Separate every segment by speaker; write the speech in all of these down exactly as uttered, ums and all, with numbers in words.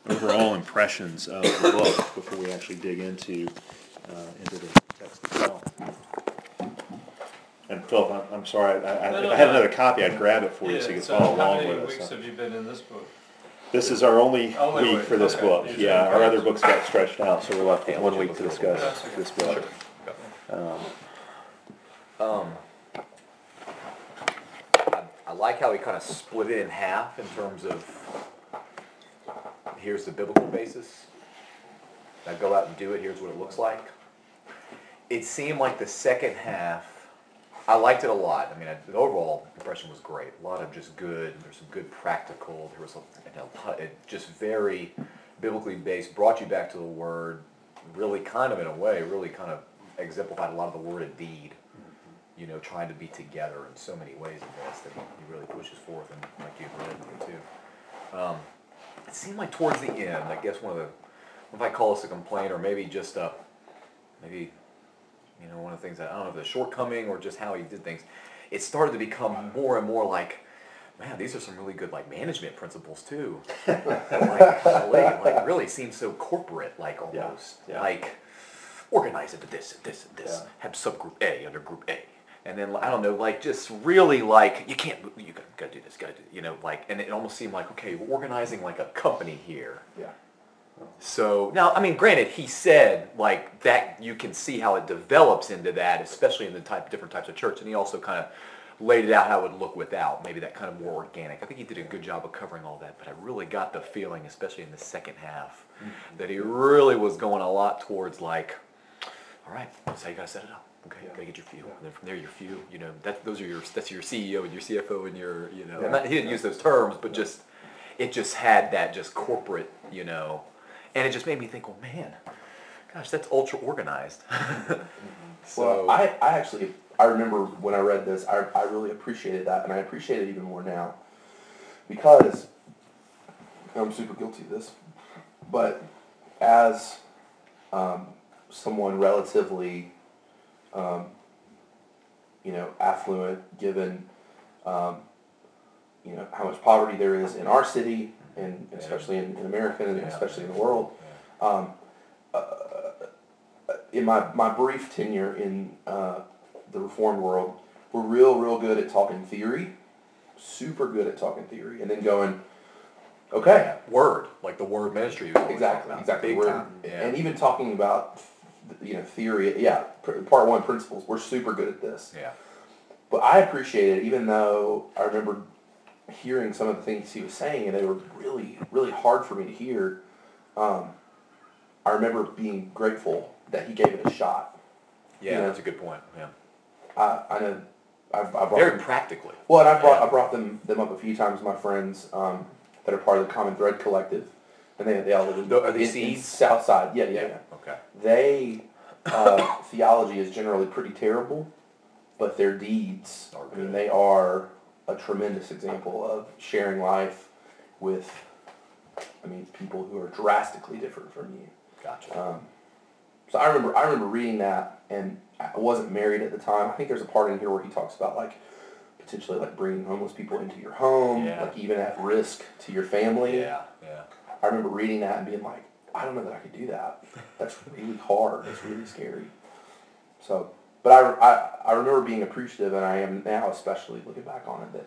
Speaker 1: overall impressions of the book before we actually dig into uh, into the text itself. And Philip, I'm, I'm sorry, I, I,
Speaker 2: No,
Speaker 1: if
Speaker 2: no,
Speaker 1: I had
Speaker 2: no.
Speaker 1: another copy, I'd grab it for you so you
Speaker 2: Yeah,
Speaker 1: could
Speaker 2: so
Speaker 1: follow
Speaker 2: how
Speaker 1: along
Speaker 2: many
Speaker 1: with us.
Speaker 2: weeks
Speaker 1: So.
Speaker 2: have you been in this book?
Speaker 1: This is our only
Speaker 2: Only
Speaker 1: week
Speaker 2: week,
Speaker 1: for this
Speaker 2: okay.
Speaker 1: book.
Speaker 2: These
Speaker 1: Yeah,
Speaker 2: are
Speaker 1: our other
Speaker 2: great.
Speaker 1: books got stretched out, so we're left with
Speaker 3: Yeah,
Speaker 1: one
Speaker 3: we'll
Speaker 1: week to
Speaker 3: look real
Speaker 1: discuss
Speaker 2: quick.
Speaker 1: this book.
Speaker 3: Um, um, I, I like how he kind of split it in half in terms of here's the biblical basis. Now go out and do it. Here's what it looks like. It seemed like the second half, I liked it a lot. I mean, I, the overall impression was great. A lot of just good. There's some good practical. There was a, a lot, it just very biblically based. Brought you back to the Word. Really, kind of in a way, really kind of exemplified a lot of the word and deed. You know, trying to be together in so many ways in this that he, he really pushes forth, and like you've read here too. Um, it seemed like towards the end, I guess one of the, if I call this a complaint or maybe just a, maybe, you know, one of the things that, I don't know if it's a shortcoming or just how he did things, it started to become more and more like, man, these are some really good like management principles too. like, golly, like really seems so corporate, like almost.
Speaker 1: Yeah, yeah.
Speaker 3: Like, organize into this and this and this.
Speaker 1: Yeah.
Speaker 3: Have subgroup A under group A. And then, I don't know, like just really like, you can't, you gotta, gotta do this, gotta do, you know, like, and it almost seemed like, okay, we're organizing like a company here.
Speaker 1: Yeah.
Speaker 3: So, now, I mean, granted, he said, like, that you can see how it develops into that, especially in the type, different types of church, and he also kind of laid it out how it would look without, maybe that kind of more organic. I think he did a good job of covering all that, but I really got the feeling, especially in the second half, mm-hmm. that he really was going a lot towards, like, all right, that's how you gotta set it up. Okay, you
Speaker 1: Yeah.
Speaker 3: gotta get your few,
Speaker 1: Yeah.
Speaker 3: and then from there your few. You know, that those are your that's your C E O and your C F O and your you know.
Speaker 1: Yeah.
Speaker 3: Not, he didn't use those terms, but just it just had that just corporate, you know, and it just made me think, well, man, gosh, that's ultra organized.
Speaker 4: So, well, I, I actually I remember when I read this, I I really appreciated that, and I appreciate it even more now because I'm super guilty of this, but as um, someone relatively Um, you know, affluent, given, um, you know, how much poverty there is in our city, and especially in, in America, and especially in the world. Um, uh, in my, my brief tenure in uh, the Reformed world, we're real, real good at talking theory, super good at talking theory, and then going, okay.
Speaker 3: Word, like the word ministry.
Speaker 4: Exactly, exactly.
Speaker 3: Big
Speaker 4: We're,
Speaker 3: time. Yeah.
Speaker 4: And even talking about, you know, theory, yeah, part one principles, we're super good at this.
Speaker 3: Yeah.
Speaker 4: But I appreciate it, even though I remember hearing some of the things he was saying, and they were really, really hard for me to hear. Um, I remember being grateful that he gave it a shot.
Speaker 3: Yeah,
Speaker 4: you know?
Speaker 3: That's a good point. Yeah.
Speaker 4: I, I know. I've, I brought
Speaker 3: Very
Speaker 4: them,
Speaker 3: practically.
Speaker 4: Well, and I brought
Speaker 3: yeah.
Speaker 4: I brought them them up a few times. My friends um, that are part of the Common Thread Collective, and they they all live in,
Speaker 3: are they
Speaker 4: in,
Speaker 3: seeds?
Speaker 4: in South Side. Yeah, yeah, yeah.
Speaker 3: yeah. Okay.
Speaker 4: They uh, theology is generally pretty terrible, but their deeds,
Speaker 3: Are
Speaker 4: I mean,
Speaker 3: good.
Speaker 4: they are a tremendous example of sharing life with, I mean, people who are drastically different from you.
Speaker 3: Gotcha.
Speaker 4: Um, so I remember, I remember reading that, and I wasn't married at the time. I think there's a part in here where he talks about like potentially like bringing homeless people into your home,
Speaker 3: Yeah.
Speaker 4: like even at risk to your family.
Speaker 3: Yeah, yeah.
Speaker 4: I remember reading that and being like, I don't know that I could do that. That's really hard. That's really scary. So, but I, I, I remember being appreciative, and I am now, especially looking back on it, that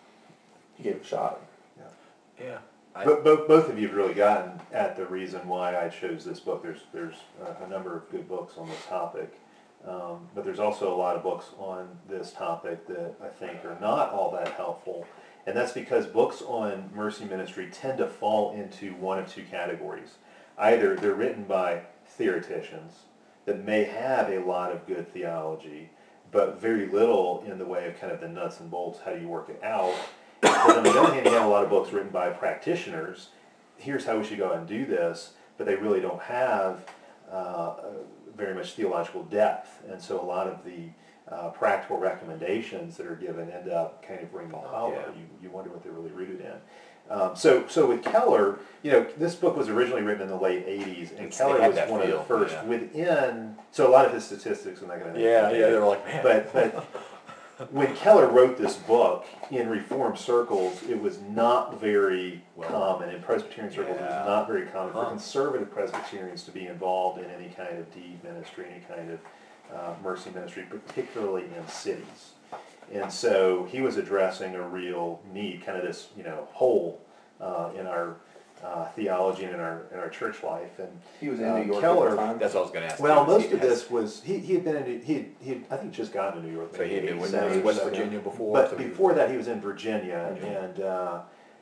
Speaker 4: he gave it a shot.
Speaker 3: Yeah. Yeah. I,
Speaker 1: But both, both of you have really gotten at the reason why I chose this book. There's there's a, a number of good books on this topic, um, but there's also a lot of books on this topic that I think are not all that helpful, and that's because books on mercy ministry tend to fall into one of two categories. Either they're written by theoreticians that may have a lot of good theology, but very little in the way of kind of the nuts and bolts, how do you work it out. But on the other hand, you have a lot of books written by practitioners. Here's how we should go out and do this, but they really don't have uh, very much theological depth, and so a lot of the uh, practical recommendations that are given end up kind of ringing hollow.
Speaker 3: Yeah.
Speaker 1: You you wonder what they're really rooted in. Um, so so with Keller, you know, this book was originally written in the late eighties, and
Speaker 3: It's,
Speaker 1: Keller was one
Speaker 3: feel,
Speaker 1: of the first
Speaker 3: yeah.
Speaker 1: within. So a lot of his statistics, I'm not going to.
Speaker 3: Yeah, yeah, they were like, man.
Speaker 1: But but. when Keller wrote this book, in Reformed circles, it was not very
Speaker 3: Well,
Speaker 1: common, in Presbyterian circles, it
Speaker 3: yeah.
Speaker 1: was not very common for
Speaker 3: Huh.
Speaker 1: conservative Presbyterians to be involved in any kind of deed ministry, any kind of uh, mercy ministry, particularly in cities. And so he was addressing a real need, kind of this, you know, hole uh, in our uh, theology and in our in our church life. And
Speaker 4: He was in
Speaker 1: uh,
Speaker 4: New York
Speaker 1: Keller,
Speaker 4: at the time.
Speaker 3: That's what I was going to ask.
Speaker 1: well,
Speaker 3: you.
Speaker 1: most
Speaker 3: He
Speaker 1: of
Speaker 3: has-
Speaker 1: this was he he had been in he had, he had, I think just gotten to New York.
Speaker 3: So he had
Speaker 1: maybe
Speaker 3: been with
Speaker 1: eighty-seven or
Speaker 3: West
Speaker 1: so.
Speaker 3: Virginia before.
Speaker 1: But
Speaker 3: so he was-
Speaker 1: before that, he was in Virginia,
Speaker 3: Virginia.
Speaker 1: and uh,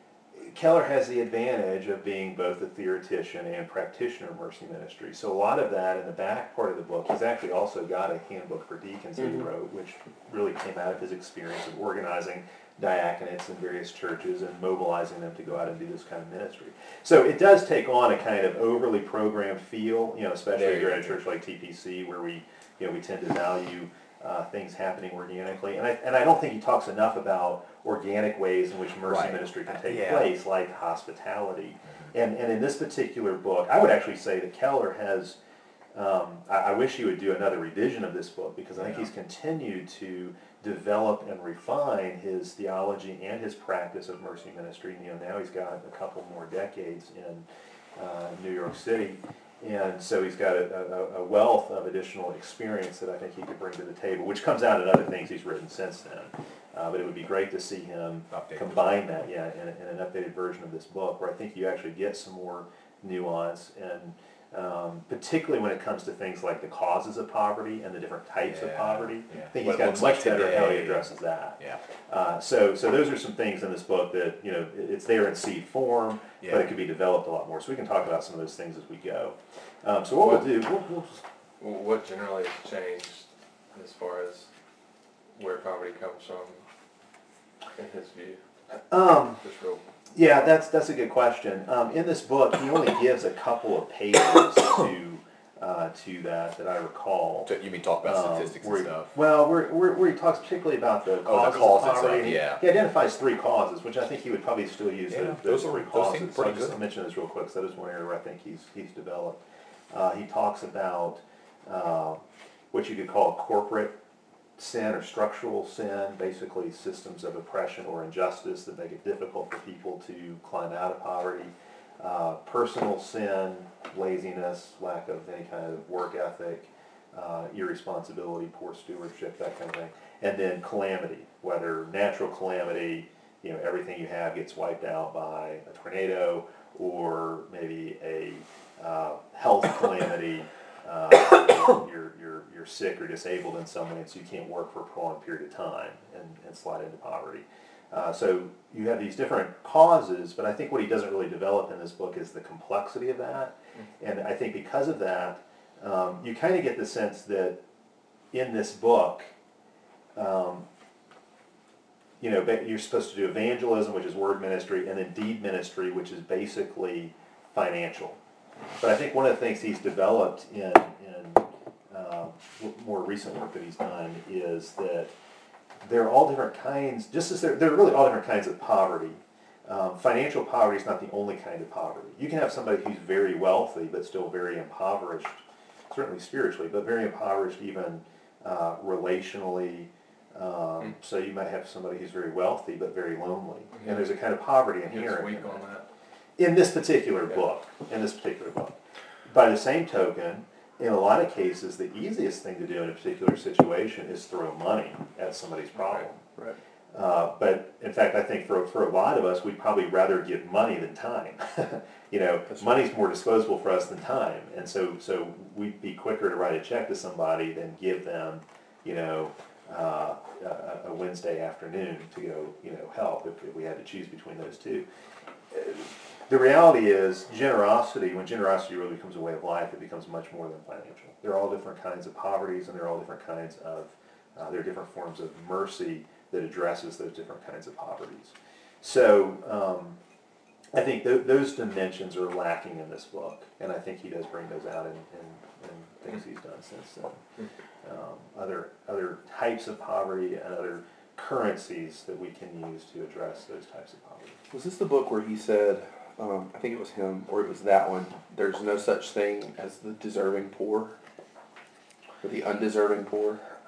Speaker 1: Keller has the advantage of being both a theoretician and practitioner of mercy ministry. So a lot of that in the back part of the book, he's actually also got a handbook for deacons that he
Speaker 4: Mhm.
Speaker 1: wrote, which really came out of his experience of organizing diaconates in various churches and mobilizing them to go out and do this kind of ministry. So it does take on a kind of overly programmed feel, you know, especially
Speaker 3: There
Speaker 1: if
Speaker 3: you
Speaker 1: you're at a
Speaker 3: go.
Speaker 1: church like T P C, where we, you know, we tend to value uh, things happening organically. And I, and I don't think he talks enough about organic ways in which mercy
Speaker 3: Right.
Speaker 1: ministry can take
Speaker 3: Yeah.
Speaker 1: place, like hospitality. And, and in this particular book, I would actually say that Keller has, um, I, I wish he would do another revision of this book, because I think
Speaker 3: Yeah.
Speaker 1: he's continued to develop and refine his theology and his practice of mercy ministry. You know, now he's got a couple more decades in uh, New York City. And so he's got a, a, a wealth of additional experience that I think he could bring to the table, which comes out in other things he's written since then. Uh, but it would be great to see him
Speaker 3: Updated.
Speaker 1: combine that, yeah, in, in an updated version of this book, where I think you actually get some more nuance, and um, particularly when it comes to things like the causes of poverty and the different types of
Speaker 3: Yeah,
Speaker 1: poverty.
Speaker 3: yeah.
Speaker 1: I think
Speaker 3: What
Speaker 1: he's
Speaker 3: it
Speaker 1: got
Speaker 3: looks
Speaker 1: much
Speaker 3: like
Speaker 1: better how he
Speaker 3: today.
Speaker 1: addresses that.
Speaker 3: Yeah.
Speaker 1: Uh, so, so those are some things in this book that, you know, it- it's there in seed form, but
Speaker 3: Yeah.
Speaker 1: it could be developed a lot more. So we can talk about some of those things as we go. Um, so what we'll do, we'll, we'll just,
Speaker 2: Well, what generally has changed as far as where poverty comes from, in his view?
Speaker 1: um,
Speaker 2: Just real.
Speaker 1: yeah, that's that's a good question. Um, in this book, he only gives a couple of pages to uh, to that that I recall.
Speaker 3: So you mean talk about
Speaker 1: Um,
Speaker 3: statistics
Speaker 1: where
Speaker 3: and
Speaker 1: he-
Speaker 3: stuff?
Speaker 1: Well, where, where, where he talks particularly about the
Speaker 3: Oh, the
Speaker 1: causes
Speaker 3: causes
Speaker 1: of poverty.
Speaker 3: of,
Speaker 1: and
Speaker 3: yeah.
Speaker 1: He identifies three causes, which I think he would probably still use
Speaker 3: Yeah,
Speaker 1: those,
Speaker 3: those
Speaker 1: those
Speaker 3: are-
Speaker 1: three
Speaker 3: those
Speaker 1: causes.
Speaker 3: seem
Speaker 1: So
Speaker 3: pretty
Speaker 1: I'll just
Speaker 3: good.
Speaker 1: mention this real quick, so that is one area where I think he's, he's developed. Uh, he talks about uh, what you could call corporate sin or structural sin, basically systems of oppression or injustice that make it difficult for people to climb out of poverty. Uh, personal sin, laziness, lack of any kind of work ethic, uh, irresponsibility, poor stewardship, that kind of thing. And then calamity, whether natural calamity, you know, everything you have gets wiped out by a tornado, or maybe a uh, health calamity, uh, you're, you're, you're sick or disabled in some way, and so you can't work for a prolonged period of time and, and slide into poverty. Uh, so you have these different causes, but I think what he doesn't really develop in this book is the complexity of that. And I think because of that, um, you kind of get the sense that in this book, um, you know, ba- you're supposed to do evangelism, which is word ministry, and then deed ministry, which is basically financial. But I think one of the things he's developed in, in uh, w- more recent work that he's done is that there are all different kinds, just as there, there are really all different kinds of poverty. Um, financial poverty is not the only kind of poverty. You can have somebody who's very wealthy but still very impoverished, certainly spiritually, but very impoverished even uh, relationally. Um, so you might have somebody who's very wealthy but very lonely. And there's a kind of poverty
Speaker 2: He was
Speaker 1: inherent
Speaker 2: weak
Speaker 1: in
Speaker 2: on
Speaker 1: that.
Speaker 2: that.
Speaker 1: In this particular
Speaker 2: Yeah.
Speaker 1: book, in this particular book. By the same token, in a lot of cases, the easiest thing to do in a particular situation is throw money at somebody's problem.
Speaker 4: Right.
Speaker 1: Uh, but in fact, I think for, for a lot of us, we'd probably rather give money than time. You know,
Speaker 4: That's
Speaker 1: money's more disposable for us than time. And so, so we'd be quicker to write a check to somebody than give them, you know, uh, a, a Wednesday afternoon to go, you know, help if, if we had to choose between those two. The reality is, generosity, when generosity really becomes a way of life, it becomes much more than financial. There are all different kinds of poverties, and there are all different kinds of, uh, there are different forms of mercy that addresses those different kinds of poverties. So, um, I think th- those dimensions are lacking in this book, and I think he does bring those out in, in, in things he's done since then. Um, other, other types of poverty and other currencies that we can use to address those types of poverty.
Speaker 4: Was this the book where he said, um, I think it was him, or it was that one, there's no such thing as the deserving poor? Or the undeserving poor?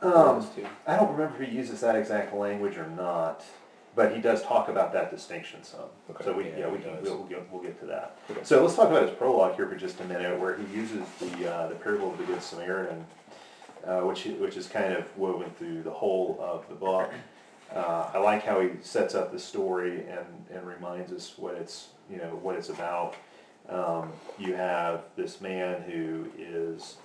Speaker 1: Um,
Speaker 2: those two?
Speaker 1: I don't remember if he uses that exact language or not, but he does talk about that distinction some.
Speaker 4: Okay.
Speaker 1: So we,
Speaker 3: Yeah,
Speaker 1: yeah, we
Speaker 3: he
Speaker 1: can,
Speaker 3: does.
Speaker 1: we'll, we'll get, we'll get to that.
Speaker 4: Okay.
Speaker 1: So let's talk about his prologue here for just a minute, where he uses the, uh, the parable of the Good Samaritan, uh, which, which is kind of woven through the whole of the book. Uh, I like how he sets up the story and, and reminds us what it's, you know, what it's about. Um, you have this man who is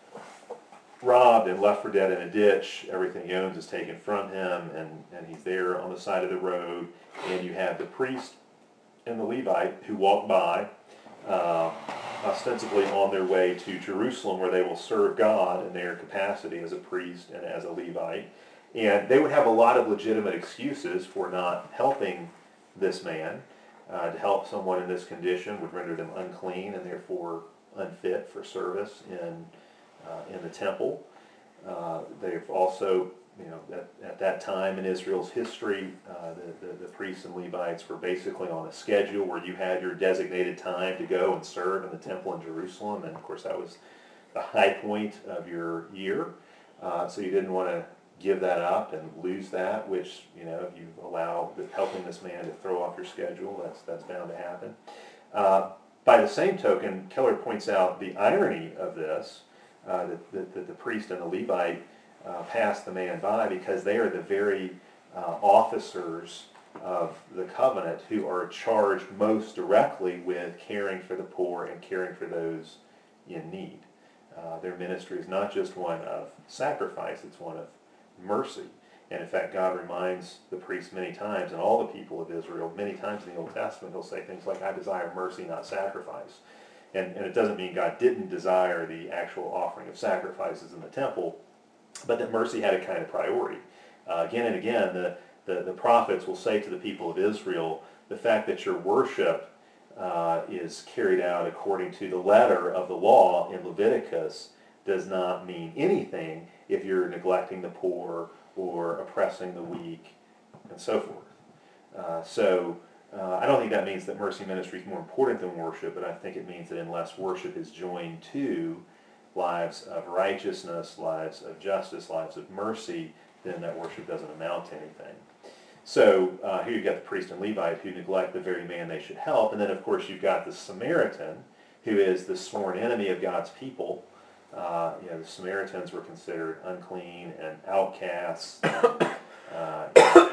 Speaker 1: robbed and left for dead in a ditch. Everything he owns is taken from him, and, and he's there on the side of the road. And you have the priest and the Levite who walk by, uh, ostensibly on their way to Jerusalem, where they will serve God in their capacity as a priest and as a Levite. And they would have a lot of legitimate excuses for not helping this man. Uh, to help someone in this condition would render them unclean and therefore unfit for service in uh, in the temple. Uh, they've also, you know, at, at that time in Israel's history, uh, the, the, the priests and Levites were basically on a schedule where you had your designated time to go and serve in the temple in Jerusalem, and of course that was the high point of your year. Uh, so you didn't want to give that up and lose that, which, you know, if you allow the, helping this man to throw off your schedule, that's that's bound to happen. Uh, by the same token, Keller points out the irony of this, uh, that, that, that the priest and the Levite uh, pass the man by because they are the very uh, officers of the covenant who are charged most directly with caring for the poor and caring for those in need. Uh, their ministry is not just one of sacrifice, it's one of mercy. And in fact, God reminds the priests many times, and all the people of Israel, many times in the Old Testament, he'll say things like, I desire mercy, not sacrifice. And, and it doesn't mean God didn't desire the actual offering of sacrifices in the temple, but that mercy had a kind of priority. Uh, again and again, the, the, the prophets will say to the people of Israel, the fact that your worship uh, is carried out according to the letter of the law in Leviticus does not mean anything if you're neglecting the poor or oppressing the weak and so forth. Uh, so uh, I don't think that means that mercy ministry is more important than worship, but I think it means that unless worship is joined to lives of righteousness, lives of justice, lives of mercy, then that worship doesn't amount to anything. So uh, here you've got the priest and Levite who neglect the very man they should help, and then of course you've got the Samaritan, who is the sworn enemy of God's people. Uh, you know, the Samaritans were considered unclean and outcasts, and, uh,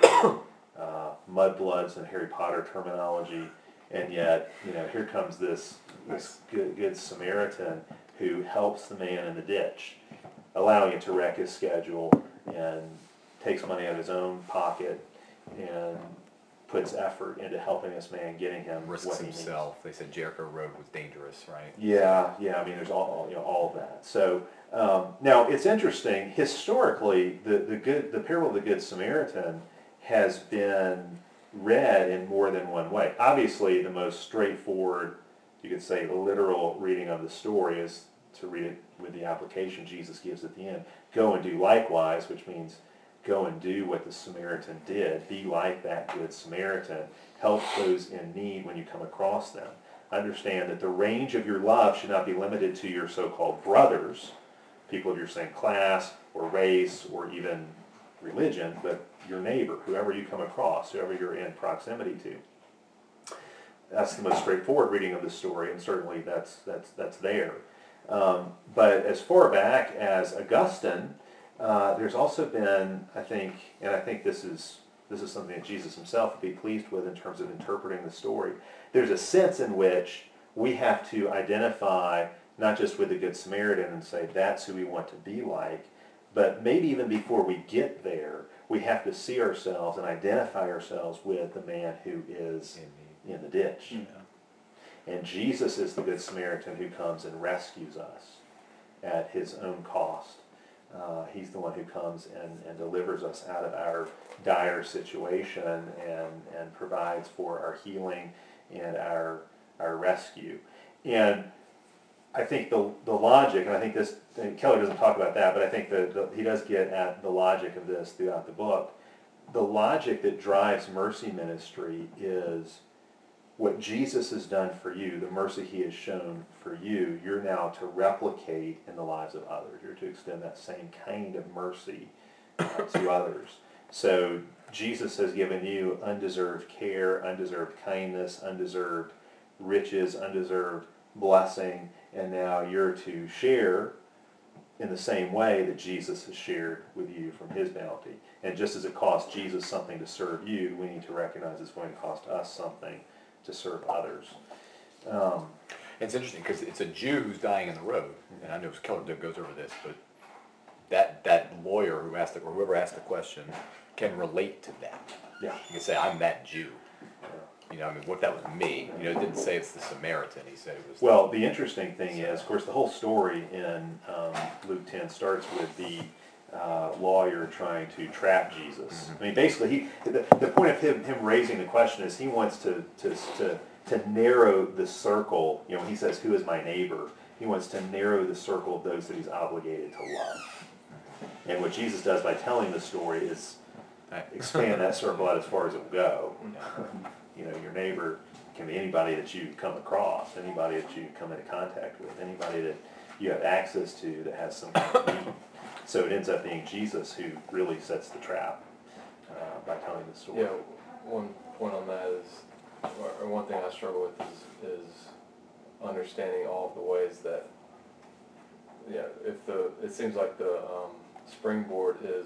Speaker 1: uh, mudbloods in Harry Potter terminology, and yet, you know, here comes this this good, good Samaritan who helps the man in the ditch, allowing it to wreck his schedule, and takes money out of his own pocket, and puts effort into helping this man, getting him
Speaker 3: Risks
Speaker 1: what he
Speaker 3: himself.
Speaker 1: needs.
Speaker 3: They said Jericho Road was dangerous, right?
Speaker 1: Yeah, yeah. I mean, there's all, all you know all of that. So um, now it's interesting. Historically, the the good the parable of the Good Samaritan has been read in more than one way. Obviously, the most straightforward, you could say, literal reading of the story is to read it with the application Jesus gives at the end. Go and do likewise, which means go and do what the Samaritan did. Be like that Good Samaritan. Help those in need when you come across them. Understand that the range of your love should not be limited to your so-called brothers, people of your same class or race or even religion, but your neighbor, whoever you come across, whoever you're in proximity to. That's the most straightforward reading of the story, and certainly that's that's that's there. Um, but as far back as Augustine, uh, there's also been, I think, and I think this is this is something that Jesus himself would be pleased with in terms of interpreting the story. There's a sense in which we have to identify not just with the Good Samaritan and say that's who we want to be like, but maybe even before we get there, we have to see ourselves and identify ourselves with the man who is in the ditch.
Speaker 3: Yeah.
Speaker 1: And Jesus is the Good Samaritan who comes and rescues us at his own cost. Uh, he's the one who comes and, and delivers us out of our dire situation and, and provides for our healing and our our rescue. And I think the the logic, and I think this, and Keller doesn't talk about that, but I think that the, he does get at the logic of this throughout the book. The logic that drives mercy ministry is what Jesus has done for you, the mercy he has shown for you, you're now to replicate in the lives of others. You're to extend that same kind of mercy to others. So Jesus has given you undeserved care, undeserved kindness, undeserved riches, undeserved blessing, and now you're to share in the same way that Jesus has shared with you from his bounty. And just as it costs Jesus something to serve you, we need to recognize it's going to cost us something to serve others. Um,
Speaker 3: It's interesting because it's a Jew who's dying in the road, and I know Keller goes over this, but that that lawyer who asked the, or whoever asked the question can relate to that.
Speaker 1: yeah.
Speaker 3: You can say, "I'm that Jew." You know, I mean, what if that was me? You know, it didn't say it's the Samaritan. He said it was.
Speaker 1: Well, the interesting thing is, of course, the whole story in um, Luke ten starts with the uh, lawyer trying to trap Jesus.
Speaker 3: Mm-hmm.
Speaker 1: I mean, basically, he the, the point of him, him raising the question is he wants to, to, to, to narrow the circle. You know, when he says, "Who is my neighbor?" He wants to narrow the circle of those that he's obligated to love. And what Jesus does by telling the story is expand that circle out as far as it will go. You know, your neighbor can be anybody that you come across, anybody that you come into contact with, anybody that you have access to that has some kind of need. So it ends up being Jesus who really sets the trap uh, by telling the story.
Speaker 2: Yeah, one point on that is, or one thing I struggle with is, is understanding all of the ways that, yeah, if the, it seems like the um, springboard is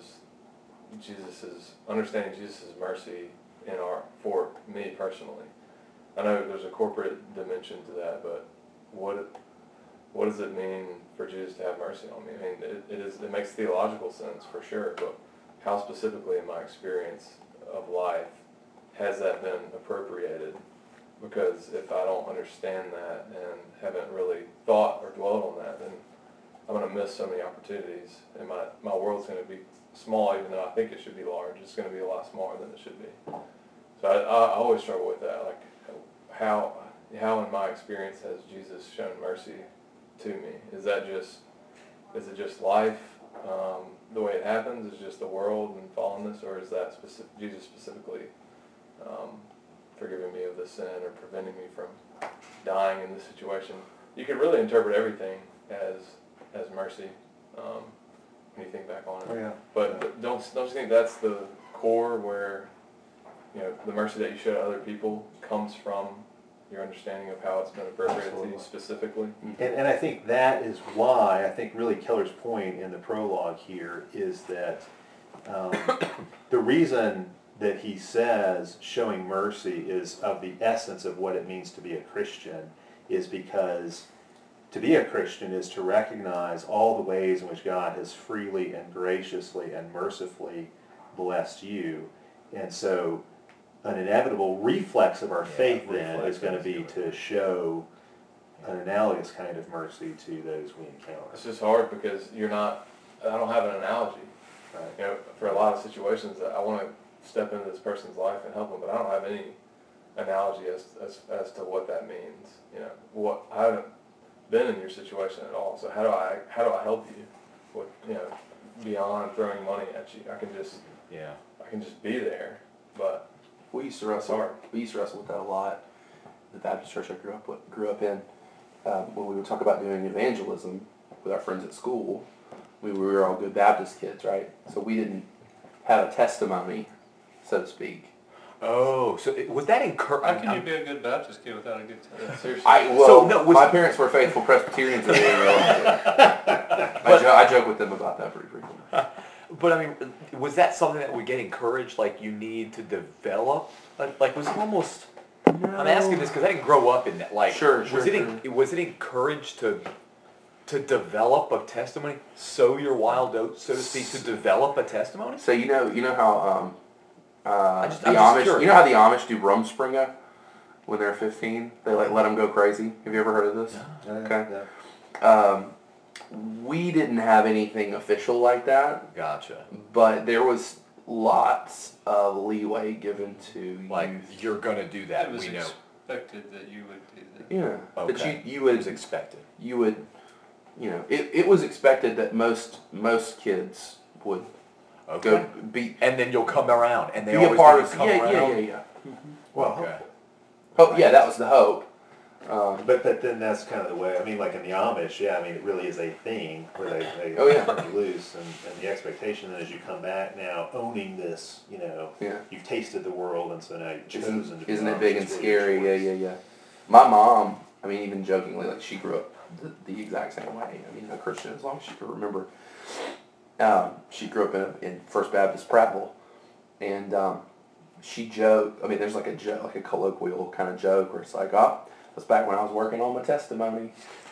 Speaker 2: Jesus's, understanding Jesus's mercy in our, for me personally. I know there's a corporate dimension to that, but what what does it mean for Jesus to have mercy on me? I mean, it, it is it makes theological sense for sure, but how specifically in my experience of life has that been appropriated? Because if I don't understand that and haven't really thought or dwelled on that, then I'm going to miss so many opportunities, and my, my world's going to be small, even though I think it should be large. It's going to be a lot smaller than it should be. So I, I always struggle with that. Like, how how in my experience has Jesus shown mercy to me? Is that just is it just life, um, the way it happens? Is it just the world and fallenness, or is that specific, Jesus specifically um, forgiving me of the sin or preventing me from dying in this situation? You could really interpret everything as as mercy. Um, when you think back on it.
Speaker 1: Oh, yeah.
Speaker 2: But
Speaker 1: Yeah.
Speaker 2: don't don't you think that's the core where, you know, the mercy that you show to other people comes from your understanding of how it's been appropriated to you specifically?
Speaker 1: And, and I think that is why, I think really Keller's point in the prologue here is that um, the reason that he says showing mercy is of the essence of what it means to be a Christian is because to be a Christian is to recognize all the ways in which God has freely and graciously and mercifully blessed you. And so an inevitable reflex of our
Speaker 3: Yeah,
Speaker 1: faith then
Speaker 3: reflex
Speaker 1: is going to
Speaker 3: is
Speaker 1: be
Speaker 3: good.
Speaker 1: to show an analogous kind of mercy to those we encounter.
Speaker 2: It's just hard because you're not, I don't have an analogy.
Speaker 1: Right?
Speaker 2: You know, for a lot of situations that I want to step into this person's life and help them, but I don't have any analogy as, as, as to what that means. You know, what, I haven't been in your situation at all, so how do I, how do I help you with, you know, beyond throwing money at you? I can just,
Speaker 3: Yeah.
Speaker 2: I can just be there, but
Speaker 4: We used to wrestle.
Speaker 2: hard.
Speaker 4: We used to wrestle with that a lot. The Baptist church I grew up with, grew up in, um, when we would talk about doing evangelism with our friends at school, we were all good Baptist kids, right? So we didn't have a testimony, so to speak.
Speaker 3: Oh, so it, was that encouraged?
Speaker 5: How can you be a good Baptist kid without a good
Speaker 2: Yeah,
Speaker 5: test?
Speaker 2: seriously.
Speaker 4: I well,
Speaker 3: So, no, was-
Speaker 4: my parents were faithful Presbyterians, and they didn't realize it. I, jo- I joke with them about that pretty frequently.
Speaker 3: But I mean, was that something that would get encouraged? Like you need to develop? Like, like was it almost? I'm asking this because I didn't grow up in that. Like,
Speaker 4: Sure, sure,
Speaker 3: was it en- was it encouraged to to develop a testimony? Sow your wild oats, so to speak, to develop a testimony?
Speaker 4: So you know, you know how um, uh,
Speaker 3: just-
Speaker 4: the
Speaker 3: I'm just
Speaker 4: Amish,
Speaker 3: curious.
Speaker 4: you know how the Amish do Rumspringa when they're fifteen? They like let them go crazy. Have you ever heard of this? Okay. Um, we didn't have anything official like that,
Speaker 3: Gotcha.
Speaker 4: but there was lots of leeway given to
Speaker 3: Like
Speaker 4: youth.
Speaker 3: you're gonna do that.
Speaker 5: It was
Speaker 3: We know.
Speaker 5: expected that you would do that.
Speaker 4: Yeah, but
Speaker 3: Okay.
Speaker 4: you you
Speaker 3: It was
Speaker 4: would
Speaker 3: expected.
Speaker 4: you would you know it, it was expected that most most kids would
Speaker 3: Okay.
Speaker 4: go be
Speaker 3: And then you'll come around, and they
Speaker 4: be a
Speaker 3: always
Speaker 4: part
Speaker 3: do
Speaker 4: of
Speaker 3: come
Speaker 4: yeah,
Speaker 3: around.
Speaker 4: yeah yeah yeah
Speaker 1: Well,
Speaker 3: Okay.
Speaker 4: hope yeah that was the hope. Um,
Speaker 1: But, but then that's kind of the way, I mean, like in the Amish, yeah, I mean, it really is a thing where they, they
Speaker 4: Oh, yeah.
Speaker 1: turn you loose, and, and the expectation then is you come back now owning this, you know,
Speaker 4: yeah.
Speaker 1: you've tasted the world, and so now you've
Speaker 4: Isn't,
Speaker 1: chosen to be
Speaker 4: isn't it
Speaker 1: Amish,
Speaker 4: big and
Speaker 1: it's really your
Speaker 4: scary? Yeah,
Speaker 1: choice.
Speaker 4: yeah, yeah. My mom, I mean, even jokingly, like she grew up the, the exact same way. I mean, a Christian as long as she could remember. Um, she grew up in, a, in First Baptist Prattville, and um, she joked. I mean, there's like a joke, like a colloquial kind of joke where it's like, "Oh, that's back when I was working on my testimony."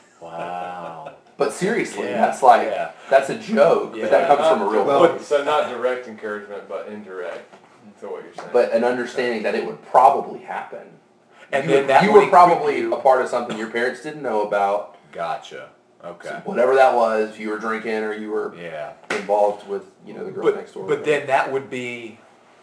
Speaker 3: Wow.
Speaker 4: But seriously,
Speaker 3: Yeah,
Speaker 4: that's like
Speaker 3: yeah.
Speaker 4: that's a joke, but that
Speaker 3: Yeah.
Speaker 4: comes from a real
Speaker 1: Well,
Speaker 4: place.
Speaker 2: So not direct encouragement, but indirect to what you're saying.
Speaker 4: But an understanding that it would probably happen.
Speaker 3: And
Speaker 4: you,
Speaker 3: then that
Speaker 4: you
Speaker 3: would
Speaker 4: were probably
Speaker 3: equip you-
Speaker 4: a part of something your parents didn't know about.
Speaker 3: Gotcha. Okay.
Speaker 4: So whatever that was, if you were drinking or you were
Speaker 3: Yeah.
Speaker 4: involved with, you know, the girl
Speaker 3: But,
Speaker 4: next door.
Speaker 3: but then that would be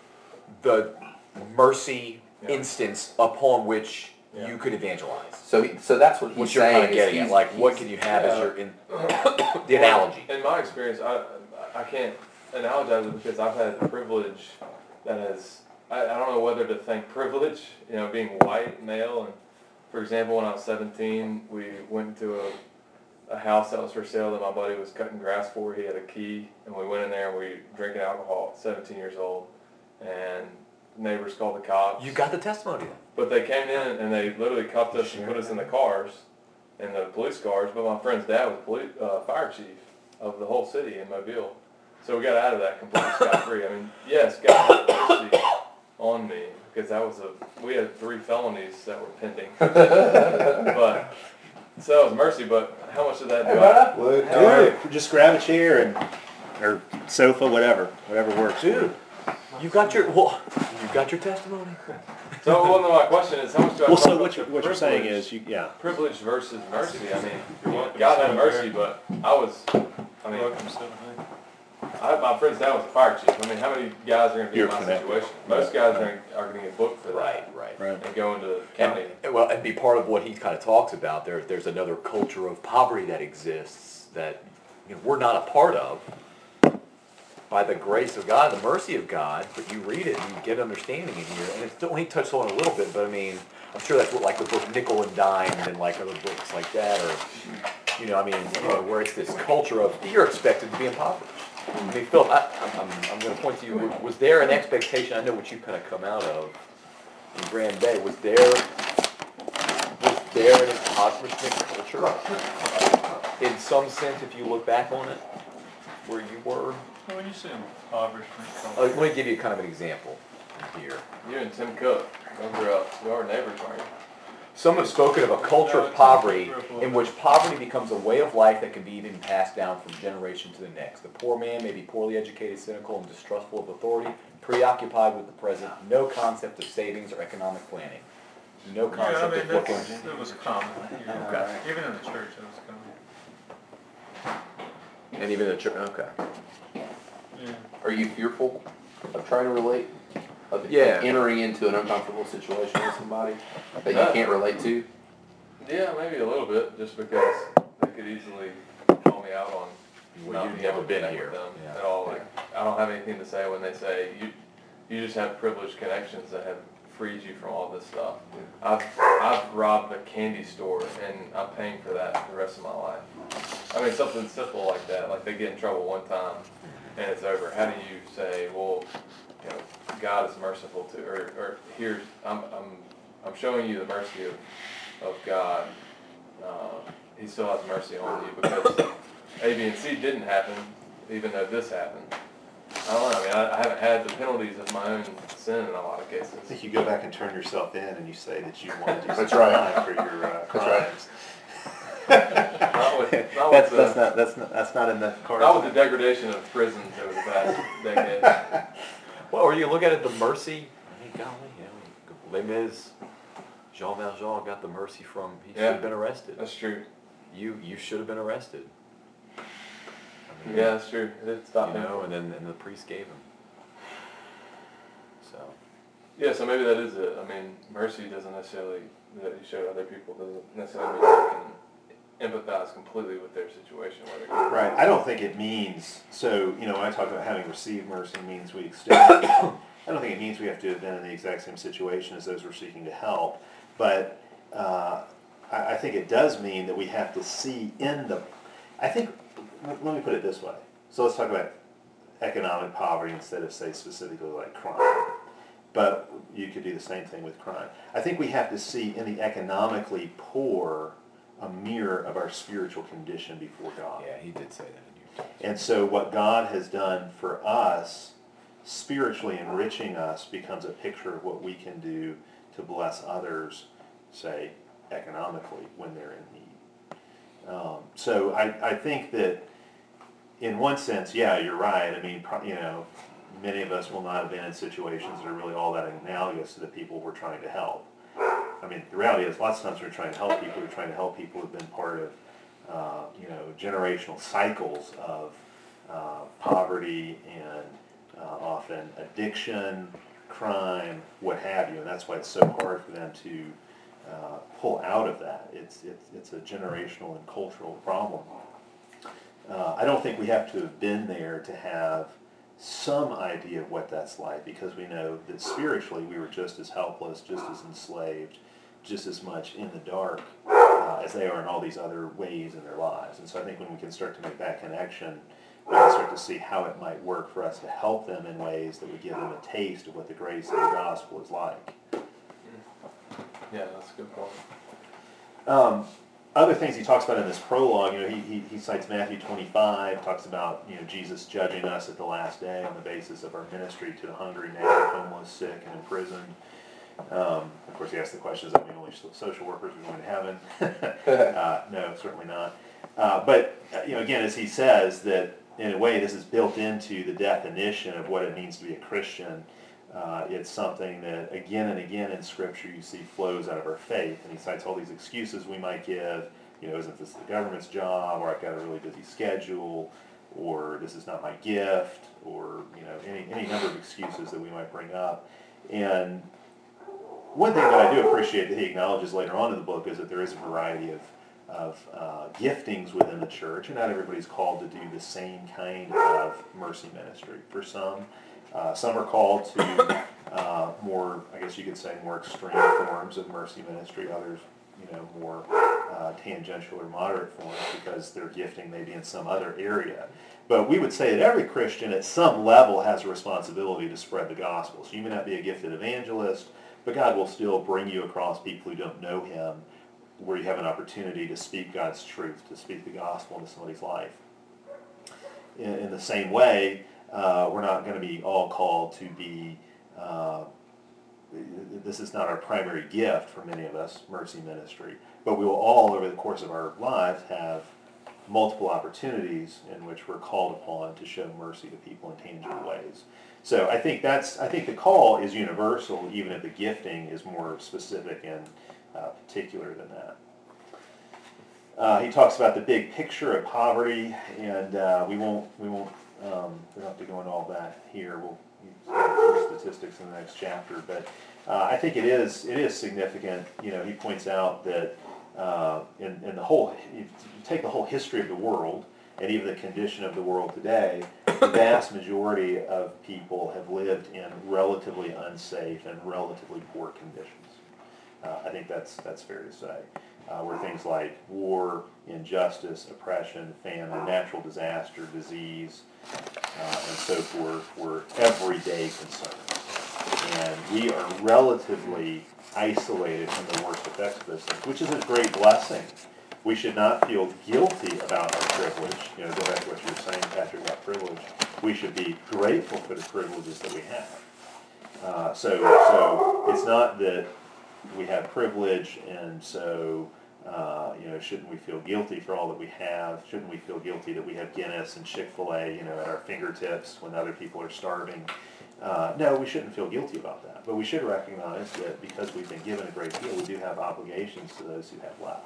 Speaker 3: the mercy
Speaker 2: Yeah.
Speaker 3: instance upon which
Speaker 2: Yeah.
Speaker 3: you could evangelize.
Speaker 4: So, he, so that's what he's
Speaker 3: What you're
Speaker 4: saying.
Speaker 3: kind of
Speaker 4: is
Speaker 3: getting
Speaker 4: he's-
Speaker 3: at, like, what
Speaker 4: he's-
Speaker 3: can you have as
Speaker 2: yeah.
Speaker 3: your in the analogy?
Speaker 2: In my experience, I I can't analogize it because I've had the privilege that has, I, I don't know whether to thank privilege, you know, being white, male, and for example, when I was seventeen, we went to a, a house that was for sale that my buddy was cutting grass for. He had a key, and we went in there and we drinking alcohol at seventeen years old, and neighbors called the cops.
Speaker 3: You got the testimony then.
Speaker 2: But they came in and they literally cuffed us and put us in the cars, in the police cars. But my friend's dad was police, uh, fire chief of the whole city in Mobile. So we got out of that completely scot-free. I mean, yes, God had mercy on me because that was a, we had three felonies that were pending. But, so that was mercy, but how much of that do I?
Speaker 1: Well, dude, just grab a chair and, or sofa, whatever, whatever works. for you.
Speaker 3: Dude, you got your well, you got your testimony.
Speaker 2: So well, no, my question is, how much do I
Speaker 1: Well,
Speaker 2: talk
Speaker 1: so
Speaker 2: about
Speaker 1: what you're,
Speaker 2: the
Speaker 1: what you're saying
Speaker 2: privilege-
Speaker 1: is, you, yeah.
Speaker 2: privilege versus mercy? I mean,
Speaker 5: You're welcome
Speaker 2: God
Speaker 5: to
Speaker 2: had
Speaker 5: sit
Speaker 2: mercy,
Speaker 5: there.
Speaker 2: but I was, I mean,
Speaker 5: Welcome to Seven
Speaker 2: I, my friend's dad was a fire chief. I mean, how many guys are going to be
Speaker 1: You're
Speaker 2: in my
Speaker 1: connected.
Speaker 2: situation? Most guys are, gonna- are going to get booked for that
Speaker 3: Right, right.
Speaker 1: Right.
Speaker 2: and go into
Speaker 3: And,
Speaker 2: county.
Speaker 3: and well, and be part of what he kind of talks about. There, there's another culture of poverty that exists that you know, we're not a part of. By the grace of God, the mercy of God, but you read it and you get understanding in here. And it's only touched on a little bit, but I mean, I'm sure that's what like the book Nickel and Dime and like other books like that, or you know, I mean, you know, where it's this culture of you're expected to be impoverished. I mean, Philip, I, I'm, I'm, I'm going to point to you. Was, was there an expectation? I know what you kind of come out of in Grand Bay. Was there was there an impoverishment culture in some sense, if you look back on it, where you were?
Speaker 5: Well, when you say impoverishment,
Speaker 3: Uh, let me give you kind of an example here.
Speaker 2: You and Tim Cook, y'all grew up, you are neighbors, aren't you?
Speaker 3: Some have spoken of a culture of poverty in which poverty becomes a way of life that can be even passed down from generation to the next. The poor man may be poorly educated, cynical, and distrustful of authority, preoccupied with the present, no concept of savings or economic planning. No
Speaker 5: yeah, I
Speaker 3: concept
Speaker 5: mean,
Speaker 3: of looking.
Speaker 5: that's, that was common. You know,
Speaker 3: Okay.
Speaker 5: Even in the church, that was common.
Speaker 3: And even the church, okay.
Speaker 5: Yeah.
Speaker 4: Are you fearful of trying to relate? Of of
Speaker 3: Yeah.
Speaker 4: entering into an uncomfortable situation with somebody that you
Speaker 2: Uh,
Speaker 4: can't relate to?
Speaker 2: Yeah, maybe a little bit, just because they could easily call me out on
Speaker 3: Well,
Speaker 2: not
Speaker 3: you've
Speaker 2: being
Speaker 3: never
Speaker 2: able to
Speaker 3: been
Speaker 2: connect
Speaker 3: here.
Speaker 2: with them
Speaker 3: Yeah.
Speaker 2: at all. Like, I don't have anything to say when they say you, you just have privileged connections that have freed you from all this stuff. I've I've robbed a candy store and I'm paying for that the rest of my life. I mean, something simple like that. Like they get in trouble one time and it's over. How do you say, well, you know, God is merciful to, or, or here's I'm I'm I'm showing you the mercy of of God. Uh, he still has mercy on you because A, B, and C didn't happen, even though this happened. I don't know. I mean, I, I haven't had the penalties of my own sin in a lot of
Speaker 1: I
Speaker 2: cases.
Speaker 1: think you go back and turn yourself in and you say that you want to do
Speaker 4: That's
Speaker 1: something
Speaker 4: right.
Speaker 1: time for your uh,
Speaker 4: That's right.
Speaker 1: crimes.
Speaker 2: Not with, not
Speaker 1: That's,
Speaker 2: with
Speaker 1: that's
Speaker 2: the,
Speaker 1: not, that's not, that's not in the cards.
Speaker 2: not with the degradation of prisons over the past decade.
Speaker 3: Well, or you look at it, the mercy, I mean, golly, you know, Les Mis, Jean Valjean got the mercy from, he should
Speaker 2: Yeah.
Speaker 3: have been arrested.
Speaker 2: That's true.
Speaker 3: You, you should have been arrested. I mean,
Speaker 2: Yeah, that's true. It did stop
Speaker 3: You
Speaker 2: him.
Speaker 3: know, and then, and the priest gave him. So,
Speaker 2: Yeah, so maybe that is it. I mean, mercy doesn't necessarily, that you show other people, doesn't necessarily mean you can empathize completely with their situation. Whether
Speaker 1: Right, I don't think it means, so, you know, when I talk about having received mercy means we extend it. I don't think it means we have to have been in the exact same situation as those we're seeking to help, but, uh, I, I think it does mean that we have to see in the, I think, let let me put it this way. So let's talk about economic poverty instead of, say, specifically like crime. But you could do the same thing with crime. I think we have to see in the economically poor a mirror of our spiritual condition before God.
Speaker 3: Yeah, he did say that in your text.
Speaker 1: And so what God has done for us, spiritually enriching us, becomes a picture of what we can do to bless others, say, economically, when they're in need. Um, so I, I think that in one sense, yeah, you're right. I mean, pro- you know, many of us will not have been in situations that are really all that analogous to the people we're trying to help. I mean, the reality is, lots of times we're trying to help people, we're trying to help people who've been part of, uh, you know, generational cycles of uh, poverty and uh, often addiction, crime, what have you, and that's why it's so hard for them to uh, pull out of that. It's, it's, it's a generational and cultural problem. Uh, I don't think we have to have been there to have some idea of what that's like, because we know that spiritually we were just as helpless, just as enslaved, just as much in the dark uh, as they are in all these other ways in their lives. And so I think when we can start to make that connection, we can start to see how it might work for us to help them in ways that would give them a taste of what the grace of the gospel is like.
Speaker 2: Yeah, that's a good point.
Speaker 1: Um, other things he talks about in this prologue, you know, he, he, he cites Matthew twenty-five, talks about, you know, Jesus judging us at the last day on the basis of our ministry to the hungry, naked, homeless, sick, and imprisoned. Um, of course, he asks the question, does that mean only social workers are going to heaven? uh, no, certainly not. Uh, but, uh, you know, again, as he says, that in a way this is built into the definition of what it means to be a Christian. Uh, it's something that again and again in Scripture you see flows out of our faith, and he cites all these excuses we might give. You know, isn't this the government's job, or I've got a really busy schedule, or this is not my gift, or you know, any any number of excuses that we might bring up. And one thing that I do appreciate that he acknowledges later on in the book is that there is a variety of of uh, giftings within the church, and not everybody's called to do the same kind of mercy ministry. For some, uh, some are called to uh, more, I guess you could say, more extreme forms of mercy ministry. Others, you know, more uh, tangential or moderate forms because their gifting may be in some other area. But we would say that every Christian at some level has a responsibility to spread the gospel. So you may not be a gifted evangelist, but God will still bring you across people who don't know Him, where you have an opportunity to speak God's truth, to speak the gospel into somebody's life. In, in the same way, uh, we're not going to be all called to be, uh, this is not our primary gift for many of us, mercy ministry, but we will all over the course of our lives have multiple opportunities in which we're called upon to show mercy to people in tangible ways. So I think that's, I think the call is universal, even if the gifting is more specific and Uh, particular than that. Uh, he talks about the big picture of poverty, and uh, we won't we won't um, we don't have to go into all that here. We'll use statistics in the next chapter, but uh, I think it is it is significant. You know, he points out that uh, in in the whole, you take the whole history of the world and even the condition of the world today, the vast majority of people have lived in relatively unsafe and relatively poor conditions. Uh, I think that's that's fair to say. Uh, where things like war, injustice, oppression, famine, natural disaster, disease, uh, and so forth were everyday concerns. And we are relatively isolated from the worst effects of those things, which is a great blessing. We should not feel guilty about our privilege. You know, go back to what you were saying, Patrick, about privilege. We should be grateful for the privileges that we have. Uh, so, so it's not that we have privilege, and so, uh, you know, shouldn't we feel guilty for all that we have? Shouldn't we feel guilty that we have Guinness and Chick-fil-A, you know, at our fingertips when other people are starving? Uh, no, we shouldn't feel guilty about that. But we should recognize that because we've been given a great deal, we do have obligations to those who have less.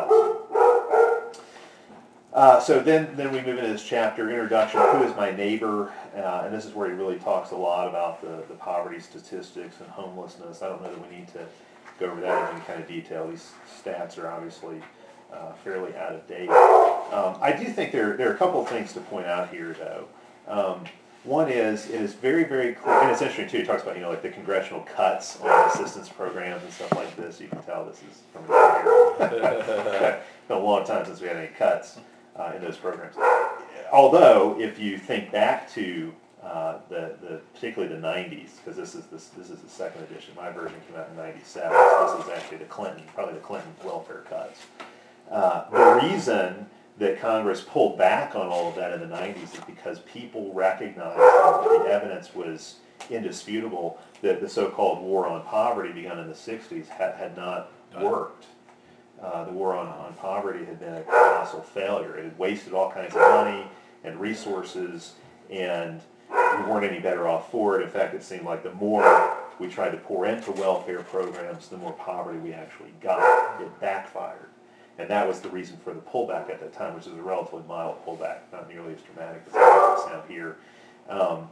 Speaker 1: less. Uh, so then, then we move into this chapter, introduction, who is my neighbor? Uh, and this is where he really talks a lot about the, the poverty statistics and homelessness. I don't know that we need to go over that in any kind of detail. These stats are obviously uh, fairly out of date. Um, I do think there, there are a couple of things to point out here, though. Um, one is, it is very, very clear, and it's interesting, too, he talks about, you know, like the congressional cuts on assistance programs and stuff like this. You can tell this is from a Been a long time since we had any cuts uh, in those programs. Although, if you think back to uh, the, the particularly the nineties, because this is this this is the second edition. My version came out in ninety-seven. So this is actually the Clinton, probably the Clinton welfare cuts. Uh, the reason that Congress pulled back on all of that in the nineties is because people recognized that the evidence was indisputable that the so-called war on poverty begun in the sixties had, had not worked. Uh, the war on, on poverty had been a colossal failure. It had wasted all kinds of money and resources, and we weren't any better off for it. In fact, it seemed like the more we tried to pour into welfare programs, the more poverty we actually got. It backfired. And that was the reason for the pullback at that time, which is a relatively mild pullback, not nearly as dramatic as it sound here. Um,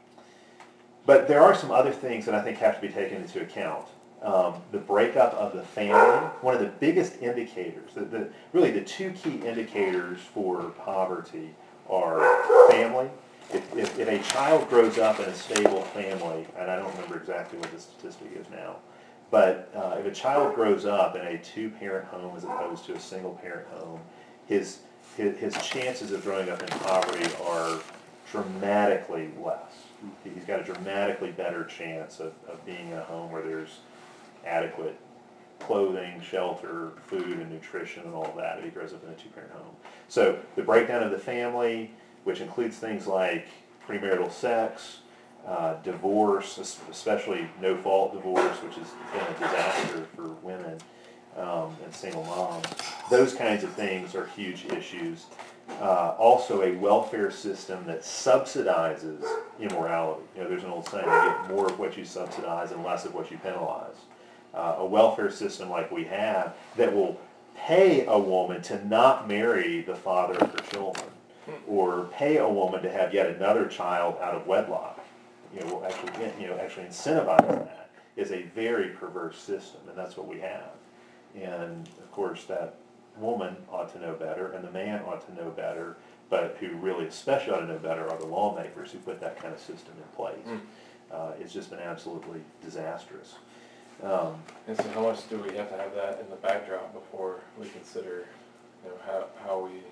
Speaker 1: but there are some other things that I think have to be taken into account. Um, the breakup of the family, one of the biggest indicators, the, the, really the two key indicators for poverty are family. If, if, if a child grows up in a stable family, and I don't remember exactly what the statistic is now, but uh, if a child grows up in a two-parent home as opposed to a single-parent home, his, his his chances of growing up in poverty are dramatically less. He's got a dramatically better chance of, of being in a home where there's adequate clothing, shelter, food, and nutrition, and all of that if he grows up in a two-parent home. So the breakdown of the family, which includes things like premarital sex, Uh, divorce, especially no-fault divorce, which has been a disaster for women um, and single moms. Those kinds of things are huge issues. Uh, also, a welfare system that subsidizes immorality. You know, there's an old saying, you get more of what you subsidize and less of what you penalize. Uh, a welfare system like we have that will pay a woman to not marry the father of her children, or pay a woman to have yet another child out of wedlock. You know, will actually, you know, actually incentivize that is a very perverse system, and that's what we have. And of course, that woman ought to know better, and the man ought to know better. But who really especially ought to know better are the lawmakers who put that kind of system in place. Mm. Uh, it's just been absolutely disastrous. Um,
Speaker 2: and so, how much do we have to have that in the backdrop before we consider, you know, how how we,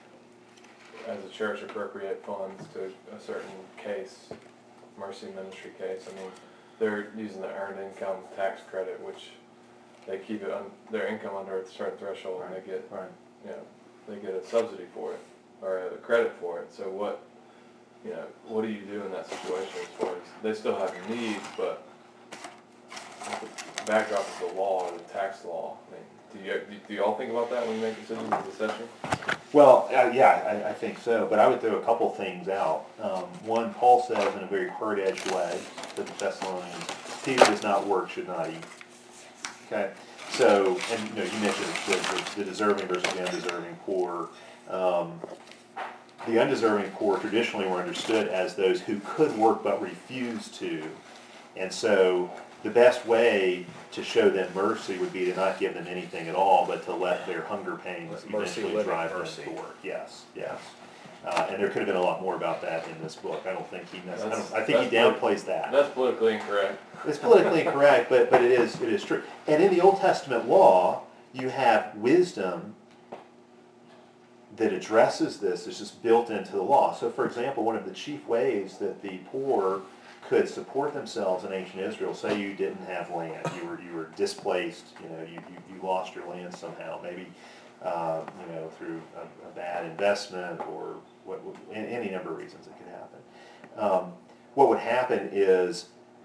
Speaker 2: as a church, appropriate funds to a certain case? Mercy Ministry case. I mean, they're using the earned income tax credit, which they keep it on their income under a certain threshold, right. And they get,
Speaker 1: right.
Speaker 2: you know, they get a subsidy for it or a credit for it. So what, you know, what do you do in that situation? As far as they still have needs, but the backdrop of the law or the tax law. I mean, do you do you all think about that when you make decisions as a session?
Speaker 1: Well, uh, yeah, I, I think so, but I would throw a couple things out. Um, one, Paul says in a very hard-edged way to the Thessalonians, he who does not work should not eat. Okay, so, and you know, you mentioned the, the, the deserving versus the undeserving poor. Um, the undeserving poor traditionally were understood as those who could work but refused to, and so the best way to show them mercy would be to not give them anything at all, but to let their hunger pains
Speaker 3: Mercy,
Speaker 1: eventually
Speaker 3: living
Speaker 1: drive
Speaker 3: mercy.
Speaker 1: them to work. Yes, yes. Uh, and there could have been a lot more about that in this book. I don't think he necessarily, I, don't, I think he downplays that.
Speaker 2: That's politically incorrect.
Speaker 1: It's politically incorrect, but, but it is it is true. And in the Old Testament law, you have wisdom that addresses this. It's just built into the law. So, for example, one of the chief ways that the poor could support themselves in ancient Israel, say you didn't have land, you were you were displaced, you know, you, you, you lost your land somehow, maybe uh, you know, through a, a bad investment or what, any number of reasons it could happen. Um, what would happen is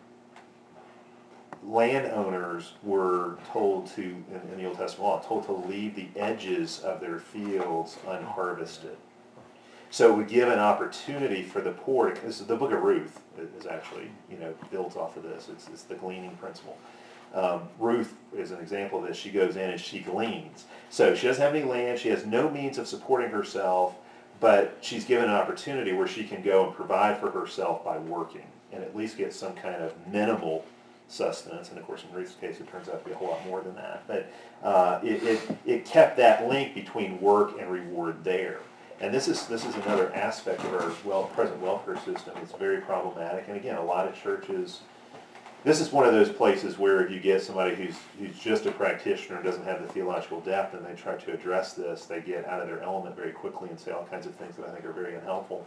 Speaker 1: landowners were told to, in, in the Old Testament law, told to leave the edges of their fields unharvested. So it would give an opportunity for the poor. This is the Book of Ruth is actually, you know, built off of this. It's, it's the gleaning principle. Um, Ruth is an example of this. She goes in and she gleans. So she doesn't have any land. She has no means of supporting herself, but she's given an opportunity where she can go and provide for herself by working and at least get some kind of minimal sustenance. And of course, in Ruth's case, it turns out to be a whole lot more than that. But uh, it, it, it kept that link between work and reward there. And this is this is another aspect of our well present welfare system. It's very problematic, and again, a lot of churches this is one of those places where if you get somebody who's, who's just a practitioner and doesn't have the theological depth and they try to address this, they get out of their element very quickly and say all kinds of things that I think are very unhelpful.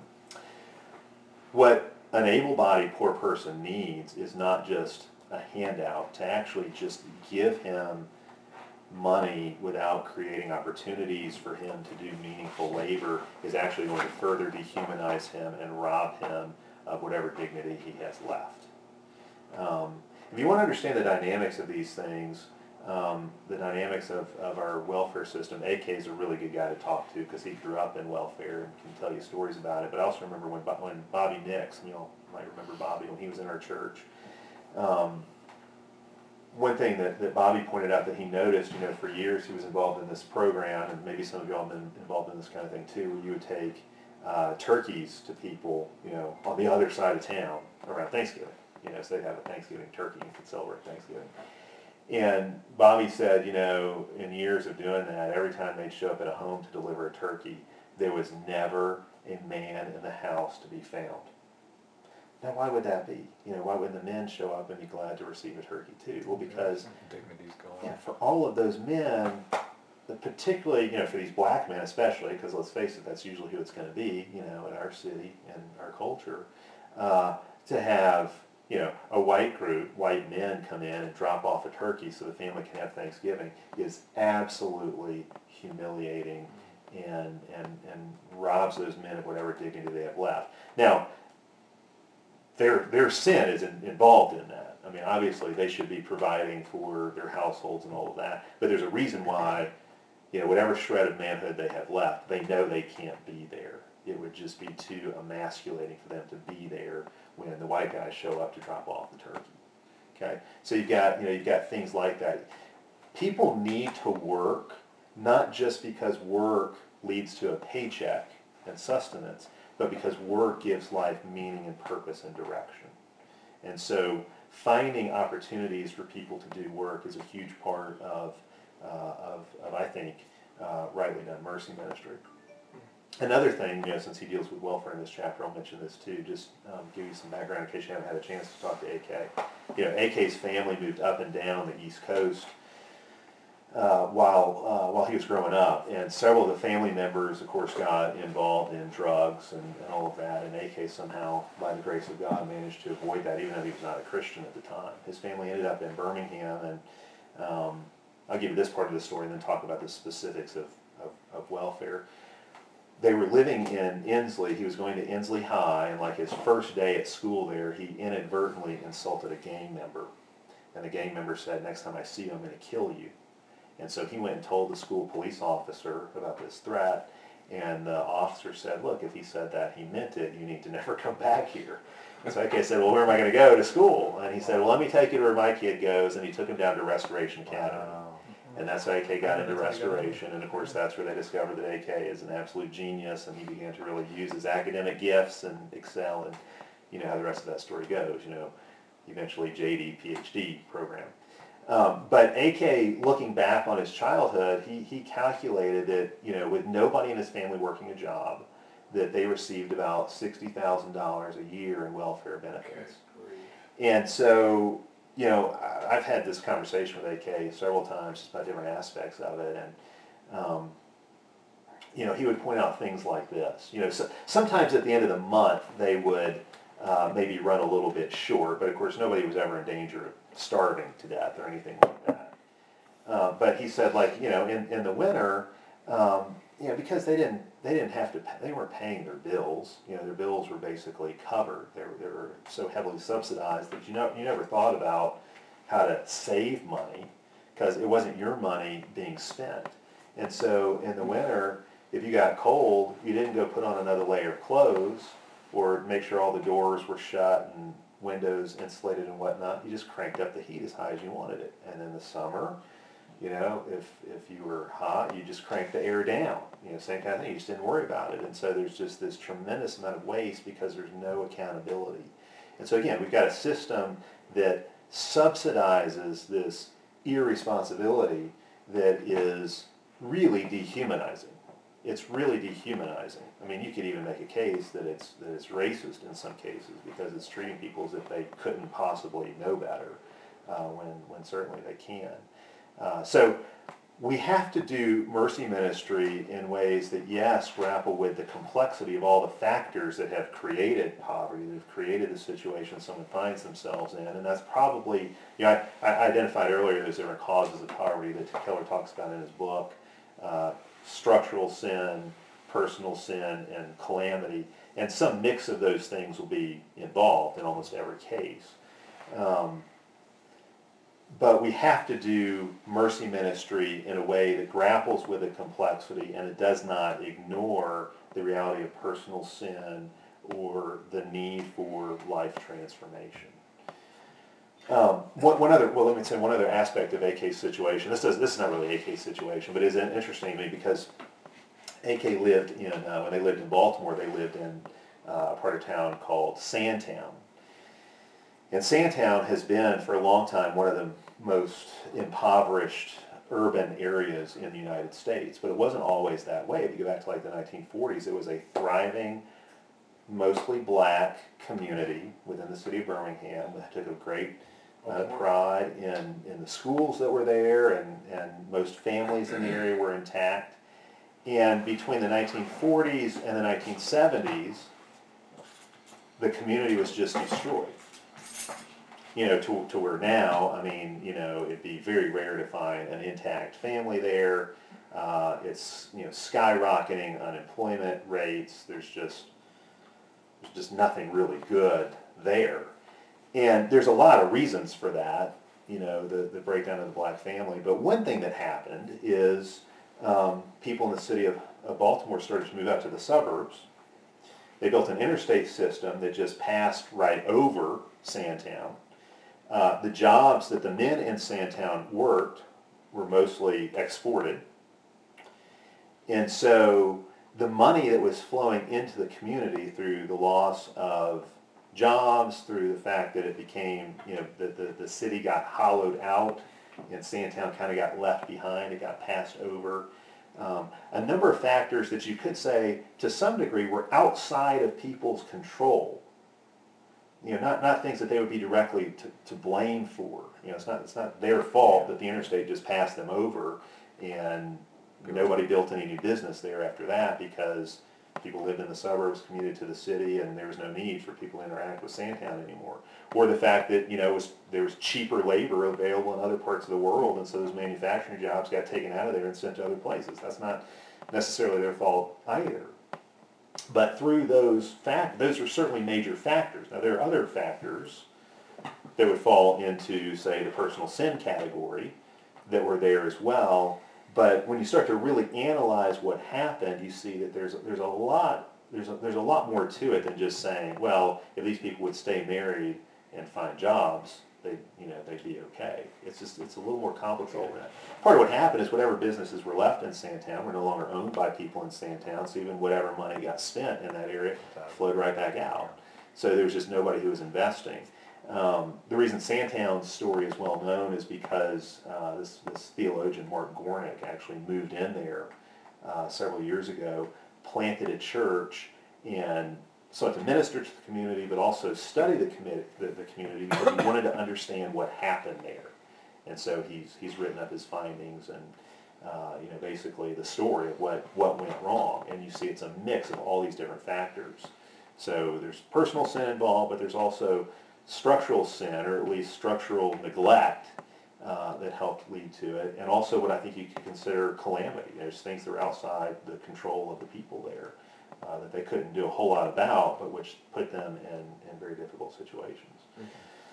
Speaker 1: What an able-bodied poor person needs is not just a handout, to actually just give him money without creating opportunities for him to do meaningful labor is actually going to further dehumanize him and rob him of whatever dignity he has left. Um, if you want to understand the dynamics of these things, um, the dynamics of, of our welfare system, A K is a really good guy to talk to because he grew up in welfare and can tell you stories about it. But I also remember when, when Bobby Nix, and you all might remember Bobby when he was in our church, um, one thing that, that Bobby pointed out that he noticed, you know, for years he was involved in this program, and maybe some of y'all have been involved in this kind of thing too, where you would take uh, turkeys to people, you know, on the other side of town around Thanksgiving. You know, so they'd have a Thanksgiving turkey and could celebrate Thanksgiving. And Bobby said, you know, in years of doing that, every time they'd show up at a home to deliver a turkey, there was never a man in the house to be found. Now, why would that be? You know, why wouldn't the men show up and be glad to receive a turkey too? Well, because
Speaker 3: Dignity's gone.
Speaker 1: yeah, for all of those men, particularly, you know, for these black men especially, because let's face it, that's usually who it's going to be, you know, in our city and our culture, uh, to have, you know, a white group, white men come in and drop off a turkey so the family can have Thanksgiving is absolutely humiliating and, and, and robs those men of whatever dignity they have left. Now, Their, their sin is in, involved in that. I mean, obviously, they should be providing for their households and all of that, but there's a reason why, you know, whatever shred of manhood they have left, they know they can't be there. It would just be too emasculating for them to be there when the white guys show up to drop off the turkey. Okay? So you've got, you know, you've got things like that. People need to work, not just because work leads to a paycheck and sustenance, but because work gives life meaning and purpose and direction. And so finding opportunities for people to do work is a huge part of, uh, of, of, I think, uh, rightly done mercy ministry. Another thing, you know, since he deals with welfare in this chapter, I'll mention this too, just um, give you some background in case you haven't had a chance to talk to A K. You know, A K's family moved up and down the East Coast Uh, while uh, while he was growing up, and several of the family members, of course, got involved in drugs and, and all of that, and A K somehow, by the grace of God, managed to avoid that, even though he was not a Christian at the time. His family ended up in Birmingham, and um, I'll give you this part of the story and then talk about the specifics of, of, of welfare. They were living in Inslee. He was going to Inslee High, and like his first day at school there, he inadvertently insulted a gang member, and the gang member said, "Next time I see you, I'm going to kill you." And so he went and told the school police officer about this threat, and the officer said, "Look, if he said that, he meant it. You need to never come back here." And so A K said, "Well, where am I going to go? To school?" And he said, "Well, let me take you to where my kid goes," and he took him down to Restoration Academy.
Speaker 3: Wow.
Speaker 1: And that's how A K got into Restoration, and of course that's where they discovered that A K is an absolute genius, and he began to really use his academic gifts and excel, and you know how the rest of that story goes, you know, eventually J D, P H D program. Um, but A K, looking back on his childhood, he, he calculated that, you know, with nobody in his family working a job, that they received about sixty thousand dollars a year in welfare benefits. And so, you know, I've had this conversation with A K several times just about different aspects of it, and, um, you know, he would point out things like this. You know, so, sometimes at the end of the month, they would uh, maybe run a little bit short, but of course nobody was ever in danger of starving to death or anything like that. Uh, but he said, like, you know, in, in the winter, um, you know, because they didn't they didn't have to pay, they weren't paying their bills. You know, their bills were basically covered. They were, they were so heavily subsidized that you know you never thought about how to save money because it wasn't your money being spent. And so in the winter, if you got cold, you didn't go put on another layer of clothes or make sure all the doors were shut and windows insulated and whatnot. You just cranked up the heat as high as you wanted it. And in the summer, you know, if if you were hot, you just cranked the air down. You know, same kind of thing. You just didn't worry about it. And so there's just this tremendous amount of waste because there's no accountability. And so again, we've got a system that subsidizes this irresponsibility that is really dehumanizing. it's really dehumanizing. I mean, you could even make a case that it's, that it's racist in some cases, because it's treating people as if they couldn't possibly know better, uh, when, when certainly they can. Uh, so, we have to do mercy ministry in ways that, yes, grapple with the complexity of all the factors that have created poverty, that have created the situation someone finds themselves in, and that's probably, you know, I, I identified earlier those different causes of poverty that Keller talks about in his book, uh, structural sin, personal sin, and calamity, and some mix of those things will be involved in almost every case. Um, But we have to do mercy ministry in a way that grapples with the complexity, and it does not ignore the reality of personal sin or the need for life transformation. Um, one, one other, well, let me say one other aspect of A K's situation. This is this is not really A K's situation, but it is interesting to me because A K lived in uh, when they lived in Baltimore. They lived in uh, a part of town called Sandtown. And Sandtown has been, for a long time, one of the most impoverished urban areas in the United States. But it wasn't always that way. If you go back to like the nineteen forties, it was a thriving, mostly black community within the city of Birmingham that took a great uh, pride in, in the schools that were there, and, and most families in the area were intact. And between the nineteen forties and the nineteen seventies, the community was just destroyed. You know, to, to where now, I mean, you know, it'd be very rare to find an intact family there. Uh, it's, you know, skyrocketing unemployment rates. There's just, there's just nothing really good there. And there's a lot of reasons for that, you know, the, the breakdown of the black family. But one thing that happened is um, people in the city of, of Baltimore started to move out to the suburbs. They built an interstate system that just passed right over Sandtown. Uh, the jobs that the men in Sandtown worked were mostly exported. And so the money that was flowing into the community through the loss of jobs, through the fact that it became, you know, the, the, the city got hollowed out and Sandtown kind of got left behind, it got passed over. Um, a number of factors that you could say, to some degree, were outside of people's control. You know, not, not things that they would be directly to, to blame for. You know, it's not it's not their fault that the interstate just passed them over, and nobody built any new business there after that because people lived in the suburbs, commuted to the city, and there was no need for people to interact with Sandtown anymore. Or the fact that, you know, it was, there was cheaper labor available in other parts of the world, and so those manufacturing jobs got taken out of there and sent to other places. That's not necessarily their fault either. But through those fact, those are certainly major factors. Now there are other factors that would fall into, say, the personal sin category that were there as well. But when you start to really analyze what happened, you see that there's there's a lot there's a, there's a lot more to it than just saying, well, if these people would stay married and find jobs, they you know they'd be okay. It's just it's a little more complicated than that. Part of what happened is whatever businesses were left in Sandtown were no longer owned by people in Sandtown, so even whatever money got spent in that area flowed right back out. So there was just nobody who was investing. Um, the reason Sandtown's story is well known is because uh, this, this theologian, Mark Gornick, actually moved in there uh, several years ago, planted a church, and sought to minister to the community, but also study the, commi- the, the community because he wanted to understand what happened there. And so he's he's written up his findings and uh, you know basically the story of what, what went wrong. And you see it's a mix of all these different factors. So there's personal sin involved, but there's also structural sin, or at least structural neglect uh, that helped lead to it. And also what I think you could consider calamity. There's things that are outside the control of the people there uh, that they couldn't do a whole lot about, but which put them in, in very difficult situations. Mm-hmm.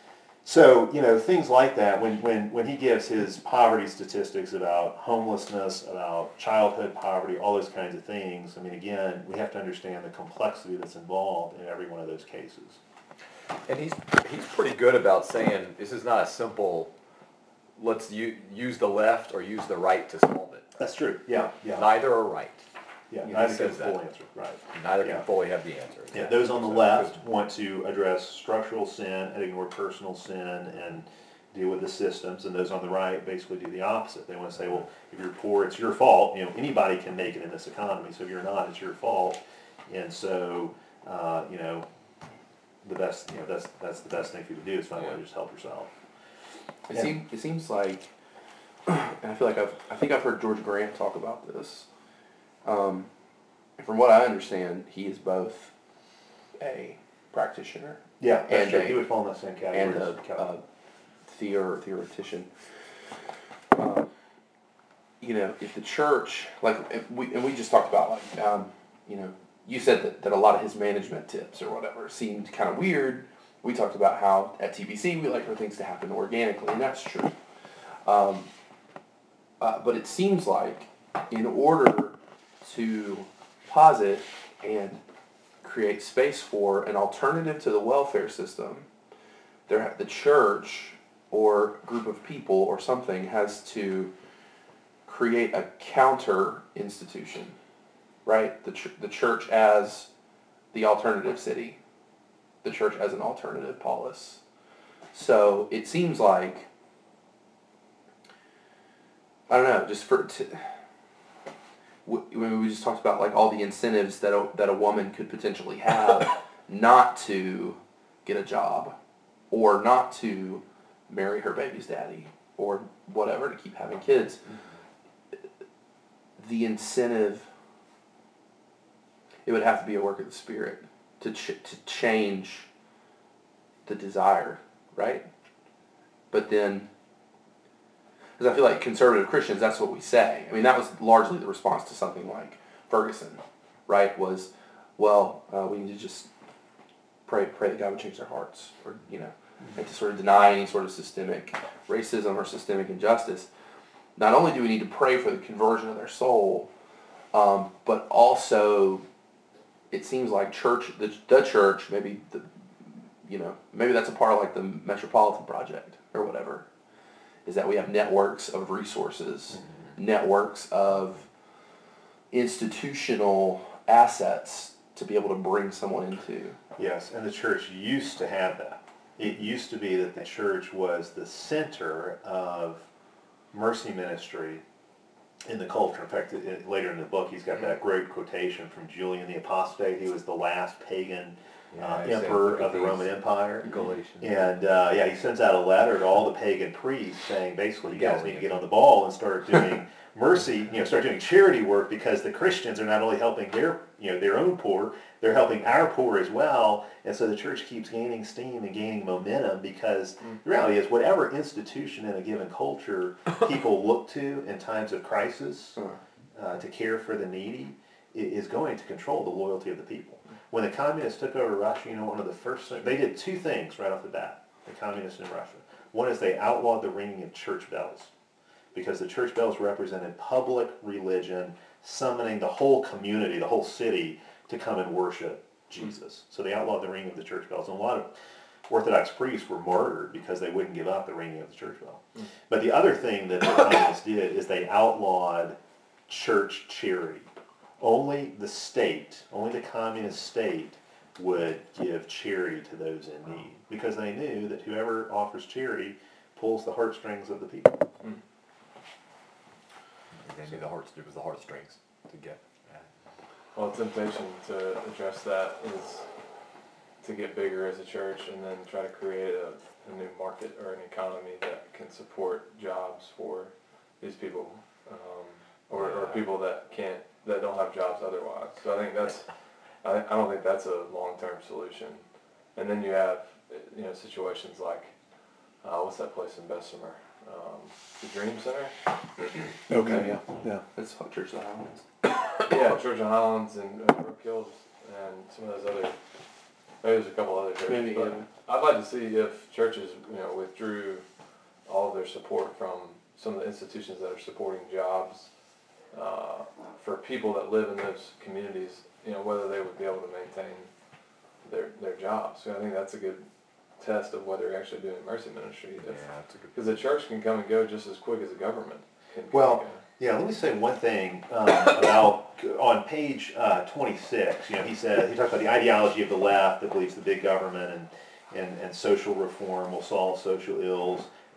Speaker 1: So, you know, things like that, when, when, when he gives his poverty statistics about homelessness, about childhood poverty, all those kinds of things, I mean, again, we have to understand the complexity that's involved in every one of those cases.
Speaker 3: And he's he's pretty good about saying this is not a simple, let's u- use the left or use the right to solve it.
Speaker 1: That's true, yeah, yeah.
Speaker 3: Neither are right.
Speaker 1: Yeah,
Speaker 3: He
Speaker 1: neither
Speaker 3: says
Speaker 1: can full
Speaker 3: that.
Speaker 1: answer, right.
Speaker 3: Neither
Speaker 1: Yeah.
Speaker 3: can fully have the answer.
Speaker 1: Yeah, those on the
Speaker 3: So,
Speaker 1: left want to address structural sin and ignore personal sin and deal with the systems, and those on the right basically do the opposite. They want to say, well, if you're poor, it's your fault. You know, anybody can make it in this economy, so if you're not, it's your fault. And so, uh, you know, the best, you know, that's that's the best thing for you to do is find a way to just help yourself.
Speaker 4: It
Speaker 1: Yeah.
Speaker 4: seems it seems like, and I feel like I've I think I've heard George Grant talk about this. Um, and from what I understand, he is both a practitioner
Speaker 1: Yeah, that's
Speaker 4: and
Speaker 1: true.
Speaker 4: a
Speaker 1: He would fall in that same category.
Speaker 4: and
Speaker 1: as
Speaker 4: a,
Speaker 1: Calvin.
Speaker 4: a theor theoretician. Um, you know, if the church, like if we and we just talked about, like um, you know, you said that, that a lot of his management tips or whatever seemed kind of weird. We talked about how at T B C we like for things to happen organically, and that's true. Um, uh, but it seems like in order to posit and create space for an alternative to the welfare system, there the church or group of people or something has to create a counter institution, right? The ch- the church as the alternative city, the church as an alternative polis. So it seems like, I don't know, just for to, when we just talked about like all the incentives that a, that a woman could potentially have not to get a job or not to marry her baby's daddy or whatever, to keep having kids. The incentive, it would have to be a work of the Spirit to ch- to change the desire, right? But then, because I feel like conservative Christians, that's what we say. I mean, that was largely the response to something like Ferguson, right? Was, well, uh, we need to just pray pray that God would change their hearts, or you know, and to sort of deny any sort of systemic racism or systemic injustice. Not only do we need to pray for the conversion of their soul, um, but also, it seems like church, the, the church, maybe the, you know, maybe that's a part of like the Metropolitan Project or whatever, is that we have networks of resources, mm-hmm. networks of institutional assets to be able to bring someone into.
Speaker 1: Yes, and the church used to have that. It used to be that the church was the center of mercy ministry in the culture. In fact, it, it, later in the book, he's got that great quotation from Julian the Apostate. He was the last pagan
Speaker 3: Yeah,
Speaker 1: uh,
Speaker 3: he said,
Speaker 1: emperor
Speaker 3: "Look at
Speaker 1: of the
Speaker 3: these
Speaker 1: Roman Empire.
Speaker 3: Galatians."
Speaker 1: And uh, yeah, he sends out a letter to all the pagan priests saying, basically, you guys need to get on the ball and start doing mercy, you know, start doing charity work, because the Christians are not only helping their, you know, their own poor, they're helping our poor as well. And so the church keeps gaining steam and gaining momentum, because the reality is, whatever institution in a given culture people look to in times of crisis uh, to care for the needy is going to control the loyalty of the people. When the communists took over Russia, you know, one of the first things, they did two things right off the bat, the communists in Russia. One is they outlawed the ringing of church bells, because the church bells represented public religion, summoning the whole community, the whole city, to come and worship Jesus. So they outlawed the ringing of the church bells. And a lot of Orthodox priests were martyred because they wouldn't give up the ringing of the church bell. Mm. But the other thing that the communists did is they outlawed church charity. Only the state, only the communist state would give charity to those in need, because they knew that whoever offers charity pulls the heartstrings of the people.
Speaker 3: Mm. They knew the heart, it was the heartstrings to get. Yeah.
Speaker 2: Well, temptation to address that is to get bigger as a church and then try to create a, a new market or an economy that can support jobs for these people, um, or, or people that can't, that don't have jobs otherwise. So I think that's, I, I don't think that's a long-term solution. And then you have, you know, situations like, uh, what's that place in Bessemer? Um, the Dream Center?
Speaker 4: Okay, yeah, yeah. That's what Church of the Highlands.
Speaker 2: Yeah, Church of Highlands and uh, Brook Hills and some of those other, maybe there's a couple other churches.
Speaker 4: Maybe,
Speaker 2: but
Speaker 4: yeah.
Speaker 2: I'd like to see if churches, you know, withdrew all of their support from some of the institutions that are supporting jobs uh, for people that live in those communities, you know, whether they would be able to maintain their their jobs. So I think that's a good test of whether you're actually doing mercy ministry.
Speaker 3: Yeah, that's a good.
Speaker 2: Because the church can come and go just as quick as the government can come
Speaker 1: Well,
Speaker 2: and go.
Speaker 1: yeah, let me say one thing um, about, on page uh, twenty-six, you know, he said, he talked about the ideology of the left that believes the big government and, and, and social reform will solve social ills.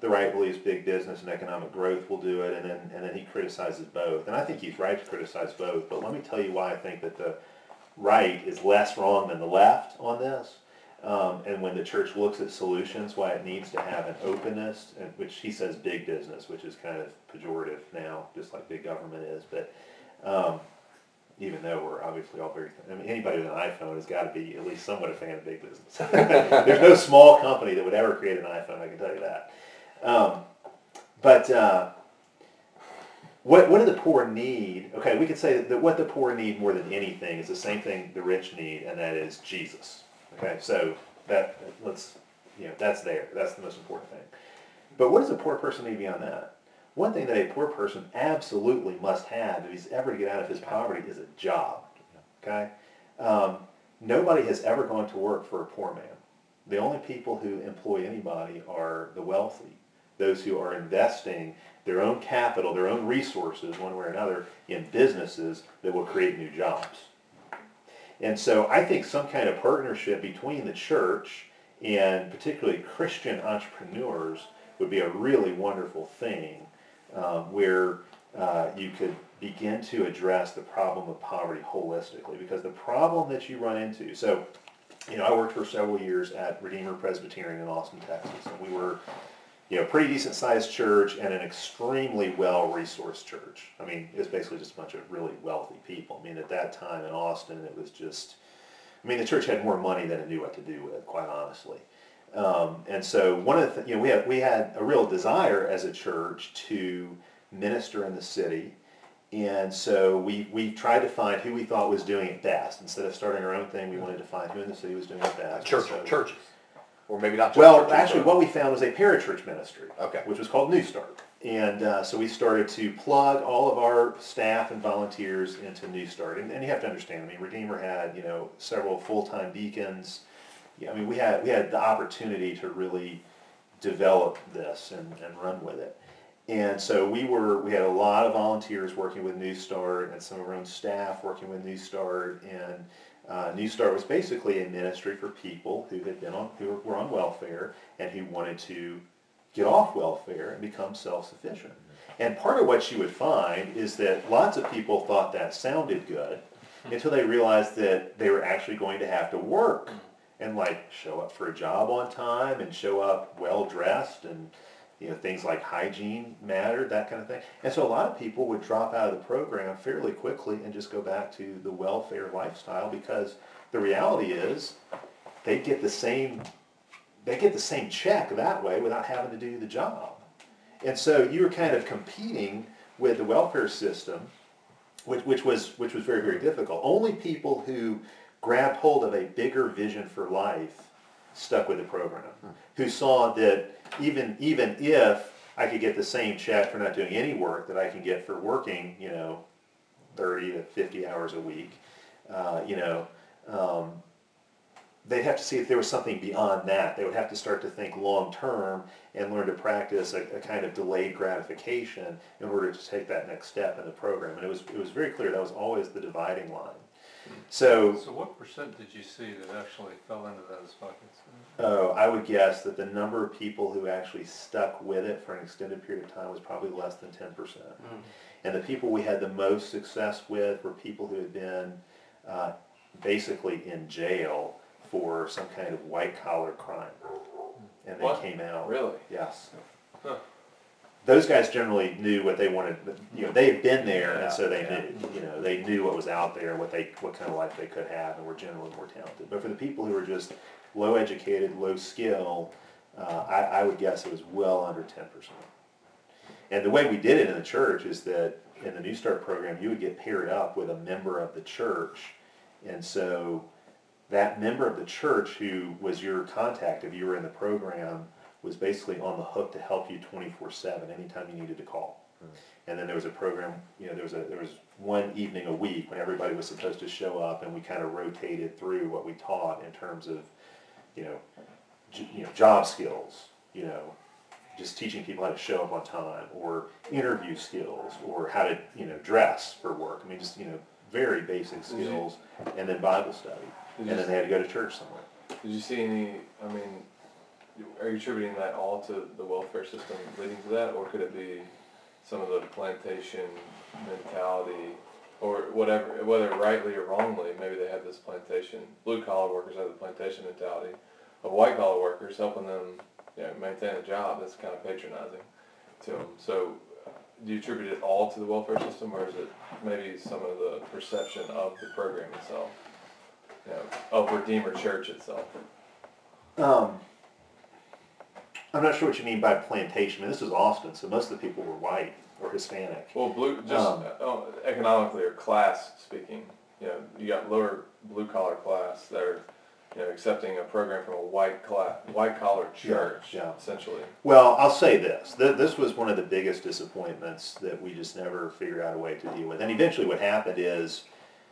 Speaker 1: the right believes big business and economic growth will do it, and then and then he criticizes both. And I think he's right to criticize both. But let me tell you why I think that the right is less wrong than the left on this. Um, and when the church looks at solutions, why it needs to have an openness, and which he says big business, which is kind of pejorative now, just like big government is. But um, even though we're obviously all very, I mean, anybody with an iPhone has got to be at least somewhat a fan of big business. There's no small company that would ever create an iPhone, I can tell you that. Um, but uh, what what do the poor need? Okay, we could say that what the poor need more than anything is the same thing the rich need, and that is Jesus. Okay, so that let's you know that's there. That's the most important thing. But what does a poor person need beyond that? One thing that a poor person absolutely must have if he's ever to get out of his poverty is a job. Okay, um, nobody has ever gone to work for a poor man. The only people who employ anybody are the wealthy, those who are investing their own capital, their own resources, one way or another, in businesses that will create new jobs. And so I think some kind of partnership between the church and particularly Christian entrepreneurs would be a really wonderful thing, um, where uh, you could begin to address the problem of poverty holistically. Because the problem that you run into, so, you know, I worked for several years at Redeemer Presbyterian in Austin, Texas, and we were, you know, pretty decent sized church and an extremely well-resourced church. I mean, it's basically just a bunch of really wealthy people. I mean, at that time in Austin, it was just, I mean, the church had more money than it knew what to do with, quite honestly. Um, and so one of the, th- you know, we had, we had a real desire as a church to minister in the city. And so we, we tried to find who we thought was doing it best. Instead of starting our own thing, we wanted to find who in the city was doing it best.
Speaker 3: Church,
Speaker 1: so,
Speaker 3: churches, or maybe not. Just
Speaker 1: well,
Speaker 3: churches,
Speaker 1: actually,
Speaker 3: but-
Speaker 1: what we found was a parachurch ministry,
Speaker 3: Okay.
Speaker 1: which was called New Start. And uh, so we started to plug all of our staff and volunteers into New Start. And, and you have to understand, I mean, Redeemer had, you know, several full-time deacons. Yeah, I mean, we had we had the opportunity to really develop this and, and run with it. And so we were we had a lot of volunteers working with New Start and some of our own staff working with New Start. And uh, New Start was basically a ministry for people who had been on who were on welfare and who wanted to get off welfare and become self-sufficient. And part of what you would find is that lots of people thought that sounded good until they realized that they were actually going to have to work and like show up for a job on time and show up well dressed, and you know, things like hygiene mattered, that kind of thing. And so a lot of people would drop out of the program fairly quickly and just go back to the welfare lifestyle, because the reality is they get the same they get the same check that way without having to do the job. And so you were kind of competing with the welfare system, which, which was which was very, very difficult. Only people who grabbed hold of a bigger vision for life stuck with the program, who saw that even even if I could get the same check for not doing any work that I can get for working, you know, thirty to fifty hours a week, uh, you know, um, they'd have to see if there was something beyond that. They would have to start to think long term and learn to practice a, a kind of delayed gratification in order to take that next step in the program. And it was it was very clear that was always the dividing line. So,
Speaker 5: So what percent did you see that actually fell into those buckets?
Speaker 1: oh, I would guess that the number of people who actually stuck with it for an extended period of time was probably less than ten percent.
Speaker 5: Mm.
Speaker 1: And the people we had the most success with were people who had been uh, basically in jail for some kind of white-collar crime. And they
Speaker 2: What?
Speaker 1: came out.
Speaker 2: Really?
Speaker 1: Yes.
Speaker 2: Huh.
Speaker 1: Those guys generally knew what they wanted, but, you know, they had been there, and so they
Speaker 5: Yeah.
Speaker 1: knew, you know, they knew what was out there, what they, what kind of life they could have, and were generally more talented. But for the people who were just low educated, low skill, uh, I, I would guess it was well under ten percent. And the way we did it in the church is that in the New Start program, you would get paired up with a member of the church, and so that member of the church who was your contact if you were in the program was basically on the hook to help you twenty-four seven anytime you needed to call. Mm. And then there was a program, you know, there was a there was one evening a week when everybody was supposed to show up, and we kind of rotated through what we taught in terms of, you know, j- you know, job skills, you know, just teaching people how to show up on time, or interview skills, or how to, you know, dress for work. I mean, just, you know, very basic skills, and then Bible study.
Speaker 2: Did
Speaker 1: And
Speaker 2: you,
Speaker 1: then they had to go to church somewhere.
Speaker 2: did you see any, I mean, are you attributing that all to the welfare system leading to that, or could it be some of the plantation mentality, or whatever, whether rightly or wrongly, maybe they have this plantation, blue collar workers have the plantation mentality of white collar workers, helping them, you know, maintain a job. That's kind of patronizing to them. So, do you attribute it all to the welfare system, or is it maybe some of the perception of the program itself, you know, of Redeemer Church itself?
Speaker 1: Um, I'm not sure what you mean by plantation. I mean, this is Austin, so most of the people were white or Hispanic.
Speaker 2: Well, blue, just
Speaker 1: Um,
Speaker 2: uh, economically or class speaking, you know, you got lower blue collar class that are, you know, accepting a program from a white class, white collar church,
Speaker 1: yeah.
Speaker 2: essentially.
Speaker 1: Well, I'll say this. Th- This was one of the biggest disappointments that we just never figured out a way to deal with. And eventually what happened is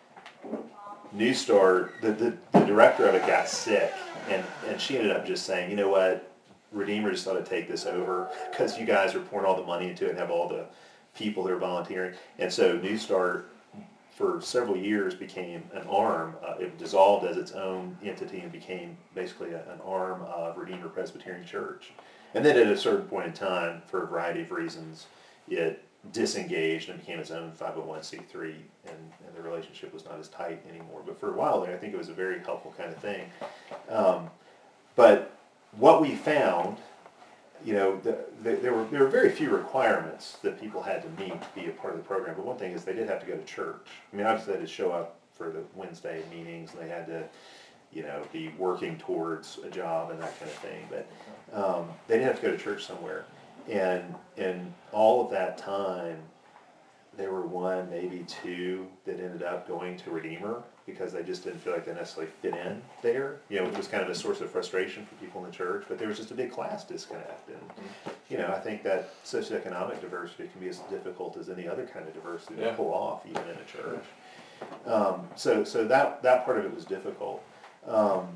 Speaker 1: New Star, the, the, the director of it got sick, and, and she ended up just saying, you know what, Redeemer just ought to take this over, because you guys are pouring all the money into it and have all the people that are volunteering. And so New Star, for several years, became an arm. Uh, it dissolved as its own entity and became basically a, an arm of Redeemer Presbyterian Church. And then at a certain point in time, for a variety of reasons, it disengaged and became its own five oh one c three, and, and the relationship was not as tight anymore. But for a while there, I think it was a very helpful kind of thing. Um, but what we found, you know, the, the, there were there were very few requirements that people had to meet to be a part of the program. But one thing is they did have to go to church. I mean, obviously they had to show up for the Wednesday meetings, and they had to, you know, be working towards a job and that kind of thing. But um, they didn't have to go to church somewhere. And in all of that time, there were one, maybe two that ended up going to Redeemer because they just didn't feel like they necessarily fit in there. You know, it was kind of a source of frustration for people in the church, but there was just a big class disconnect. And, you know, I think that socioeconomic diversity can be as difficult as any other kind of diversity to
Speaker 2: Yeah.
Speaker 1: pull off, even in a church. Um, so, so that, that part of it was difficult. Um,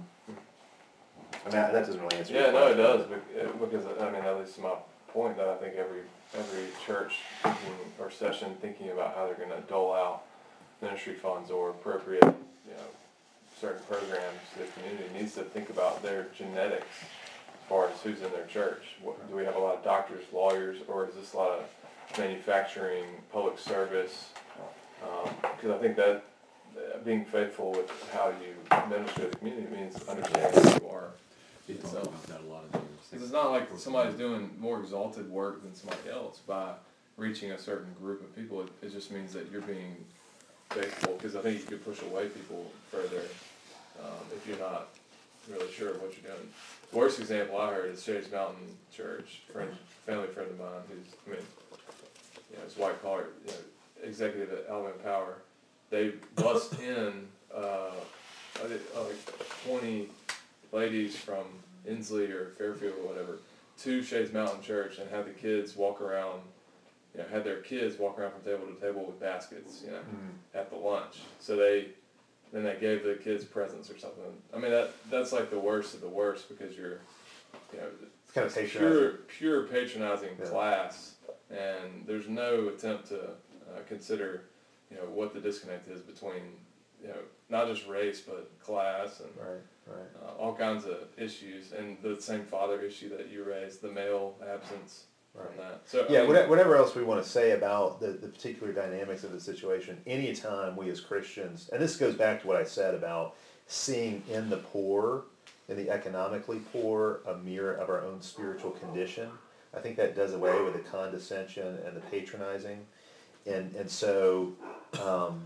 Speaker 1: I mean, that doesn't really answer your
Speaker 2: Yeah, no, it
Speaker 1: question.
Speaker 2: does, bec- because, I mean, at least to my point, that I think every, every church thinking, or session thinking about how they're gonna dole out ministry funds or appropriate, you know, certain programs to the community, needs to think about their genetics as far as who's in their church. What, do we have a lot of doctors, lawyers, or is this a lot of manufacturing, public service? Um, cause I think that, uh, being faithful with how you minister to the community means understanding who you are.
Speaker 6: We talk
Speaker 2: So-
Speaker 6: about that a lot of times.
Speaker 2: Because it's not like somebody's doing more exalted work than somebody else by reaching a certain group of people. It, it just means that you're being faithful, because I think you could push away people further um, if you're not really sure of what you're doing. The worst example I heard is Shades Mountain Church, friend, family friend of mine, who's, I mean, you know, it's white collar, you know, executive at Alabama Power. They bust in uh, I did, uh, like twenty ladies from Inslee or Fairfield or whatever to Shades Mountain Church and had the kids walk around, you know, had their kids walk around from table to table with baskets, you know,
Speaker 1: Mm.
Speaker 2: at the lunch. So they, then they gave the kids presents or something. I mean, that that's like the worst of the worst, because you're, you know,
Speaker 1: It's kind of
Speaker 2: pure,
Speaker 1: patronizing.
Speaker 2: pure patronizing
Speaker 1: Yeah.
Speaker 2: class, and there's no attempt to uh, consider, you know, what the disconnect is between, you know, not just race, but class and
Speaker 1: Right, right.
Speaker 2: uh, all kinds of issues, and the same father issue that you raised, the male absence from
Speaker 1: Right.
Speaker 2: that. So I
Speaker 1: Yeah,
Speaker 2: mean,
Speaker 1: whate- whatever else we want to say about the, the particular dynamics of the situation, anytime we as Christians, and this goes back to what I said about seeing in the poor, in the economically poor, a mirror of our own spiritual condition, I think that does away with the condescension and the patronizing. And, and so, um,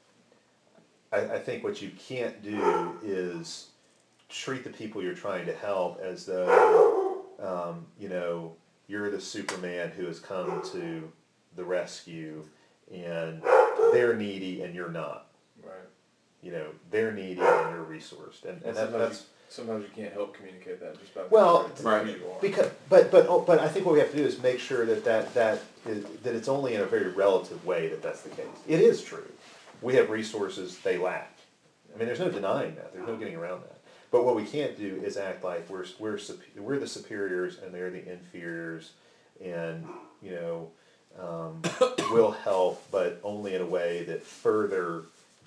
Speaker 1: I, I think what you can't do is treat the people you're trying to help as though, um, you know, you're the Superman who has come to the rescue, and they're needy and you're not.
Speaker 2: right.
Speaker 1: You know, they're needy and you're resourced, and, and
Speaker 2: And
Speaker 1: that,
Speaker 2: sometimes,
Speaker 1: that's
Speaker 2: you, sometimes you can't help communicate that just by
Speaker 1: Well,
Speaker 2: being
Speaker 4: right.
Speaker 2: who you are.
Speaker 1: because, but but oh, but I think what we have to do is make sure that that that is, that it's only in a very relative way that that's the case. It is true. We have resources they lack. I mean, there's no denying that. There's no getting around that. But what we can't do is act like we're we're sup- we're the superiors and they're the inferiors, and you know, um, will help, but only in a way that further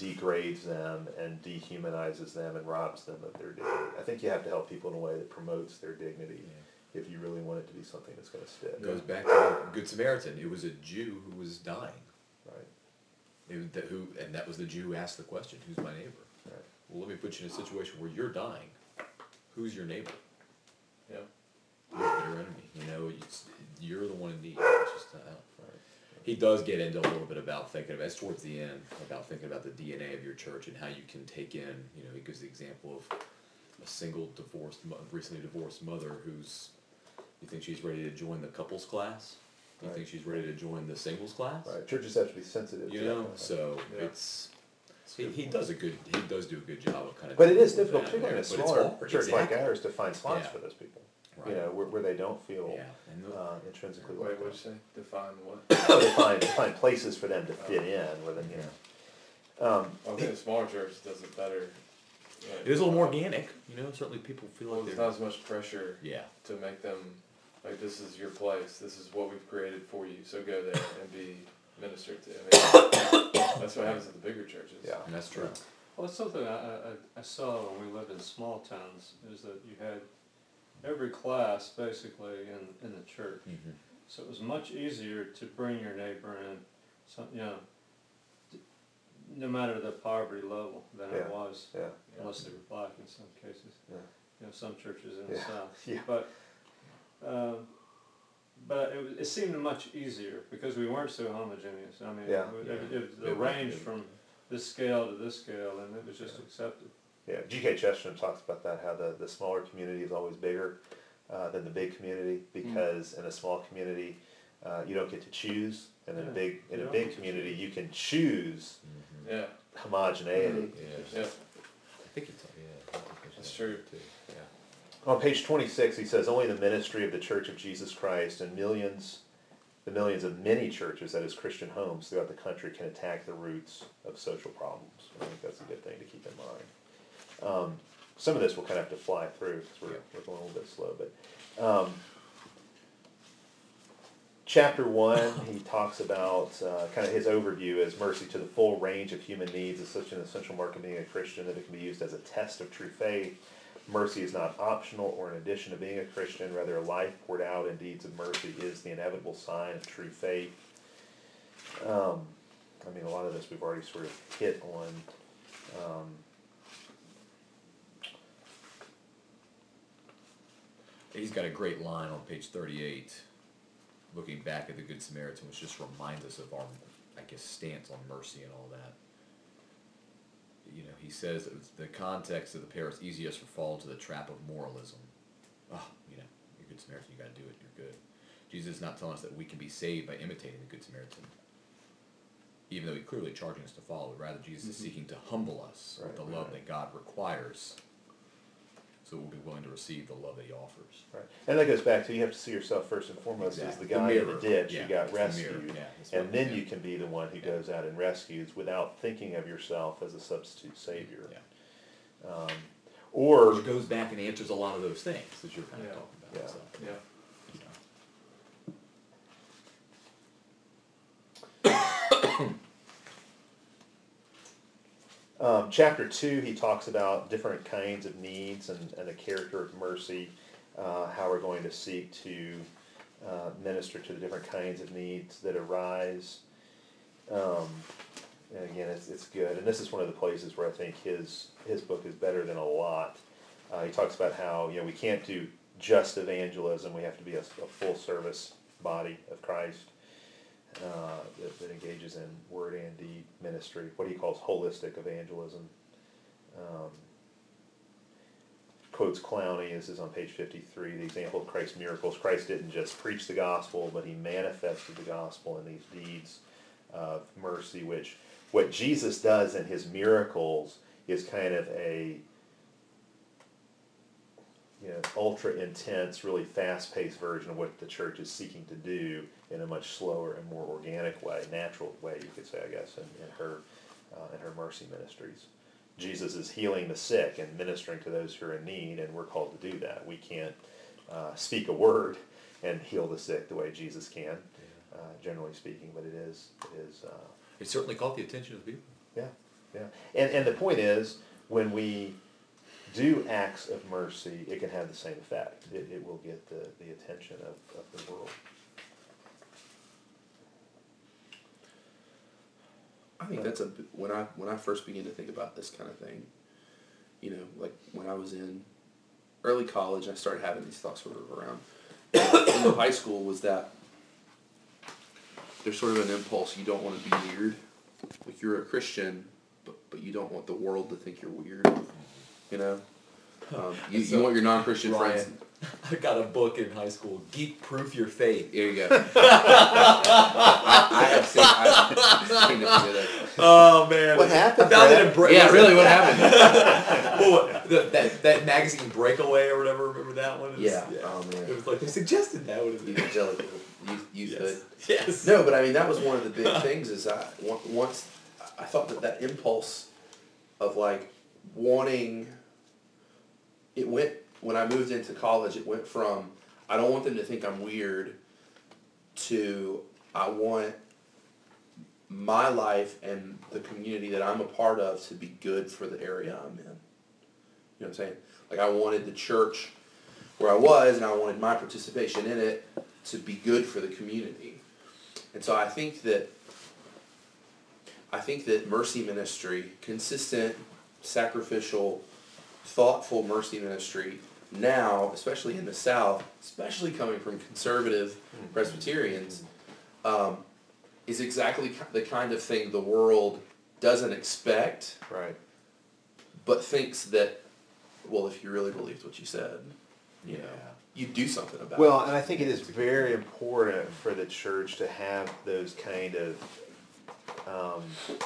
Speaker 1: degrades them and dehumanizes them and robs them of their dignity. I think you have to help people in a way that promotes their dignity if you really want it to be something that's going to stick.
Speaker 3: It goes back to the Good Samaritan. It was a Jew who was dying.
Speaker 1: Right.
Speaker 3: It was the, who, and that was the Jew who asked the question, who's my neighbor?
Speaker 1: Right.
Speaker 3: Well, let me put you in a situation where you're dying. Who's your neighbor?
Speaker 2: Yeah.
Speaker 3: Your bitter enemy. You know, it's, you're the one in need. It's just not out.
Speaker 1: Right.
Speaker 3: He does get into a little bit about thinking about, it's towards the end, about thinking about the D N A of your church and how you can take in, you know, he gives the example of a single divorced, mo- recently divorced mother who's, you think she's ready to join the couples class? You
Speaker 1: Right.
Speaker 3: think she's ready to join the singles class?
Speaker 1: Right. Churches have to be sensitive
Speaker 3: You
Speaker 1: to that
Speaker 3: know,
Speaker 1: kind of thing.
Speaker 3: so
Speaker 2: Yeah.
Speaker 3: it's, he, he does a good, he does do a good job of kind of.
Speaker 1: But it is
Speaker 3: dealing with
Speaker 1: difficult,
Speaker 3: that
Speaker 1: particularly in a
Speaker 3: there, but it's
Speaker 1: smaller
Speaker 3: hard,
Speaker 1: church like
Speaker 3: exactly.
Speaker 1: ours, to find spots
Speaker 3: Yeah.
Speaker 1: for those people.
Speaker 3: Right.
Speaker 1: You know, where, where they don't feel
Speaker 3: Yeah, and the-
Speaker 1: uh, intrinsically
Speaker 2: Wait,
Speaker 1: welcome.
Speaker 2: what'd you say? Define what?
Speaker 1: to find to find places for them to fit in, where they, you know. Um,
Speaker 2: I think a smaller church does it better.
Speaker 3: it is a little more organic, you know, certainly people feel
Speaker 2: Well,
Speaker 3: like
Speaker 2: there's
Speaker 3: they're.
Speaker 2: not as much pressure
Speaker 3: Yeah,
Speaker 2: to make them, like, this is your place, this is what we've created for you, so go there and be ministered to. I mean, that's what happens at the bigger churches.
Speaker 1: yeah.
Speaker 3: and that's true.
Speaker 5: Well, it's something I, I, I saw when we lived in small towns, is that you had every class basically in, in the church.
Speaker 3: Mhm.
Speaker 5: So it was much easier to bring your neighbor in, some, you know, d- no matter the poverty level than it
Speaker 1: Yeah.
Speaker 5: was,
Speaker 1: Yeah.
Speaker 5: unless they were black in some cases.
Speaker 1: Yeah.
Speaker 5: You know, some churches in the
Speaker 1: Yeah.
Speaker 5: south.
Speaker 1: Yeah.
Speaker 5: But, um, but it, was- it seemed much easier because we weren't so homogeneous. I mean,
Speaker 1: Yeah.
Speaker 5: it,
Speaker 3: Yeah.
Speaker 5: it, it, the
Speaker 3: It was-
Speaker 5: range
Speaker 3: it-
Speaker 5: from this scale to this scale, and it was just accepted.
Speaker 1: Yeah, G K Chesterton talks about that, how the, the smaller community is always bigger uh, than the big community, because in a small community, uh, you don't get to choose, and in a
Speaker 5: Yeah,
Speaker 1: big, in
Speaker 5: you
Speaker 1: a
Speaker 5: don't
Speaker 1: big
Speaker 5: get to
Speaker 1: community,
Speaker 5: choose.
Speaker 1: you can choose
Speaker 2: Yeah,
Speaker 1: homogeneity.
Speaker 3: Yeah.
Speaker 2: yeah,
Speaker 3: I think it's, yeah. I think there's
Speaker 2: That's
Speaker 3: that
Speaker 2: true.
Speaker 3: too, yeah.
Speaker 1: On page twenty-six, he says, only the ministry of the Church of Jesus Christ and millions, the millions of many churches, that is Christian homes throughout the country, can attack the roots of social problems. I think that's a good thing to keep in mind. Um, some of this we'll kind of have to fly through, because we're,
Speaker 3: Yeah.
Speaker 1: we're going a little bit slow, but, um, chapter one, he talks about, uh, kind of his overview is mercy to the full range of human needs is such an essential mark of being a Christian that it can be used as a test of true faith. Mercy is not optional or an addition to being a Christian, rather a life poured out in deeds of mercy is the inevitable sign of true faith. Um, I mean, a lot of this we've already sort of hit on. Um,
Speaker 3: He's got a great line on page thirty-eight, looking back at the Good Samaritan, which just reminds us of our, I guess, stance on mercy and all that. You know, he says that the context of the pair is easiest for fall into the trap of moralism. Oh, you know, you're a Good Samaritan, you gotta do it, you're good. Jesus is not telling us that we can be saved by imitating the Good Samaritan, even though he's clearly charging us to follow, but rather Jesus is seeking to humble us with
Speaker 1: Right,
Speaker 3: the love
Speaker 1: right.
Speaker 3: that God requires, so we'll be willing to receive the love that he offers.
Speaker 1: right. And that goes back to, you have to see yourself first and foremost as the
Speaker 3: Exactly.
Speaker 1: guy
Speaker 3: The
Speaker 1: in the
Speaker 3: mirror.
Speaker 1: ditch
Speaker 3: Yeah,
Speaker 1: who got
Speaker 3: it's the mirror.
Speaker 1: rescued.
Speaker 3: Yeah, that's
Speaker 1: And
Speaker 3: what-
Speaker 1: then
Speaker 3: yeah.
Speaker 1: you can be the one who
Speaker 3: Yeah.
Speaker 1: goes out and rescues without thinking of yourself as a substitute savior.
Speaker 3: Yeah.
Speaker 1: Um, or,
Speaker 3: Which goes back and answers a lot of those things that you're kind of
Speaker 2: Yeah.
Speaker 3: talking about.
Speaker 1: Yeah.
Speaker 3: So,
Speaker 2: yeah.
Speaker 3: you know.
Speaker 1: Um, chapter two, he talks about different kinds of needs and, and the character of mercy, uh, how we're going to seek to uh, minister to the different kinds of needs that arise. Um, and again, it's, it's good. And this is one of the places where I think his, his book is better than a lot. Uh, he talks about how, you know, we can't do just evangelism. We have to be a, a full service body of Christ. Uh, that, that engages in word and deed ministry, what he calls holistic evangelism. Um, quotes Clowney, this is on page fifty-three, the example of Christ's miracles. Christ didn't just preach the gospel, but he manifested the gospel in these deeds of mercy, which what Jesus does in his miracles is kind of a you know, ultra intense, really fast paced version of what the church is seeking to do in a much slower and more organic way, natural way, you could say, I guess, in, in her uh, in her mercy ministries. Jesus is healing the sick and ministering to those who are in need, and we're called to do that. We can't uh, speak a word and heal the sick the way Jesus can, uh, generally speaking, but it is it is uh,
Speaker 3: It certainly caught the attention of the people.
Speaker 1: yeah. Yeah, and, and the point is, when we do acts of mercy, it can have the same effect. It, it will get the, the attention of, of the world.
Speaker 4: I think that's a b- when I when I first began to think about this kind of thing, you know, like when I was in early college, I started having these thoughts sort of around. In high school, was that there's sort of an impulse, you don't want to be weird, like you're a Christian, but but you don't want the world to think you're weird, you know. Um, you,
Speaker 3: So,
Speaker 4: you want your non-Christian
Speaker 3: Ryan,
Speaker 4: friends.
Speaker 3: I got a book in high school, Geek Proof Your Faith.
Speaker 4: There you go. I, I have seen. I've seen it together.
Speaker 3: Oh man,
Speaker 1: What happened,
Speaker 3: I found
Speaker 1: Fred?
Speaker 3: it in Bra-
Speaker 4: Yeah,
Speaker 3: was
Speaker 4: really,
Speaker 3: it-
Speaker 4: what happened?
Speaker 3: well, the, that that magazine Breakaway or whatever. Remember that one? It was-
Speaker 4: Yeah. Oh man.
Speaker 3: It was like they suggested that would have been.
Speaker 4: Evangelical youth, youthhood.
Speaker 3: Yes. Yes.
Speaker 4: No, but I mean that was one of the big things. Is I on- once I thought that that impulse of like wanting. It went when I moved into college. It went from I don't want them to think I'm weird to I want my life and the community that I'm a part of to be good for the area I'm in. You know what I'm saying? Like I wanted the church where I was, and I wanted my participation in it to be good for the community. And so I think that I think that mercy ministry, consistent, sacrificial, thoughtful mercy ministry, now, especially in the South, especially coming from conservative Presbyterians, um, is exactly ki- the kind of thing the world doesn't expect,
Speaker 1: Right.
Speaker 4: but thinks that, well, if you really believed what you said, you
Speaker 3: Yeah.
Speaker 4: know, you'd do something about
Speaker 1: Well,
Speaker 4: it.
Speaker 1: and I think it is very important for the church to have those kind of um,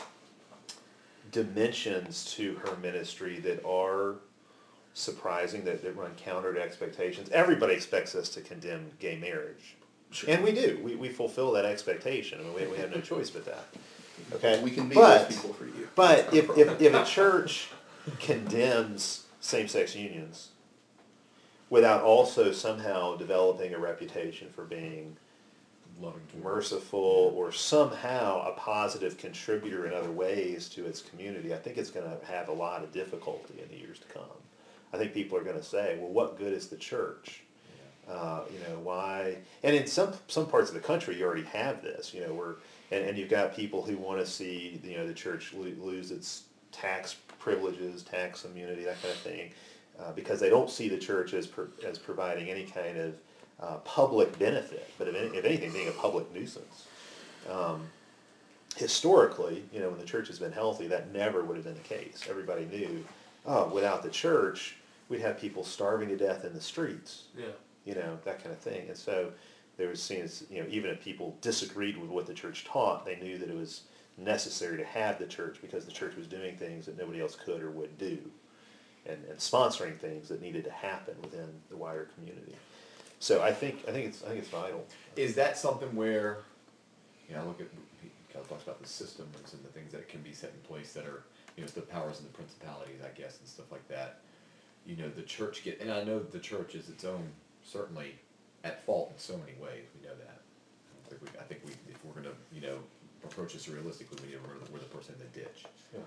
Speaker 1: dimensions to her ministry that are surprising, that, that run counter to expectations. Everybody expects us to condemn gay marriage.
Speaker 4: Sure.
Speaker 1: And we do. We, we fulfill that expectation. I mean, we, we have no choice but that. Okay?
Speaker 4: We can be
Speaker 1: But-
Speaker 4: those people for you.
Speaker 1: But
Speaker 4: That's not a
Speaker 1: if,
Speaker 4: problem.
Speaker 1: if, if a church condemns same-sex unions without also somehow developing a reputation for being
Speaker 3: Loving towards-
Speaker 1: merciful or somehow a positive contributor in other ways to its community, I think it's going to have a lot of difficulty in the years to come. I think people are going to say, well, what good is the church? Uh, you know, why? And in some some parts of the country, you already have this. You know, where and, and you've got people who want to see, you know, the church lo- lose its tax privileges, tax immunity, that kind of thing, uh, because they don't see the church as pro- as providing any kind of uh, public benefit, but if, any, if anything, being a public nuisance. Um, historically, you know, when the church has been healthy, that never would have been the case. Everybody knew, oh, without the church, we'd have people starving to death in the streets.
Speaker 2: Yeah.
Speaker 1: You know, that kind of thing. And so there was seen as, you know, even if people disagreed with what the church taught, they knew that it was necessary to have the church because the church was doing things that nobody else could or would do, and, and sponsoring things that needed to happen within the wider community. So I think I think it's I think it's vital.
Speaker 3: Is that something where, you know, I look at, Cal talks about the systems and the things that can be set in place that are, you know, the powers and the principalities, I guess, and stuff like that. You know, the church get, and I know the church is its own, certainly at fault in so many ways, we know that. I think we, I think we, if we're gonna, you know, approach this realistically, we need to, we're the, we're the person in the ditch.
Speaker 1: Yeah.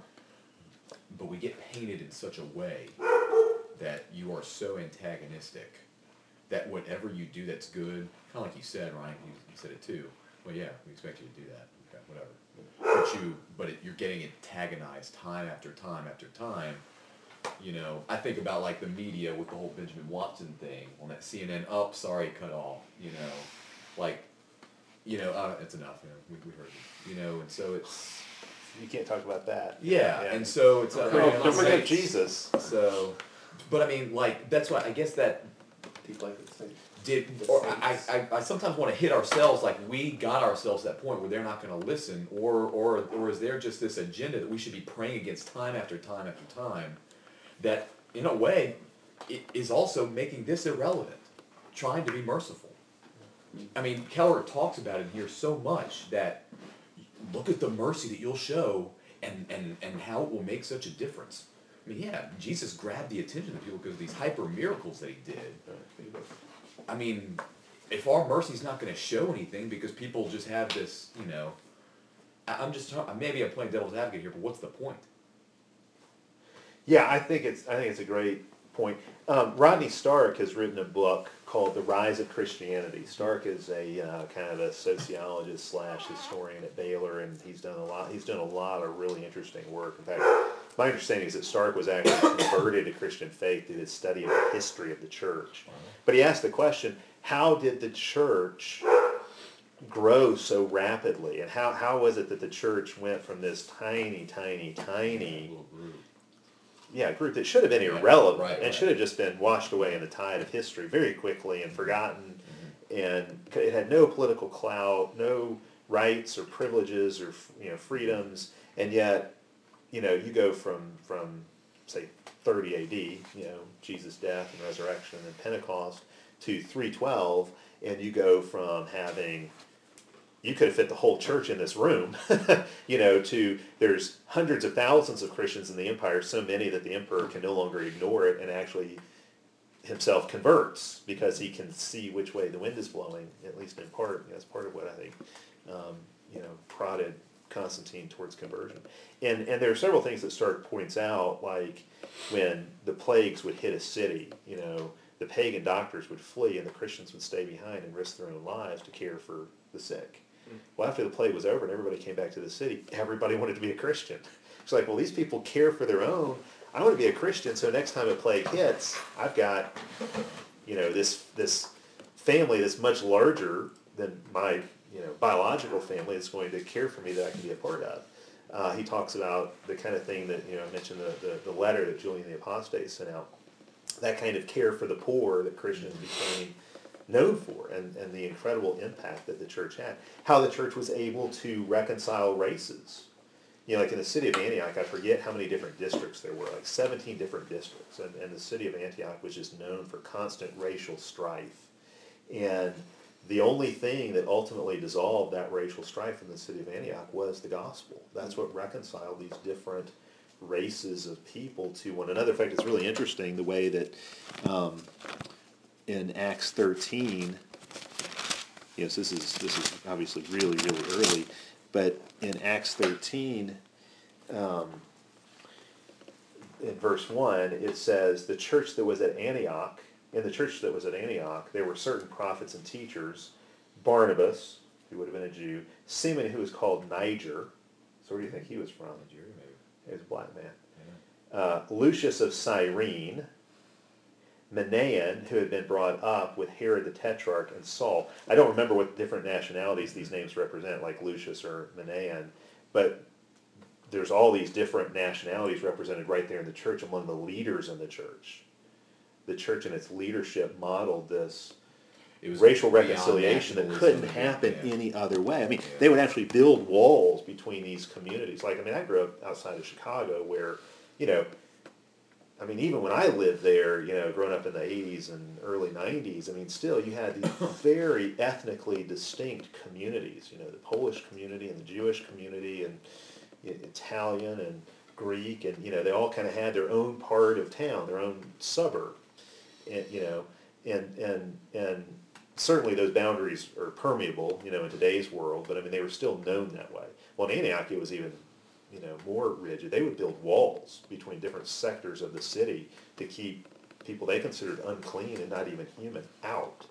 Speaker 3: But we get painted in such a way that you are so antagonistic that whatever you do that's good, kind of like you said, Ryan, you, you said it too. Well, yeah, we expect you to do that. Okay, whatever. But you, but it, you're getting antagonized time after time after time. You know, I think about like the media with the whole Benjamin Watson thing on that C N N. Up, oh, sorry, cut off. You know, like, you know, uh, it's enough. You know, we, we heard it. You know, and so it's
Speaker 1: You can't talk about that.
Speaker 3: yeah, and so it's. Uh,
Speaker 1: Don't forget-
Speaker 3: I mean,
Speaker 1: don't forget
Speaker 3: like,
Speaker 1: Jesus.
Speaker 3: So, but I mean, like that's why I guess that
Speaker 4: People like to think.
Speaker 3: did, or I, I, I sometimes want to hit ourselves like we got ourselves to that point where they're not going to listen, or, or, or is there just this agenda that we should be praying against time after time after time, that in a way it is also making this irrelevant, trying to be merciful. I mean, Keller talks about it here so much that look at the mercy that you'll show and, and, and how it will make such a difference. I mean, yeah, Jesus grabbed the attention of people because of these hyper miracles that he did. I mean, if our mercy's not going to show anything because people just have this, you know, I, I'm just talking, maybe I'm playing devil's advocate here, but what's the point?
Speaker 1: Yeah, I think it's I think it's a great point. Um, Rodney Stark has written a book called The Rise of Christianity. Stark is a uh, kind of a sociologist slash historian at Baylor, and he's done a lot. He's done a lot of really interesting work. In fact, my understanding is that Stark was actually converted to Christian faith through his study of the history of the church. But he asked the question: how did the church grow so rapidly, and how how was it that the church went from this tiny, tiny, tiny
Speaker 3: Little group.
Speaker 1: yeah, a group that should have been
Speaker 3: Yeah,
Speaker 1: irrelevant
Speaker 3: right,
Speaker 1: and
Speaker 3: right.
Speaker 1: should have just been washed away in the tide of history very quickly and forgotten, and c- it had no political clout, no rights or privileges or you know freedoms, and yet you know you go from from say thirty A D, you know Jesus' death and resurrection and Pentecost to three twelve, and you go from having you could have fit the whole church in this room, you know, to there's hundreds of thousands of Christians in the empire, so many that the emperor can no longer ignore it and actually himself converts because he can see which way the wind is blowing, at least in part. That's part of what I think, um, you know, prodded Constantine towards conversion. And and there are several things that Stark points out, like when the plagues would hit a city, you know, the pagan doctors would flee and the Christians would stay behind and risk their own lives to care for the sick. Well, after the plague was over and everybody came back to the city, everybody wanted to be a Christian. It's like, well, these people care for their own. I want to be a Christian, so next time a plague hits, I've got, you know, this this family that's much larger than my, you know, biological family that's going to care for me that I can be a part of. Uh, he talks about the kind of thing that, you know, I mentioned the, the, the letter that Julian the Apostate sent out, that kind of care for the poor that Christians became known for, and, and the incredible impact that the church had. How the church was able to reconcile races. You know, like in the city of Antioch, I forget how many different districts there were, like seventeen different districts, and, and the city of Antioch was just known for constant racial strife. And the only thing that ultimately dissolved that racial strife in the city of Antioch was the gospel. That's what reconciled these different races of people to one another. In fact, it's really interesting the way that um, in Acts thirteen, yes, this is this is obviously really really early, but in Acts thirteen, um, in verse one, it says the church that was at Antioch. In the church that was at Antioch, there were certain prophets and teachers. Barnabas, who would have been a Jew, Simon, who was called Niger. So where do you think he was from?
Speaker 3: Nigeria, maybe.
Speaker 1: He was a black man.
Speaker 3: Yeah.
Speaker 1: Uh, Lucius of Cyrene, Manaen, who had been brought up with Herod the Tetrarch, and Saul. I don't remember what different nationalities these names represent, like Lucius or Manaen, but there's all these different nationalities represented right there in the church among the leaders in the church. The church and its leadership modeled this
Speaker 3: It was
Speaker 1: racial
Speaker 3: beyond
Speaker 1: reconciliation that
Speaker 3: nationalism
Speaker 1: couldn't
Speaker 3: and-
Speaker 1: happen
Speaker 3: yeah.
Speaker 1: any other way. I mean,
Speaker 3: Yeah.
Speaker 1: they would actually build walls between these communities. Like, I mean, I grew up outside of Chicago where, you know, I mean, even when I lived there, you know, growing up in the eighties and early nineties, I mean, still you had these very ethnically distinct communities, you know, the Polish community and the Jewish community and you know, Italian and Greek, and, you know, they all kind of had their own part of town, their own suburb, and, you know, and, and, and certainly those boundaries are permeable, you know, in today's world, but I mean, they were still known that way. Well, in Antioch, it was even you know, more rigid. They would build walls between different sectors of the city to keep people they considered unclean and not even human out.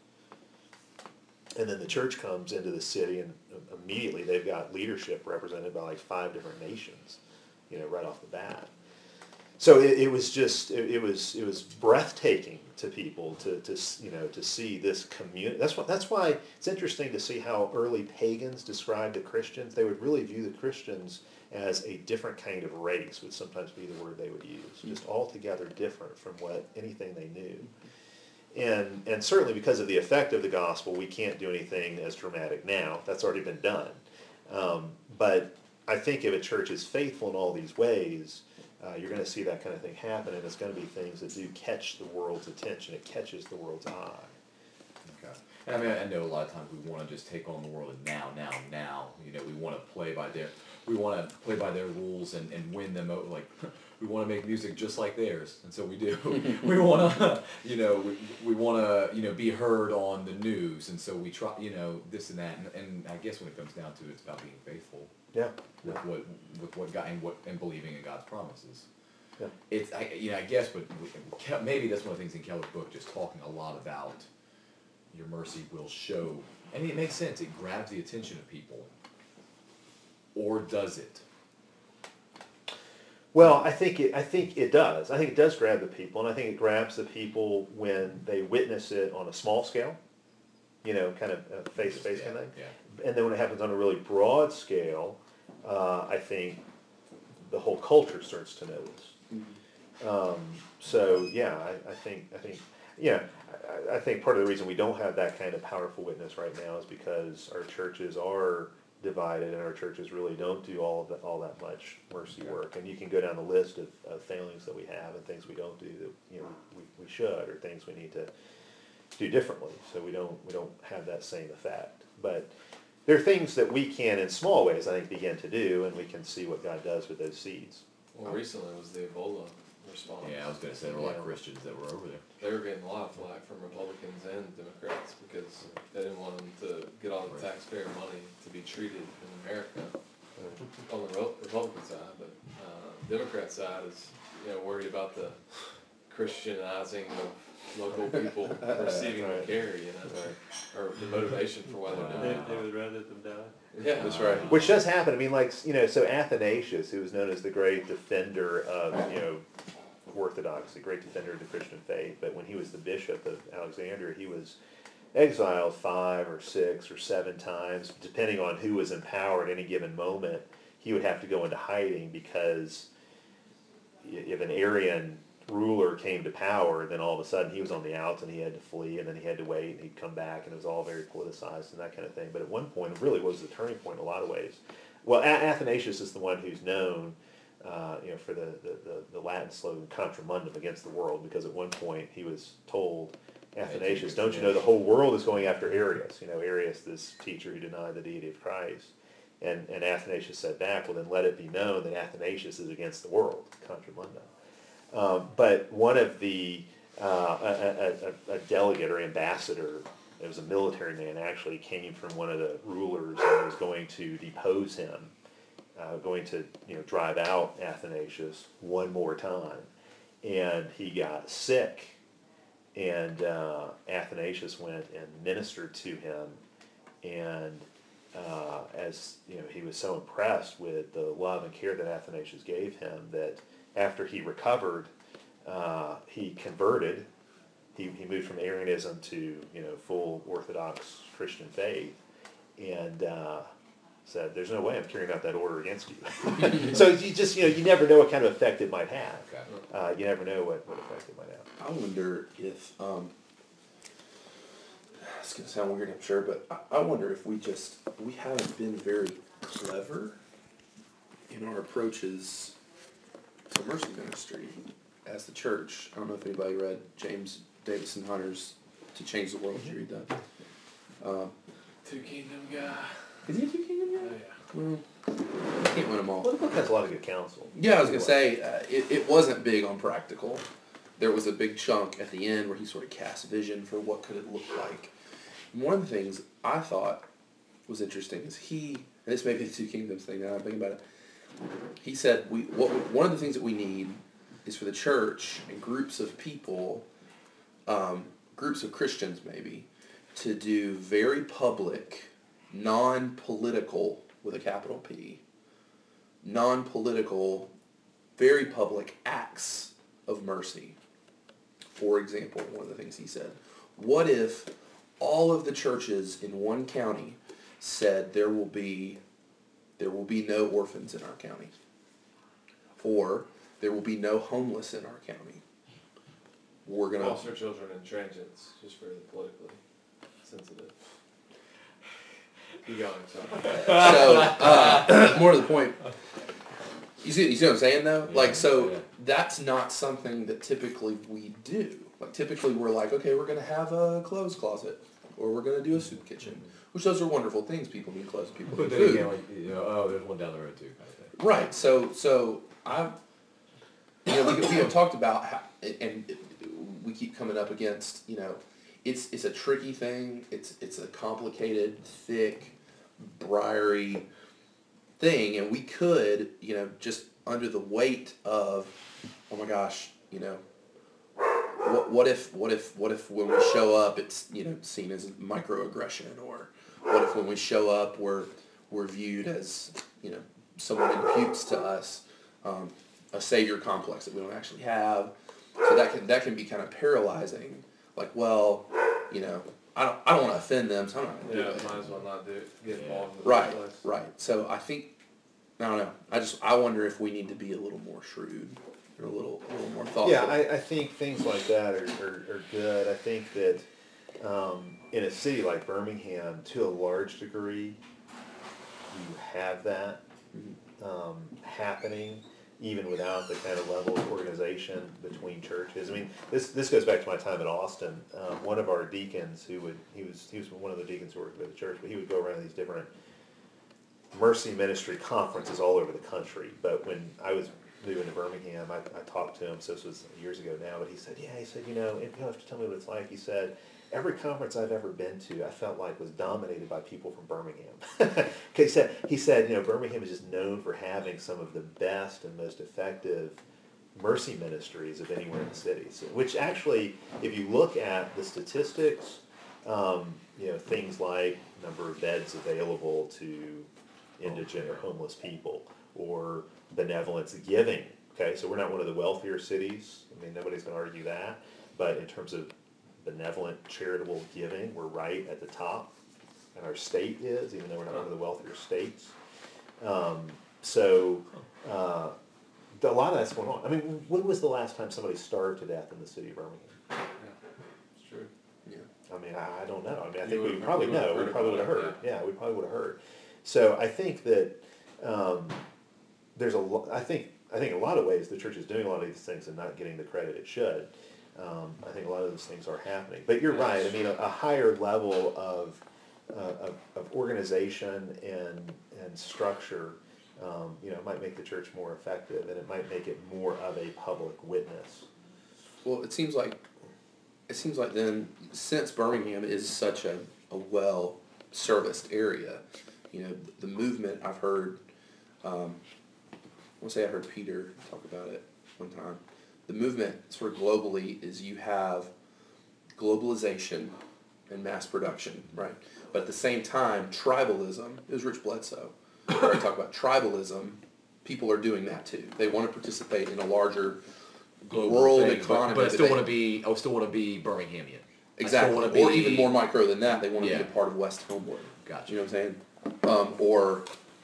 Speaker 1: And then the church comes into the city, and immediately they've got leadership represented by like five different nations, you know, right off the bat. So it, it was just it, it was it was breathtaking to people to, to you know to see this community. That's what that's why it's interesting to see how early pagans described the Christians. They would really view the Christians as a different kind of race, would sometimes be the word they would use, just altogether different from what anything they knew. And and certainly because of the effect of the gospel, we can't do anything as dramatic now. That's already been done. Um, but I think if a church is faithful in all these ways, uh, you're going to see that kind of thing happen, and it's going to be things that do catch the world's attention. It catches the world's eye.
Speaker 3: Okay. And I mean, I know a lot of times we want to just take on the world and now, now, now. You know, we want to play by their, we want to play by their rules and, and win them over. Like, we want to make music just like theirs, and so we do. We want to, you know, we, we want to, you know, be heard on the news, and so we try, you know, this and that. And, and I guess when it comes down to it, it's about being faithful
Speaker 1: Yeah.
Speaker 3: with what, with what God and what and believing in God's promises.
Speaker 1: Yeah.
Speaker 3: It's, I, you know, I guess, but we, Ke- maybe that's one of the things in Keller's book, just talking a lot about your mercy will show, and it makes sense, it grabs the attention of people. Or does it?
Speaker 1: Well, I think it, I think it does. I think it does grab the people, and I think it grabs the people when they witness it on a small scale, you know, kind of uh, face-to-face kind of thing.
Speaker 3: Yeah.
Speaker 1: And then when it happens on a really broad scale, uh, I think the whole culture starts to notice. Um, so yeah, I, I think I think yeah, I, I think part of the reason we don't have that kind of powerful witness right now is because our churches are divided and our churches really don't do all of that all that much mercy work. And you can go down the list of, of failings that we have and things we don't do that you know we, we should, or things we need to do differently. So we don't we don't have that same effect. But there are things that we can, in small ways, I think, begin to do, and we can see what God does with those seeds.
Speaker 2: Well, recently was the Ebola response.
Speaker 3: Yeah, I was gonna say, there were a lot of
Speaker 2: Yeah.
Speaker 3: Christians that were over there.
Speaker 2: They were getting a lot of flack from Republicans and Democrats because they didn't want them to get all the taxpayer money to be treated in America on the Ro- Republican side, but uh, Democrat side is, you know, worried about the Christianizing of local people receiving the care, you know, or the motivation for why they're
Speaker 5: They,
Speaker 2: doing
Speaker 5: they
Speaker 2: it.
Speaker 5: would rather them die.
Speaker 2: Yeah,
Speaker 4: That's right.
Speaker 1: Which does happen. I mean, like, you know, so Athanasius, who was known as the great defender of, you know, Orthodoxy, great defender of the Christian faith, but when he was the bishop of Alexandria, he was exiled five or six or seven times, depending on who was in power at any given moment. He would have to go into hiding because if an Arian ruler came to power, then all of a sudden he was on the outs and he had to flee, and then he had to wait and he'd come back, and it was all very politicized and that kind of thing. But at one point, it really was the turning point in a lot of ways. Well, A- Athanasius is the one who's known, uh, you know, for the, the, the, the Latin slogan "Contra Mundum," against the world, because at one point he was told, Athanasius, don't you know the whole world is going after Arius? You know, Arius, this teacher who denied the deity of Christ. And, and Athanasius said back, well, then let it be known that Athanasius is against the world, Contra Mundum. Um, but one of the, uh, a, a, a delegate or ambassador, it was a military man, actually came from one of the rulers and was going to depose him, uh, going to, you know, drive out Athanasius one more time. And he got sick, and uh, Athanasius went and ministered to him, and uh, as, you know, he was so impressed with the love and care that Athanasius gave him that after he recovered, uh, he converted. He, he moved from Arianism to, you know, full Orthodox Christian faith, and uh, said, "There's no way I'm carrying out that order against you." So you just, you know, you never know what kind of effect it might have.
Speaker 3: Okay.
Speaker 1: Uh, you never know what, what effect it might have.
Speaker 4: I wonder if, um, it's gonna sound weird, I'm sure, but I, I wonder if we just, we haven't been very clever in our approaches to mercy ministry as the church. I don't know if anybody read James Davison Hunter's To Change the World. Did you read that? Um,
Speaker 2: Two Kingdom guy.
Speaker 4: is he a two kingdom
Speaker 2: Oh
Speaker 4: guy?
Speaker 2: yeah.
Speaker 4: Well, I can't win them all.
Speaker 1: Well, the book has a lot of good counsel.
Speaker 4: Yeah, I was gonna say uh, it, it wasn't big on practical. There was a big chunk at the end where he sort of cast vision for what could it look like. One of the things I thought was interesting is he, and this may be the Two Kingdoms thing now I'm thinking about it. He said we what one of the things that we need is for the church and groups of people, um, groups of Christians maybe, to do very public, non-political with a capital P, non-political, very public acts of mercy. For example, one of the things he said, what if all of the churches in one county said there will be there will be no orphans in our county, or there will be no homeless in our county. We're gonna
Speaker 2: Foster children in transients, just for the politically sensitive. Keep going, sorry.
Speaker 4: so uh, more to the point. You see, you see what I'm saying though?
Speaker 3: Yeah,
Speaker 4: like, so
Speaker 3: yeah.
Speaker 4: that's not something that typically we do. Like, typically we're like, okay, we're gonna have a clothes closet, or we're gonna do a soup kitchen, which those are wonderful things. People need clothes, people
Speaker 3: But
Speaker 4: need
Speaker 3: then
Speaker 4: food.
Speaker 3: again, like, you know, oh, there's one down the road too, kind of thing.
Speaker 4: Right. So, so I, you know, we, we have talked about how, and we keep coming up against, you know, it's it's a tricky thing. It's it's a complicated, thick, briary thing, and we could, you know, just under the weight of, on my gosh, you know, what, what if, what if, what if when we show up, it's, you know, seen as microaggression, or what if when we show up, we're, we're viewed as, you know, someone imputes to us, um, a savior complex that we don't actually have. So that can, that can be kind of paralyzing. Like, well, you know, I don't, I don't want to offend them, so I'm not going to
Speaker 2: Yeah,
Speaker 4: do it.
Speaker 2: might as well not do it, get involved in the
Speaker 4: Right,
Speaker 2: first place.
Speaker 4: right. So I think, I don't know. I just, I wonder if we need to be a little more shrewd or a little, a little more thoughtful.
Speaker 1: Yeah, I, I think things like that are, are, are good. I think that, um, in a city like Birmingham, to a large degree, you have that, um, happening, even without the kind of level of organization between churches. I mean, this, this goes back to my time at Austin. Um, one of our deacons who would, he was, he was one of the deacons who worked with the church, but he would go around these different mercy ministry conferences all over the country. But when I was moving to Birmingham, I, I talked to him, so this was years ago now, but he said, yeah, he said, you know, and you have to tell me what it's like. He said, every conference I've ever been to, I felt like was dominated by people from Birmingham. he said, he said, you know, Birmingham is just known for having some of the best and most effective mercy ministries of anywhere in the city. So, which actually, if you look at the statistics, um, you know, things like number of beds available to indigent or homeless people, or benevolence giving. Okay, so we're not one of the wealthier cities. I mean, nobody's going to argue that. But in terms of benevolent charitable giving, we're right at the top, and our state is, even though we're not one of the wealthier states. Um, so uh, a lot of that's going on. I mean, when was the last time somebody starved to death in the city of Birmingham?
Speaker 2: Yeah, it's true.
Speaker 4: Yeah.
Speaker 1: I mean, I, I don't know. I mean, I
Speaker 2: You
Speaker 1: think we
Speaker 2: would've-
Speaker 1: probably
Speaker 2: you would've
Speaker 1: know. We
Speaker 2: heard
Speaker 1: probably would
Speaker 2: about
Speaker 1: have
Speaker 2: it,
Speaker 1: heard. Yeah, we probably would have heard. So I think that um, there's a lo- I think I think in a lot of ways the church is doing a lot of these things and not getting the credit it should. Um, I think a lot of those things are happening. But you're right. I mean, a, a higher level of, uh, of of organization and and structure, um, you know, might make the church more effective, and it might make it more of a public witness.
Speaker 4: Well, it seems like, it seems like then, since Birmingham is such a, a well-serviced area, you know, the movement I've heard, um, I want to say I heard Peter talk about it one time. The movement sort of globally is you have globalization and mass production, right? But at the same time, tribalism, it was Rich Bledsoe, where I talk about tribalism, people are doing that too. They want to participate in a larger
Speaker 3: Global
Speaker 4: world
Speaker 3: thing,
Speaker 4: economy.
Speaker 3: But, but I
Speaker 4: that
Speaker 3: still
Speaker 4: they-
Speaker 3: want to be, I still want to be Birminghamian. I still
Speaker 4: Exactly,
Speaker 3: wanna
Speaker 4: or
Speaker 3: be-
Speaker 4: even more micro than that, they want to
Speaker 3: Yeah.
Speaker 4: be a part of West Homewood.
Speaker 3: Gotcha.
Speaker 4: You know what I'm saying? Um, or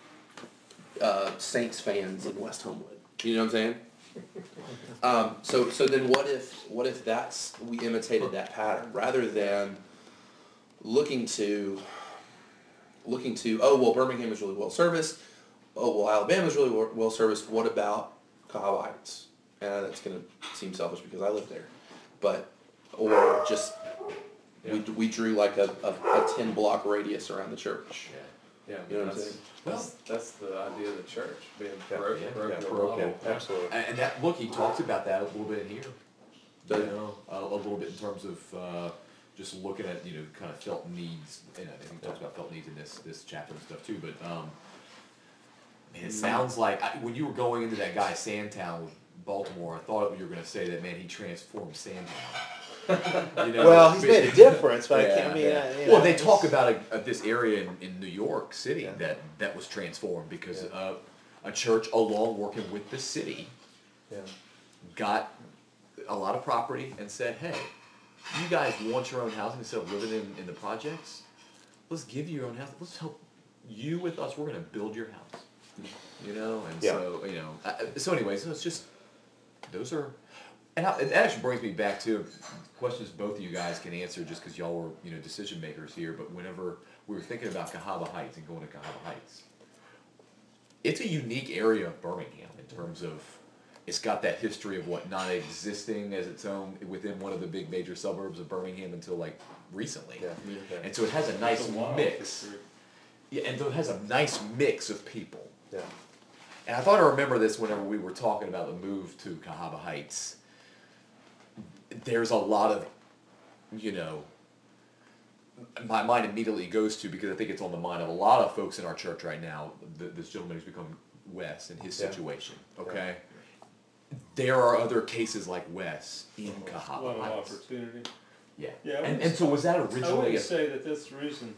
Speaker 4: uh, Saints fans in West Homewood. You know what I'm saying? Um, so, so then what if, what if that's, we imitated that pattern, rather than looking to, looking to, oh, well, Birmingham is really well serviced, oh, well, Alabama is really well- well serviced, what about Cahaba Heights? And that's gonna seem selfish because I live there, but, or just, we, we drew like a, a, a ten block radius around the church.
Speaker 2: Yeah,
Speaker 4: You know what I'm
Speaker 2: that's,
Speaker 4: saying?
Speaker 2: that's, that's the idea of the church, being
Speaker 1: Yeah,
Speaker 2: broke,
Speaker 3: yeah,
Speaker 2: broke
Speaker 1: yeah,
Speaker 2: your
Speaker 1: broken.
Speaker 2: level.
Speaker 1: Absolutely.
Speaker 3: And, and that, look, he talks about that a little bit in here.
Speaker 4: Does
Speaker 3: You
Speaker 4: he?
Speaker 3: know, a, a little bit in terms of, uh, just looking at, you know, kind of felt needs, and I think he talks about felt needs in this, this chapter and stuff too, but, um, man, it sounds like, I, when you were going into that guy Sandtown with Baltimore, I thought you were gonna say that, man, he transformed Sandtown. You know,
Speaker 1: Well, he's
Speaker 3: but-
Speaker 1: made a difference, but I can't. I
Speaker 3: Yeah,
Speaker 1: mean,
Speaker 3: yeah.
Speaker 1: I, you
Speaker 3: Well,
Speaker 1: know,
Speaker 3: they
Speaker 1: it's-
Speaker 3: talk about a, a, this area in, in New York City
Speaker 1: Yeah.
Speaker 3: that, that was transformed because
Speaker 1: Yeah.
Speaker 3: uh, a church, along working with the city,
Speaker 1: Yeah.
Speaker 3: got a lot of property and said, hey, you guys want your own housing instead of living in, in the projects? Let's give you your own house. Let's help you with us. We're going to build your house. You know, and
Speaker 1: Yeah.
Speaker 3: so, you know, uh, so anyway, so it's just, those are, and I, it actually brings me back to questions both of you guys can answer just because y'all were, you know, decision makers here, but whenever we were thinking about Cahaba Heights and going to Cahaba Heights, it's a unique area of Birmingham in terms of, it's got that history of what, not existing as its own within one of the big major suburbs of Birmingham until like recently.
Speaker 1: Yeah. Yeah.
Speaker 3: And so it has a nice
Speaker 2: It's a wild
Speaker 3: mix.
Speaker 2: history.
Speaker 3: Yeah, and so it has a nice mix of people.
Speaker 1: Yeah.
Speaker 3: And I thought I remember this whenever we were talking about the move to Cahaba Heights. There's a lot of, you know, my mind immediately goes to, because I think it's on the mind of a lot of folks in our church right now, th this gentleman who's become Wes and his
Speaker 1: Yeah.
Speaker 3: situation, okay? there are other cases like Wes in
Speaker 5: A lot
Speaker 3: Cahaba
Speaker 5: of
Speaker 3: Heights.
Speaker 5: opportunity.
Speaker 3: Yeah.
Speaker 5: Yeah, I
Speaker 3: And,
Speaker 5: wouldn't
Speaker 3: and so was that
Speaker 5: I
Speaker 3: originally?
Speaker 5: wouldn't
Speaker 3: a-
Speaker 5: say that that's the reason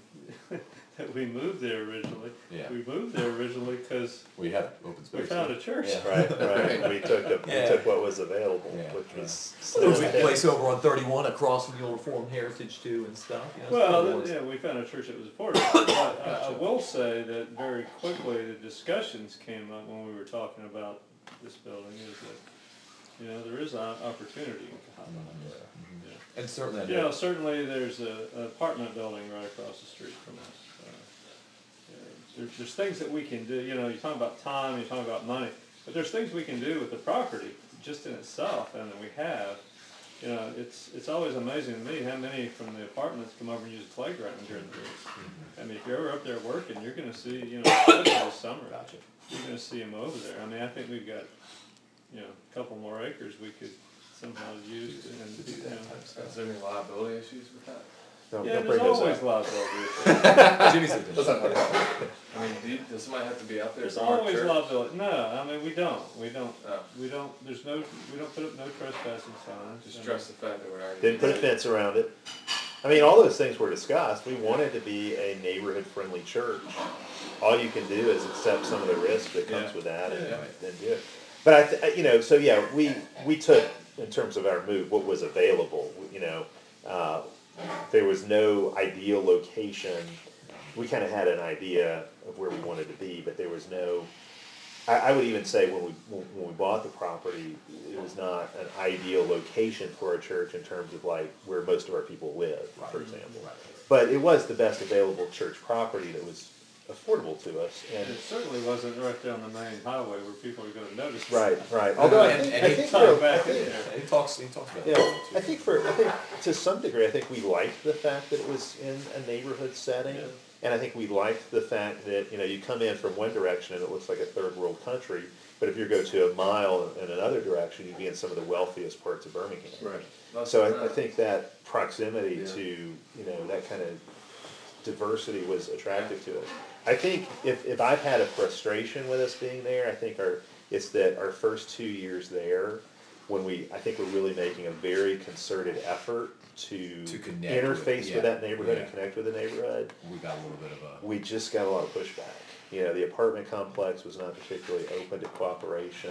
Speaker 5: that we moved there originally.
Speaker 3: Yeah.
Speaker 5: We moved there originally because
Speaker 3: We had open
Speaker 5: we
Speaker 3: space.
Speaker 5: found a church.
Speaker 3: Yeah.
Speaker 1: Right, right, we took, the- we
Speaker 3: Yeah.
Speaker 1: took what was available,
Speaker 3: Yeah.
Speaker 1: which
Speaker 3: Yeah.
Speaker 1: was.
Speaker 3: There was a place over on thirty-one across from the old Reformed Heritage too and stuff. You know,
Speaker 5: Well,
Speaker 3: so it was-
Speaker 5: th- yeah, we found a church that was affordable. But I, I
Speaker 3: Gotcha.
Speaker 5: will say that very quickly the discussions came up when we were talking about this building is that, you know, there is an opportunity in Cahaba.
Speaker 3: Mhm.
Speaker 5: Yeah.
Speaker 3: And certainly, I
Speaker 5: You know,
Speaker 3: know.
Speaker 5: certainly there's a, an apartment building right across the street from us. Uh, yeah, There's, there's things that we can do, you know, you're talking about time, you're talking about money, but there's things we can do with the property just in itself and that we have. You know, it's, it's always amazing to me how many from the apartments come over and use the playground during the week. I mean, if you're ever up there working, you're gonna see, you know, especially this summer,
Speaker 3: Gotcha.
Speaker 5: you're gonna see them over there. I mean, I think we've got, you know, a couple more acres we could somehow use and, you know.
Speaker 2: Is there any liability issues with that?
Speaker 1: Don't-
Speaker 5: Yeah,
Speaker 1: don't
Speaker 5: there's
Speaker 1: bring those
Speaker 5: always
Speaker 1: up.
Speaker 5: liability.
Speaker 3: Jimmy said
Speaker 4: Let's not talk about it.
Speaker 2: I mean, do you, does somebody have to be out there
Speaker 5: There's
Speaker 2: from our
Speaker 5: always
Speaker 2: church?
Speaker 5: liability. No, I mean, we don't, we don't,
Speaker 2: Oh,
Speaker 5: we don't, there's no, we don't put up no trespassing signs.
Speaker 2: just
Speaker 5: and-
Speaker 2: stress the fact that we're already.
Speaker 1: Didn't put a fence around it. I mean, all those things were discussed. We wanted to be a neighborhood-friendly church. All you can do is accept some of the risk that comes
Speaker 5: Yeah.
Speaker 1: with that and,
Speaker 5: Yeah.
Speaker 1: and do it. But I, th- you know, so yeah, we, we took, in terms of our move, what was available, you know. Uh, there was no ideal location. We kind of had an idea of where we wanted to be, but there was no, I, I would even say when we, when when we bought the property, it was not an ideal location for a church in terms of like where most of our people live, for example.
Speaker 3: Right.
Speaker 1: But it was the best available church property that was affordable to us, and,
Speaker 5: And it certainly wasn't right there on the main highway where people are gonna notice.
Speaker 1: right, right. Although I
Speaker 3: And-
Speaker 1: think,
Speaker 3: and
Speaker 1: I
Speaker 3: he
Speaker 1: think,
Speaker 5: tucked
Speaker 1: for-
Speaker 5: back
Speaker 1: I
Speaker 5: in
Speaker 1: think-
Speaker 5: there.
Speaker 3: He talks, he talks about
Speaker 1: yeah,
Speaker 3: that too.
Speaker 1: I think for, I think to some degree, I think we liked the fact that it was in a neighborhood setting.
Speaker 5: Yeah.
Speaker 1: And I think we liked the fact that, you know, you come in from one direction and it looks like a third world country, but if you go to a mile in another direction, you'd be in some of the wealthiest parts of Birmingham.
Speaker 2: Right. That's
Speaker 1: So I, I
Speaker 2: right.
Speaker 1: think that proximity
Speaker 2: Yeah.
Speaker 1: to, you know, that kind of diversity was attractive to us. I think if, if I've had a frustration with us being there, I think our, it's that our first two years there, when we, I think we're really making a very concerted effort to
Speaker 3: To connect with-
Speaker 1: interface
Speaker 3: yeah,
Speaker 1: with that neighborhood and
Speaker 3: yeah.
Speaker 1: connect with the neighborhood.
Speaker 3: We got a little bit of a.
Speaker 1: We just got a lot of pushback. You know, the apartment complex was not particularly open to cooperation.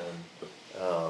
Speaker 1: Um,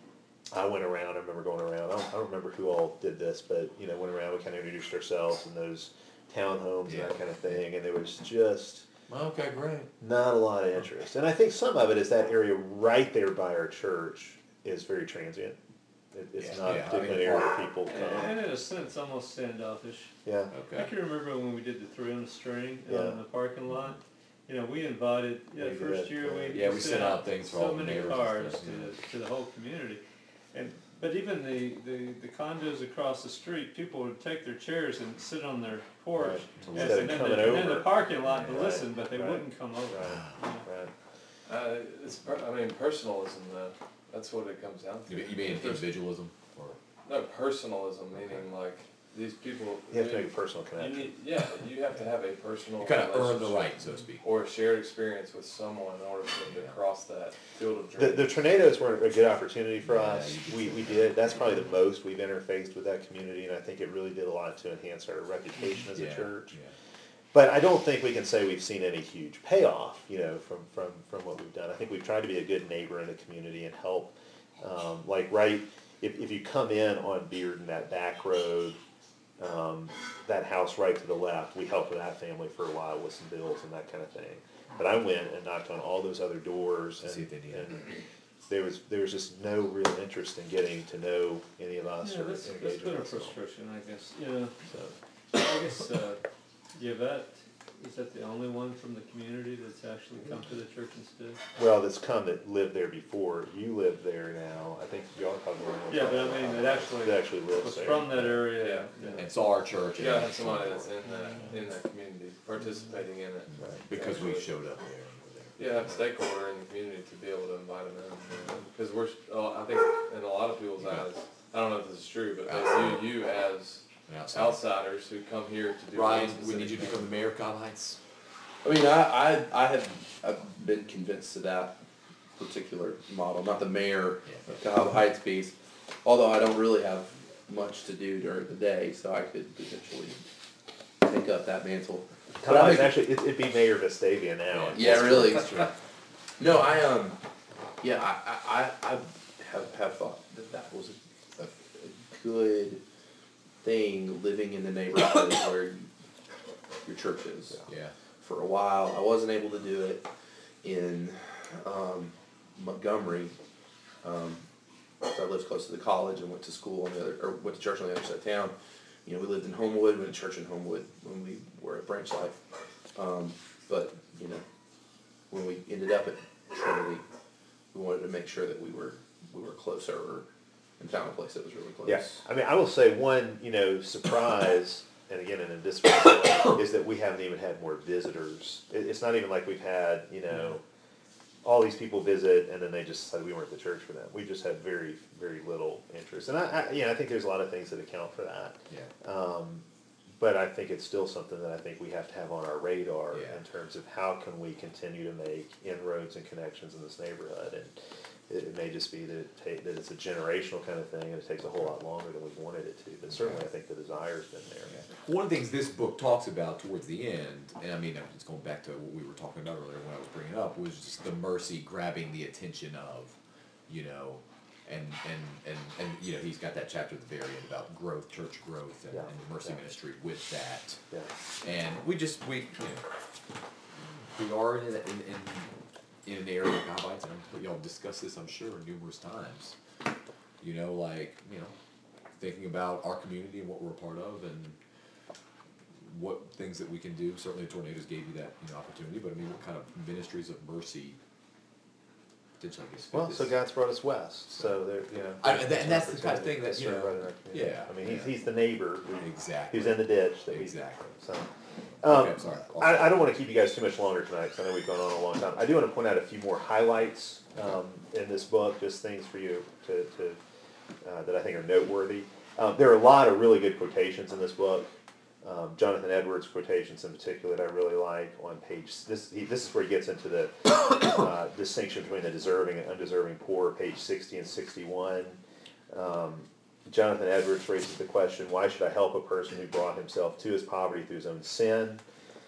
Speaker 1: I went around, I remember going around, I don't, I don't remember who all did this, but, you know, went around, we kind of introduced ourselves in those townhomes and
Speaker 3: Yeah.
Speaker 1: that kind of thing, and there was just
Speaker 3: Okay, great.
Speaker 1: not a lot of interest. And I think some of it is that area right there by our church is very transient. It, it's
Speaker 3: Yeah,
Speaker 1: not
Speaker 3: yeah, I
Speaker 1: particularly
Speaker 3: mean,
Speaker 1: an area where people
Speaker 5: And
Speaker 1: come.
Speaker 5: in a sense, almost standoffish.
Speaker 1: Yeah,
Speaker 5: I
Speaker 3: Okay.
Speaker 5: can remember when we did the three on the string
Speaker 1: Yeah.
Speaker 5: uh, in the parking lot. You know, we invited, yeah,
Speaker 1: We
Speaker 5: the first
Speaker 1: did,
Speaker 5: year
Speaker 1: yeah.
Speaker 5: we
Speaker 3: Yeah, we sent out things for all
Speaker 5: so
Speaker 3: the
Speaker 5: many
Speaker 3: neighbors and
Speaker 5: cards
Speaker 3: stuff,
Speaker 5: to,
Speaker 3: yeah.
Speaker 5: the, to the whole community. And, but even the, the, the condos across the street, people would take their chairs and sit on their porch.
Speaker 1: Right.
Speaker 5: And,
Speaker 1: Instead of
Speaker 5: and then
Speaker 1: coming
Speaker 5: the, and then the
Speaker 1: over.
Speaker 5: parking lot to
Speaker 1: Right,
Speaker 5: listen, but they
Speaker 1: right,
Speaker 5: wouldn't come over.
Speaker 1: right,
Speaker 5: Yeah.
Speaker 1: right.
Speaker 2: Uh, it's, per- I mean, personalism though, that's what it comes down to.
Speaker 3: You mean, you mean
Speaker 2: If there's-
Speaker 3: individualism or?
Speaker 2: No, personalism, meaning like, these people.
Speaker 1: You have to
Speaker 2: I mean,
Speaker 1: make a personal
Speaker 2: you
Speaker 1: connection.
Speaker 2: need, yeah, you have to have a personal.
Speaker 3: You kind of earn the
Speaker 2: relationship
Speaker 3: right, so to speak.
Speaker 2: Or a shared experience with someone in order for them to
Speaker 3: Yeah.
Speaker 2: cross that field of
Speaker 1: The,
Speaker 2: dreams.
Speaker 1: the tornadoes were a good opportunity for
Speaker 3: Yeah,
Speaker 1: us.
Speaker 3: you could
Speaker 1: We,
Speaker 3: say
Speaker 1: we
Speaker 3: that.
Speaker 1: did, that's probably the most we've interfaced with that community, and I think it really did a lot to enhance our reputation as a
Speaker 3: Yeah,
Speaker 1: church.
Speaker 3: yeah.
Speaker 1: But I don't think we can say we've seen any huge payoff, you know, from, from, from what we've done. I think we've tried to be a good neighbor in the community and help, um, like, right, if, if you come in on Bearden, that back road, um, that house right to the left, we helped with that family for a while with some bills and that kind of thing. But I went and knocked on all those other doors
Speaker 3: To see
Speaker 1: and,
Speaker 3: if they needed
Speaker 1: and there was, there was just no real interest in getting to know any of us
Speaker 5: Yeah,
Speaker 1: or
Speaker 5: that's, that's
Speaker 1: engaging
Speaker 5: been a
Speaker 1: with us.
Speaker 5: frustration, I guess, yeah.
Speaker 1: So,
Speaker 5: I guess, uh, Yvette, is that the only one from the community that's actually come to the church instead?
Speaker 1: well, that's come that lived there before. You live there now. I think y'all probably. know what I'm
Speaker 5: Yeah, but I
Speaker 1: talking
Speaker 5: mean,
Speaker 1: about.
Speaker 5: it actually
Speaker 1: It actually lives
Speaker 5: was
Speaker 1: there.
Speaker 5: from that area.
Speaker 2: Yeah.
Speaker 3: And saw our church.
Speaker 2: You
Speaker 3: and-
Speaker 2: gotta have somebody that's in that, in that community, participating in it.
Speaker 1: Right.
Speaker 3: Because we showed up there. and were there.
Speaker 2: Yeah, have a stakeholder in the community to be able to invite them in. Because we're, uh, I think in a lot of people's eyes, I don't know if this is true, but they view you as
Speaker 3: And outside.
Speaker 2: outsiders who come here to do.
Speaker 3: Ryan,
Speaker 2: one
Speaker 3: we
Speaker 2: specific
Speaker 3: need you to
Speaker 2: thing.
Speaker 3: become the mayor of Cobb Heights.
Speaker 4: I mean, I, I, I have, I've been convinced of that particular model, not the mayor
Speaker 3: Yeah.
Speaker 4: of Cahaba Heights piece. Although I don't really have much to do during the day, so I could potentially take up that mantle. But I
Speaker 1: Tom,
Speaker 4: make-
Speaker 1: actually, it, it'd be Mayor Vestavia now.
Speaker 4: Yeah, really.
Speaker 3: That's true.
Speaker 4: No, I um, yeah, I I, I I have have thought that that was a, a, a good thing living in the neighborhood where you, your church is.
Speaker 3: Yeah.
Speaker 4: For a while, I wasn't able to do it in um, Montgomery. Um, so I lived close to the college and went to school on the other, or went to church on the other side of town. You know, we lived in Homewood, went to church in Homewood when we were at Branch Life. Um, but, you know, when we ended up at Trinity, we wanted to make sure that we were we were closer and found a place that was really close.
Speaker 1: Yeah, I mean, I will say one, you know, surprise, and again in a disrespectful way, is that we haven't even had more visitors. It, it's not even like we've had, you know, all these people visit and then they just said we weren't the church for them. We just had very, very little interest, and I, I yeah, I think there's a lot of things that account for that.
Speaker 3: Yeah.
Speaker 1: Um, but I think it's still something that I think we have to have on our radar
Speaker 3: Yeah.
Speaker 1: in terms of how can we continue to make inroads and connections in this neighborhood. And it, it may just be that it ta- that it's a generational kind of thing, and it takes a whole lot longer than we wanted it to. But certainly, I think the desire's been there.
Speaker 3: Yeah. One of the things this book talks about towards the end, and I mean, I'm just going back to what we were talking about earlier when I was bringing it up, was just the mercy grabbing the attention of, you know, and and, and, and you know, he's got that chapter at the very end about growth, church growth, and,
Speaker 1: Yeah.
Speaker 3: and the mercy
Speaker 1: Yeah.
Speaker 3: ministry with that.
Speaker 1: Yeah.
Speaker 3: And we just, we, you know, we are in, a, in, in, in an area of God bites, and y'all discussed this, I'm sure, numerous times. You know, like, you know, thinking about our community and what we're a part of, and what things that we can do. Certainly, tornadoes gave you that, you know, opportunity. But I mean, what kind of ministries of mercy potentially I guess fit
Speaker 1: Well,
Speaker 3: this?
Speaker 1: so God's brought us west, so there, you know.
Speaker 3: I-
Speaker 1: there's
Speaker 3: and
Speaker 1: an
Speaker 3: that's the kind of
Speaker 1: opportunity
Speaker 3: thing that,
Speaker 1: to
Speaker 3: you
Speaker 1: serve
Speaker 3: know,
Speaker 1: right in our community.
Speaker 3: yeah,
Speaker 1: I mean, he's,
Speaker 3: yeah.
Speaker 1: he's the neighbor who-
Speaker 3: Exactly.
Speaker 1: who's in the ditch that we.
Speaker 3: Exactly.
Speaker 1: So,
Speaker 3: Okay,
Speaker 1: um,
Speaker 3: I'm sorry.
Speaker 1: I, I don't wanna keep you guys too much longer tonight, cause I know we've gone on a long time. I do wanna point out a few more highlights, um, in this book, just things for you to, to, uh, that I think are noteworthy. Um, there are a lot of really good quotations in this book. Um, Jonathan Edwards quotations in particular that I really like on page, this, he, this is where he gets into the, uh, distinction between the deserving and undeserving poor, page sixty and sixty-one. Um, Jonathan Edwards raises the question, why should I help a person who brought himself to his poverty through his own sin?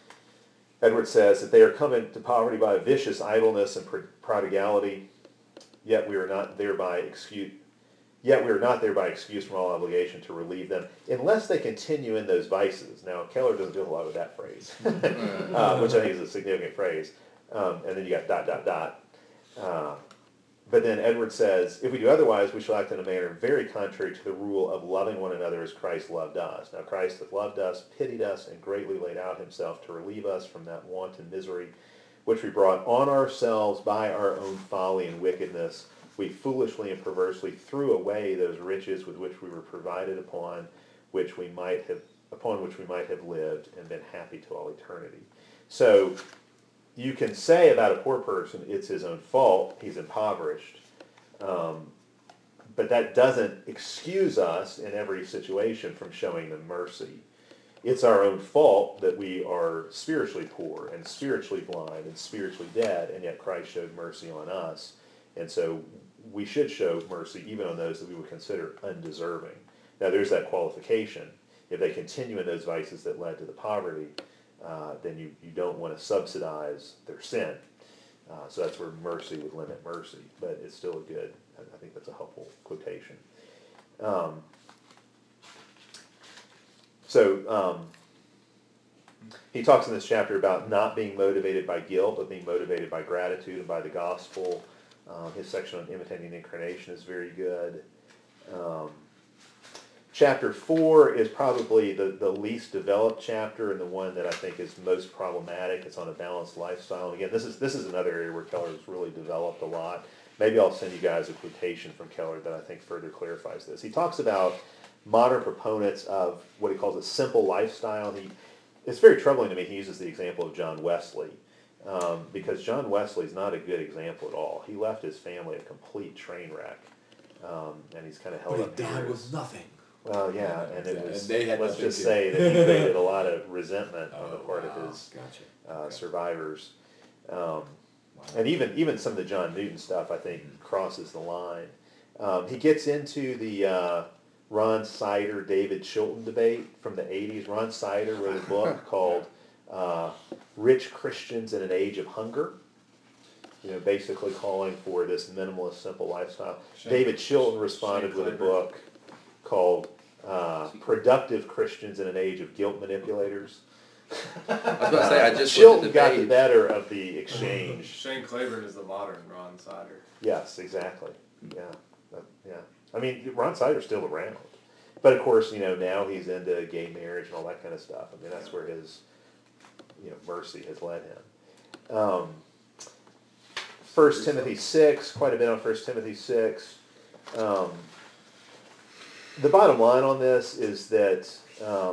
Speaker 1: Edwards says that they are coming to poverty by vicious idleness and prodigality, yet we are not thereby excused. Yet we are not thereby excused from all obligation to relieve them, unless they continue in those vices. Now, Keller doesn't deal a lot with that phrase, uh, which I think is a significant phrase. Um, and then you got dot, dot, dot. Uh, but then Edward says, if we do otherwise, we shall act in a manner very contrary to the rule of loving one another as Christ loved us. Now, Christ hath loved us, pitied us, and greatly laid out himself to relieve us from that want and misery, which we brought on ourselves by our own folly and wickedness. We foolishly and perversely threw away those riches with which we were provided upon, which we might have, upon which we might have lived and been happy to all eternity. So you can say about a poor person, it's his own fault, he's impoverished, um, but that doesn't excuse us in every situation from showing them mercy. It's our own fault that we are spiritually poor and spiritually blind and spiritually dead, and yet Christ showed mercy on us. And so we should show mercy even on those that we would consider undeserving. Now there's that qualification. If they continue in those vices that led to the poverty, uh, then you, you don't want to subsidize their sin. Uh, so that's where mercy would limit mercy, but it's still a good, I I think that's a helpful quotation. Um, so um, he talks in this chapter about not being motivated by guilt, but being motivated by gratitude and by the gospel. Um, his section on imitating the incarnation is very good. Um, chapter four is probably the, the least developed chapter and the one that I think is most problematic. It's on a balanced lifestyle. And again, this is this is another area where Keller has really developed a lot. Maybe I'll send you guys a quotation from Keller that I think further clarifies this. He talks about modern proponents of what he calls a simple lifestyle. He, it's very troubling to me. He uses the example of John Wesley. Um, because John Wesley's not a good example at all. He left his family a complete train wreck, um, and he's kind of held
Speaker 3: But
Speaker 1: up
Speaker 3: he died
Speaker 1: here.
Speaker 3: with nothing.
Speaker 1: Well, yeah, and it
Speaker 3: Yeah,
Speaker 1: was.
Speaker 3: and they had
Speaker 1: let's
Speaker 3: nothing
Speaker 1: just
Speaker 3: to-
Speaker 1: say that he created a lot of resentment on the
Speaker 3: Oh,
Speaker 1: part
Speaker 3: wow.
Speaker 1: of his
Speaker 3: Gotcha.
Speaker 1: uh,
Speaker 3: Okay.
Speaker 1: survivors. Um, And even even some of the John Newton stuff, I think, crosses the line. Um, he gets into the uh, Ron Sider, David Chilton debate from the eighties. Ron Sider wrote a book called uh, Rich Christians in an Age of Hunger, you know, basically calling for this minimalist, simple lifestyle.
Speaker 2: Shane-
Speaker 1: David Chilton responded
Speaker 2: Shane
Speaker 1: with a
Speaker 2: Claiborne.
Speaker 1: book called uh, Productive Christians in an Age of Guilt Manipulators.
Speaker 4: I was about to say, I just
Speaker 1: Chilton
Speaker 4: looked
Speaker 1: got
Speaker 4: at
Speaker 1: the
Speaker 4: the page.
Speaker 1: better of the exchange.
Speaker 2: Shane Claiborne is the modern Ron Sider.
Speaker 1: Yes, exactly. Yeah, That- yeah. I mean, Ron Sider's still around, but of course, you know, now he's into gay marriage and all that kind of stuff. I mean, that's where his, you know, mercy has led him. Um, First Timothy six, quite a bit on First Timothy six. Um, the bottom line on this is that um,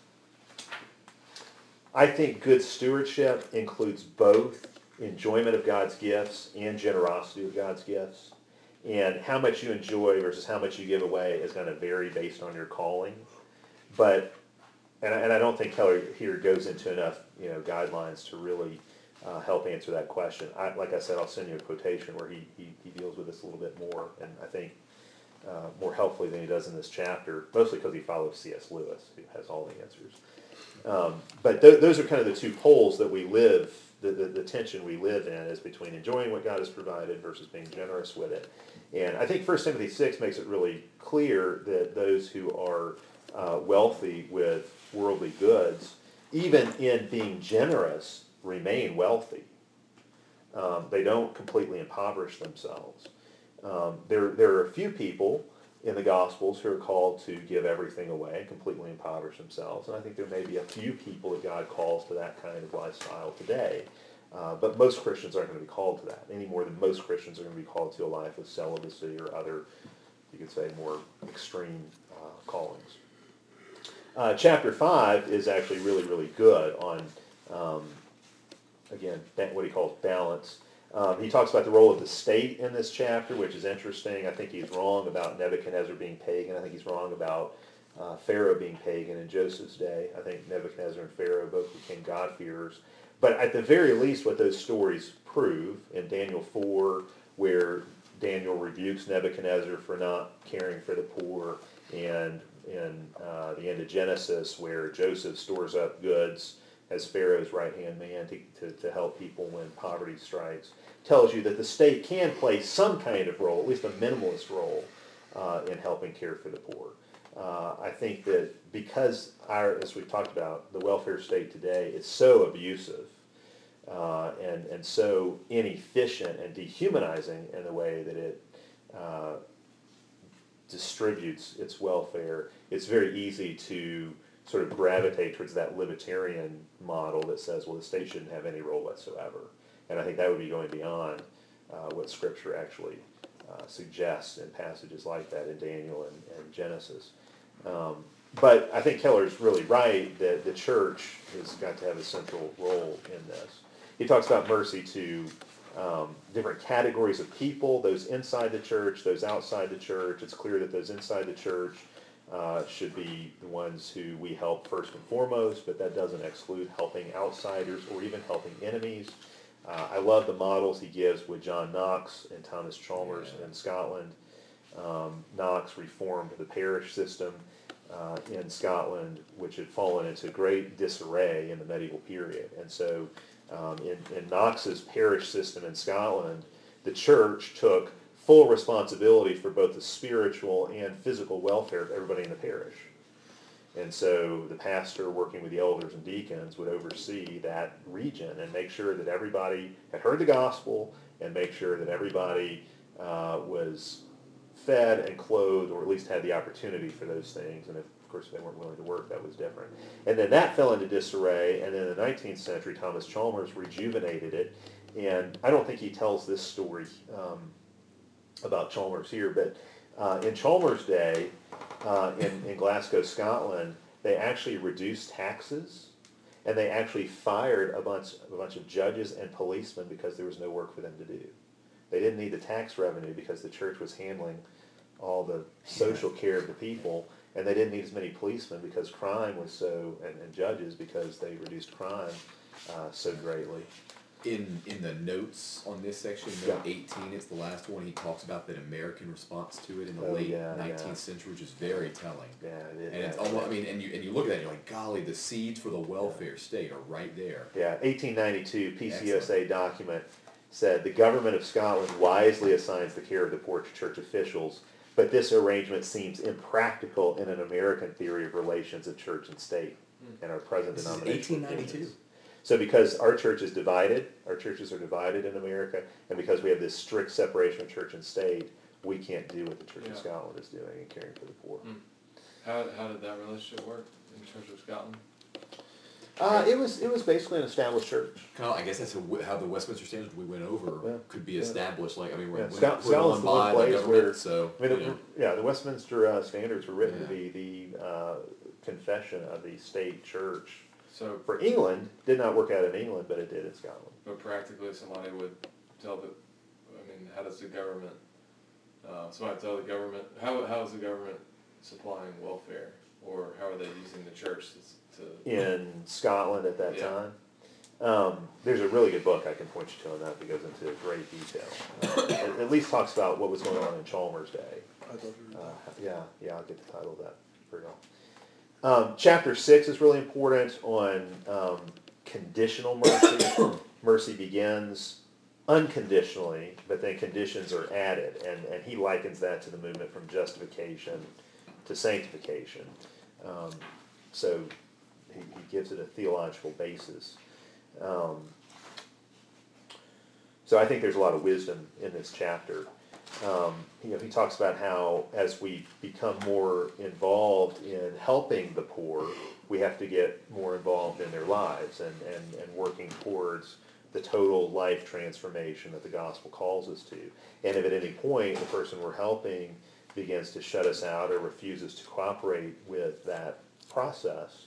Speaker 1: I think good stewardship includes both enjoyment of God's gifts and generosity of God's gifts. And how much you enjoy versus how much you give away is going to vary based on your calling. But, and I, and I don't think Keller here goes into enough, you know, guidelines to really uh, help answer that question. I, like I said, I'll send you a quotation where he, he, he deals with this a little bit more, and I think uh, more helpfully than he does in this chapter, mostly because he follows C S Lewis, who has all the answers. Um, but th- those are kind of the two poles that we live, the, the, the tension we live in is between enjoying what God has provided versus being generous with it. And I think First Timothy six makes it really clear that those who are uh, wealthy with worldly goods, even in being generous, remain wealthy. Um, they don't completely impoverish themselves. Um, there, there are a few people in the Gospels who are called to give everything away and completely impoverish themselves. And I think there may be a few people that God calls to that kind of lifestyle today. Uh, but most Christians aren't going to be called to that, any more than most Christians are going to be called to a life of celibacy or other, you could say, more extreme uh, callings. Uh, chapter five is actually really, really good on, um, again, what he calls balance. Um, he talks about the role of the state in this chapter, which is interesting. I think he's wrong about Nebuchadnezzar being pagan. I think he's wrong about uh, Pharaoh being pagan in Joseph's day. I think Nebuchadnezzar and Pharaoh both became God-fearers. But at the very least, what those stories prove, in Daniel four, where Daniel rebukes Nebuchadnezzar for not caring for the poor, and in uh, the end of Genesis, where Joseph stores up goods as Pharaoh's right-hand man to, to, to help people when poverty strikes, tells you that the state can play some kind of role, at least a minimalist role, uh, in helping care for the poor. Uh, I think that because our, as we've talked about, the welfare state today is so abusive uh, and, and so inefficient and dehumanizing in the way that it uh, distributes its welfare, it's very easy to sort of gravitate towards that libertarian model that says, well, the state shouldn't have any role whatsoever. And I think that would be going beyond uh, what Scripture actually uh, suggests in passages like that in Daniel and, and Genesis. Um, but I think Keller's really right that the church has got to have a central role in this. He talks about mercy to um, different categories of people, those inside the church, those outside the church. It's clear that those inside the church uh, should be the ones who we help first and foremost, but that doesn't exclude helping outsiders or even helping enemies. Uh, I love the models he gives with John Knox and Thomas Chalmers yeah. in Scotland. Um, Knox reformed the parish system uh, in Scotland, which had fallen into great disarray in the medieval period. And so um, in, in Knox's parish system in Scotland, the church took full responsibility for both the spiritual and physical welfare of everybody in the parish. And so the pastor, working with the elders and deacons, would oversee that region and make sure that everybody had heard the gospel and make sure that everybody uh, was fed and clothed, or at least had the opportunity for those things. And if, of course, if they weren't willing to work, that was different. And then that fell into disarray, and then in the nineteenth century, Thomas Chalmers rejuvenated it. And I don't think he tells this story um, about Chalmers here, but uh, in Chalmers' day, uh, in, in Glasgow, Scotland, they actually reduced taxes, and they actually fired a bunch, a bunch of judges and policemen because there was no work for them to do. They didn't need the tax revenue because the church was handling all the social care of the people, and they didn't need as many policemen because crime was so, and, and judges because they reduced crime uh, so greatly.
Speaker 3: In, in the notes on this section, note eighteen, it's the last one, he talks about that American response to it in the
Speaker 1: Oh,
Speaker 3: late
Speaker 1: yeah, yeah.
Speaker 3: nineteenth century, which is very telling.
Speaker 1: Yeah, it is.
Speaker 3: And it's
Speaker 1: yeah,
Speaker 3: almost,
Speaker 1: yeah.
Speaker 3: I mean, and you, and you look at that, and you're like, golly, the seeds for the welfare state are right there.
Speaker 1: Yeah, eighteen ninety-two P C S A document said the government of Scotland wisely assigns the care of the poor to church officials, but this arrangement seems impractical in an American theory of relations of church and state and our present
Speaker 3: This is
Speaker 1: denominational
Speaker 3: eighteen ninety-two.
Speaker 1: unions. So because our church is divided, our churches are divided in America, and because we have this strict separation of church and state, we can't do what the Church
Speaker 2: Yeah.
Speaker 1: of Scotland is doing in caring for the poor.
Speaker 2: Mm. How, how did that relationship work in Church of Scotland?
Speaker 1: Uh, it was it was basically an established church.
Speaker 3: Kind of, I guess that's a- how the Westminster Standards we went over
Speaker 1: Yeah.
Speaker 3: could be
Speaker 1: Yeah.
Speaker 3: established, like, I mean, we're
Speaker 1: Yeah,
Speaker 3: we're
Speaker 1: Scot-
Speaker 3: put on
Speaker 1: Scotland's the one
Speaker 3: by the
Speaker 1: place
Speaker 3: government,
Speaker 1: where-
Speaker 3: so,
Speaker 1: I mean,
Speaker 3: you
Speaker 1: the,
Speaker 3: know.
Speaker 1: yeah, the Westminster uh, Standards were written to
Speaker 3: Yeah.
Speaker 1: be the uh, confession of the state church.
Speaker 2: So,
Speaker 1: For England, did not work out in England, but it did in Scotland.
Speaker 2: but practically somebody would tell the, I mean, how does the government, uh, somebody tell the government, how, how is the government supplying welfare? Or how are they using the church to, to
Speaker 1: In Scotland at that
Speaker 2: Yeah.
Speaker 1: time. Um, there's a really good book I can point you to on that that goes into great detail. Uh, it at least talks about what was going on in Chalmers' day.
Speaker 4: I'd love to read
Speaker 1: Uh,
Speaker 4: that.
Speaker 1: yeah, yeah, I'll get the title of that for y'all. Um, chapter six is really important on um, conditional mercy. Mercy begins unconditionally, but then conditions are added, and, and he likens that to the movement from justification to sanctification. Um, so he, he gives it a theological basis. Um, so I think there's a lot of wisdom in this chapter. Um, you know, he talks about how as we become more involved in helping the poor, we have to get more involved in their lives and, and, and working towards the total life transformation that the gospel calls us to. And if at any point the person we're helping begins to shut us out or refuses to cooperate with that process,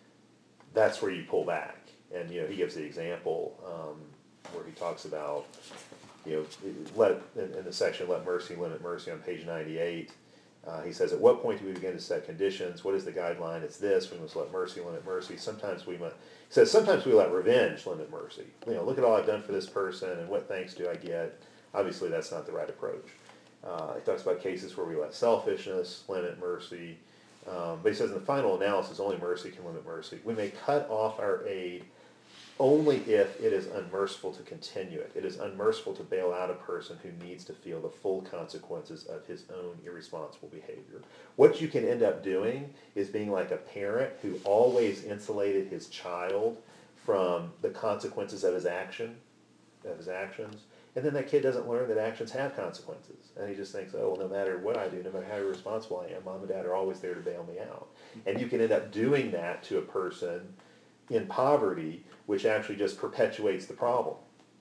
Speaker 1: that's where you pull back. And, you know, he gives the example um, where he talks about, you know, let in, in the section "Let Mercy Limit Mercy" on page ninety-eight. Uh, he says, "At what point do we begin to set conditions? What is the guideline? It's this: we must let mercy limit mercy. Sometimes we must." He says, "Sometimes we let revenge limit mercy. You know, look at all I've done for this person, and what thanks do I get?" Obviously, that's not the right approach. Uh, he talks about cases where we let selfishness limit mercy. Um, but he says, in the final analysis, only mercy can limit mercy. We may cut off our aid only if it is unmerciful to continue it. It is unmerciful to bail out a person who needs to feel the full consequences of his own irresponsible behavior. What you can end up doing is being like a parent who always insulated his child from the consequences of his action, of his actions. And then that kid doesn't learn that actions have consequences. And he just thinks, oh, well, no matter what I do, no matter how irresponsible I am, mom and dad are always there to bail me out. And you can end up doing that to a person in poverty, which actually just perpetuates the problem.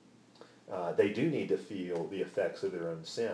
Speaker 1: Uh, they do need to feel the effects of their own sin.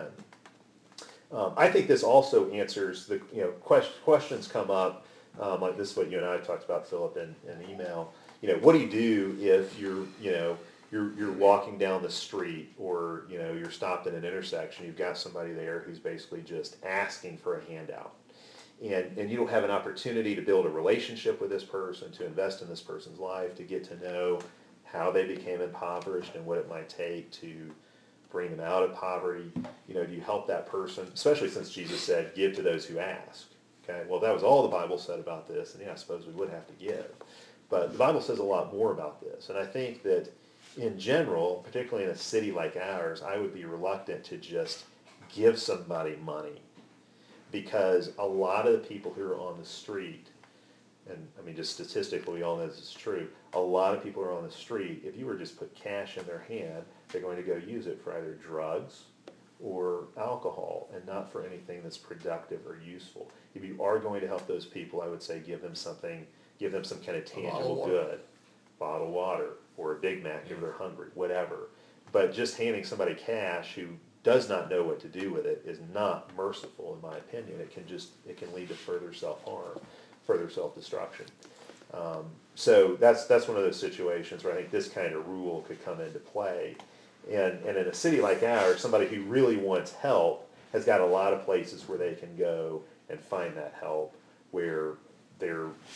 Speaker 1: Um, I think this also answers the, you know, quest- questions come up, um, like this is what you and I talked about, Philip, in an email. You know, what do you do if you're, you know, you're you're walking down the street, or you know, you're stopped at an intersection, you've got somebody there who's basically just asking for a handout. And, and you don't have an opportunity to build a relationship with this person, to invest in this person's life, to get to know how they became impoverished and what it might take to bring them out of poverty. You know, do you help that person, especially since Jesus said, give to those who ask. Okay, well, that was all the Bible said about this, and yeah, I suppose we would have to give. But the Bible says a lot more about this, and I think that in general, particularly in a city like ours, I would be reluctant to just give somebody money. Because a lot of the people who are on the street, and I mean just statistically we all know this is true, a lot of people who are on the street, if you were just put cash in their hand, they're going to go use it for either drugs or alcohol, and not for anything that's productive or useful. If you are going to help those people, I would say give them something, give them some kind of tangible good. Bottled water, or a Big Mac if they're hungry, whatever. But just handing somebody cash who does not know what to do with it is not merciful, in my opinion. It can just, it can lead to further self-harm, further self-destruction. Um, so that's that's one of those situations where I think this kind of rule could come into play. And, and in a city like ours, somebody who really wants help has got a lot of places where they can go and find that help, where they're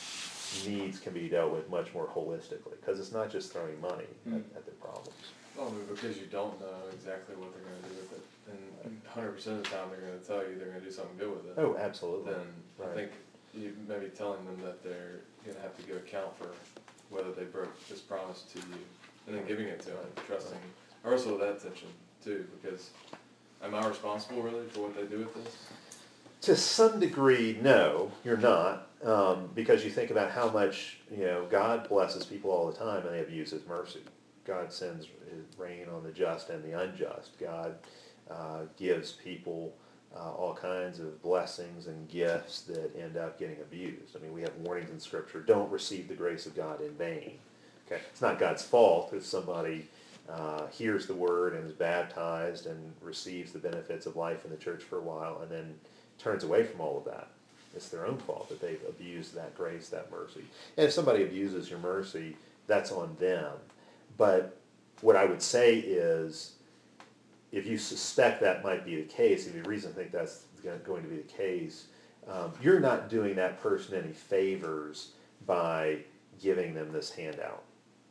Speaker 1: needs can be dealt with much more holistically, because it's not just throwing money at, at the problems.
Speaker 2: Well, I mean, because you don't know exactly what they're gonna do with it, and hundred percent of the time they're gonna tell you they're gonna do something good with it.
Speaker 1: Oh, absolutely.
Speaker 2: Then I
Speaker 1: Right.
Speaker 2: think you maybe telling them that they're gonna have to give account for whether they broke this promise to you, and then giving it to them, trusting. I wrestle with that tension too, because am I responsible really for what they do with this?
Speaker 1: To some degree, no, you're not, um, because you think about how much, you know, God blesses people all the time and they abuse his mercy. God sends rain on the just and the unjust. God uh, gives people uh, all kinds of blessings and gifts that end up getting abused. I mean, we have warnings in Scripture, don't receive the grace of God in vain. Okay, it's not God's fault if somebody uh, hears the word and is baptized and receives the benefits of life in the church for a while and then turns away from all of that. It's their own fault that they've abused that grace, that mercy. And if somebody abuses your mercy, that's on them. But what I would say is, if you suspect that might be the case, if you have reason to think that's going to be the case, um, you're not doing that person any favors by giving them this handout.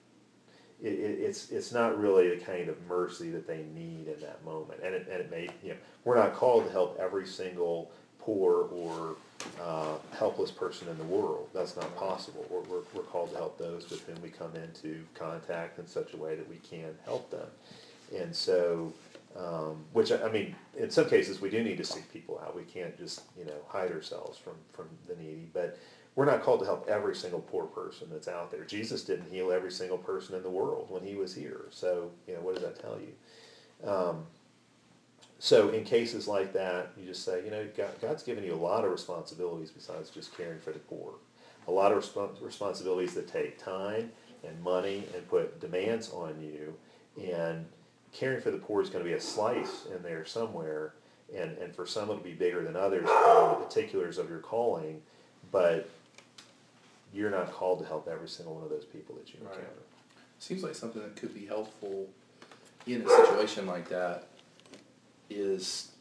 Speaker 1: It, it, it's it's not really the kind of mercy that they need in that moment, and it and it may you know we're not called to help every single poor or uh, helpless person in the world. That's not possible. We're, we're we're called to help those with whom we come into contact in such a way that we can help them, and so. Um, which I mean, in some cases we do need to seek people out. We can't just you know hide ourselves from from the needy, but. We're not called to help every single poor person that's out there. Jesus didn't heal every single person in the world when he was here. So, you know, what does that tell you? Um, so in cases like that, you just say, you know, God, God's given you a lot of responsibilities besides just caring for the poor. A lot of resp- responsibilities that take time and money and put demands on you. And caring for the poor is going to be a slice in there somewhere. And, and for some it'll be bigger than others, depending on the particulars of your calling. But you're not called to help every single one of those people that you encounter.
Speaker 4: Seems like something that could be helpful in a situation like that is,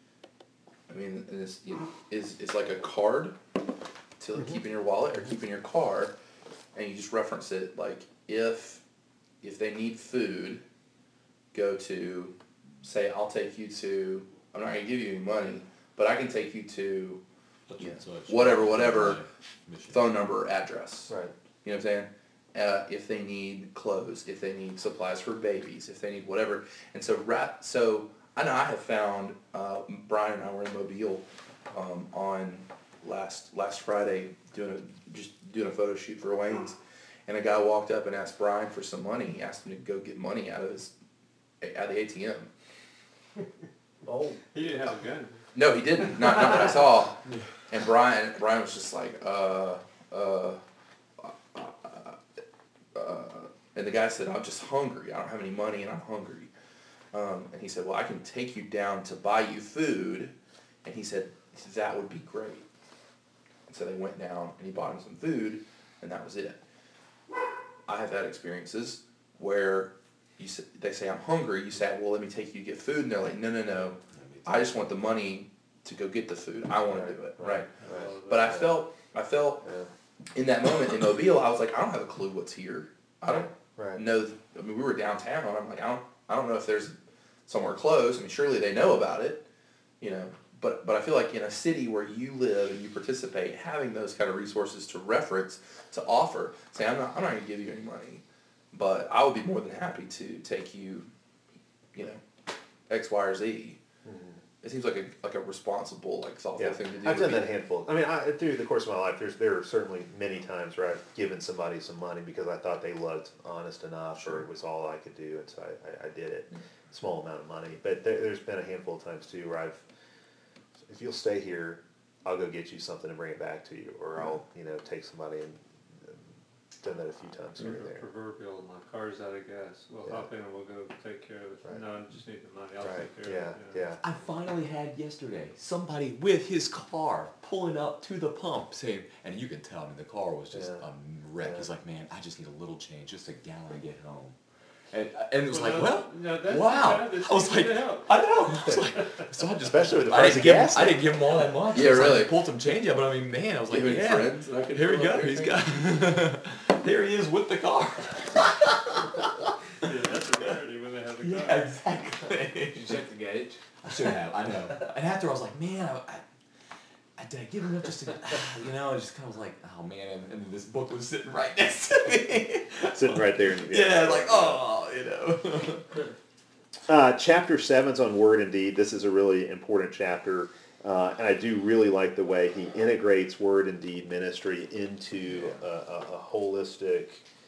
Speaker 4: I mean, is is is like a card to like keep in your wallet or keep in your car, and you just reference it like if if they need food, go to, say I'll take you to, I'm not gonna give you any money, but I can take you to. Yeah. Whatever, whatever, phone number, address.
Speaker 1: Right.
Speaker 4: You know what I'm saying? Uh, if they need clothes, if they need supplies for babies, if they need whatever. And so, rat, so I know I have found, uh, Brian and I were in Mobile um, on last last Friday doing a, just doing a photo shoot for Wayne's. And a guy walked up and asked Brian for some money. He asked him to go get money out of his, out of the A T M.
Speaker 1: Oh.
Speaker 5: He didn't have a gun.
Speaker 4: No, he didn't. Not, not that I saw. And Brian, Brian was just like, uh, uh, uh, uh, and the guy said, I'm just hungry. I don't have any money and I'm hungry. Um, and he said, well, I can take you down to buy you food. And he said, that would be great. And so they went down and he bought him some food and that was it. I have had experiences where you say, they say, I'm hungry. You say, well, let me take you to get food. And they're like, no, no, no. I just want the money to go get the food. I want to do it, right?
Speaker 1: Right.
Speaker 4: But I felt, I felt
Speaker 1: Yeah.
Speaker 4: in that moment in Mobile, I was like, I don't have a clue what's here. I don't
Speaker 1: Right.
Speaker 4: know. I mean, we were downtown. I'm like, I don't, I don't know if there's somewhere close. I mean, surely they know about it, you know. But but I feel like in a city where you live and you participate, having those kind of resources to reference, to offer, say, I'm not, I'm not going to give you any money, but I would be more than happy to take you, you know, X, Y, or Z. It seems like a like a responsible, like thoughtful
Speaker 1: Yeah,
Speaker 4: thing to do.
Speaker 1: I've done that a handful. I mean, I, through the course of my life, there's there are certainly many times where I've given somebody some money because I thought they looked honest enough,
Speaker 4: Sure.
Speaker 1: or it was all I could do, and so I, I, I did it. Small amount of money, but there, there's been a handful of times too where I've, if you'll stay here, I'll go get you something and bring it back to you, or I'll you know take somebody and. Done that a few times here and there.
Speaker 5: Proverbial, my car's out of gas. We'll
Speaker 1: Yeah.
Speaker 5: hop in and we'll go take care of it.
Speaker 1: Right.
Speaker 5: No, I just need the money. I'll
Speaker 1: Right.
Speaker 5: take care
Speaker 1: Yeah.
Speaker 5: of it. you know.
Speaker 1: Yeah.
Speaker 3: I finally had yesterday somebody with his car pulling up to the pump saying, and you can tell, I mean, the car was just
Speaker 1: Yeah.
Speaker 3: a wreck.
Speaker 1: Yeah.
Speaker 3: He's like, man, I just need a little change, just a gallon to get home. And, and it was like,
Speaker 5: no,
Speaker 3: well,
Speaker 5: no, that's
Speaker 3: wow.
Speaker 5: the guy that's
Speaker 3: I was like,
Speaker 5: easy to help.
Speaker 3: I know. I was like, so I just,
Speaker 1: Especially with the
Speaker 3: I
Speaker 1: price
Speaker 3: didn't
Speaker 1: of
Speaker 3: give,
Speaker 1: gas.
Speaker 3: I didn't give him all that much.
Speaker 4: Yeah,
Speaker 3: I was like,
Speaker 4: really.
Speaker 3: pulled some change up, but I mean, man, I was like,
Speaker 4: Give any
Speaker 3: yeah.
Speaker 4: friends and I could
Speaker 3: Here we
Speaker 4: fill up
Speaker 3: go.
Speaker 4: their
Speaker 3: He's
Speaker 4: tank.
Speaker 3: got. Here he is with the car.
Speaker 5: Yeah, that's a rarity when they have the car.
Speaker 3: Yeah, exactly.
Speaker 2: Did you check the gauge?
Speaker 3: I should have. I know. And after I was like, man, I, I, I did I give enough just to, you know, I just kind of was like, oh man, and, and this book was sitting right next to me.
Speaker 1: Sitting right there.
Speaker 3: Yeah, like oh, you know.
Speaker 1: Uh, chapter seven's on word and deed. This is a really important chapter, uh, and I do really like the way he integrates word and deed ministry into a, a, a holistic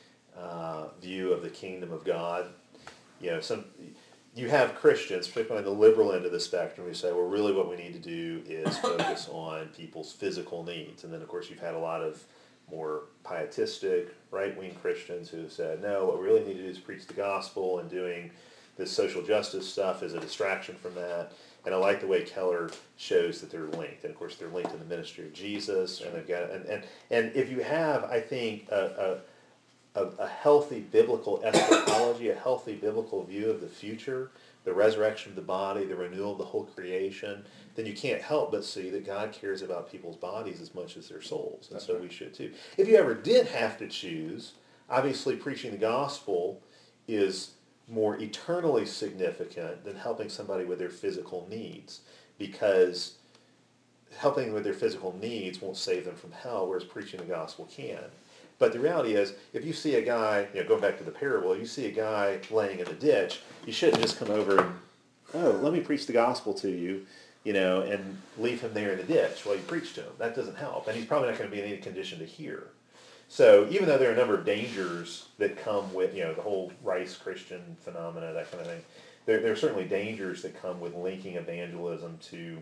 Speaker 1: uh, view of the kingdom of God. You know, some you have Christians, particularly on the liberal end of the spectrum, who say, well, really what we need to do is focus on people's physical needs. And then, of course, you've had a lot of more pietistic, right-wing Christians who have said, no, what we really need to do is preach the gospel, and doing this social justice stuff is a distraction from that. And I like the way Keller shows that they're linked. And, of course, they're linked in the ministry of Jesus. And they've got, and, and, and if you have, I think, a, a A, a healthy biblical eschatology, a healthy biblical view of the future, the resurrection of the body, the renewal of the whole creation, then you can't help but see that God cares about people's bodies as much as their souls. And
Speaker 4: That's
Speaker 1: so
Speaker 4: right.
Speaker 1: we should too. If you ever did have to choose, obviously preaching the gospel is more eternally significant than helping somebody with their physical needs, because helping with their physical needs won't save them from hell, whereas preaching the gospel can. But the reality is, if you see a guy, you know, going back to the parable, you see a guy laying in a ditch, you shouldn't just come over and, oh, let me preach the gospel to you, you know, and leave him there in the ditch while you preach to him. That doesn't help. And he's probably not going to be in any condition to hear. So even though there are a number of dangers that come with, you know, the whole Rice Christian phenomena, that kind of thing, there, there are certainly dangers that come with linking evangelism to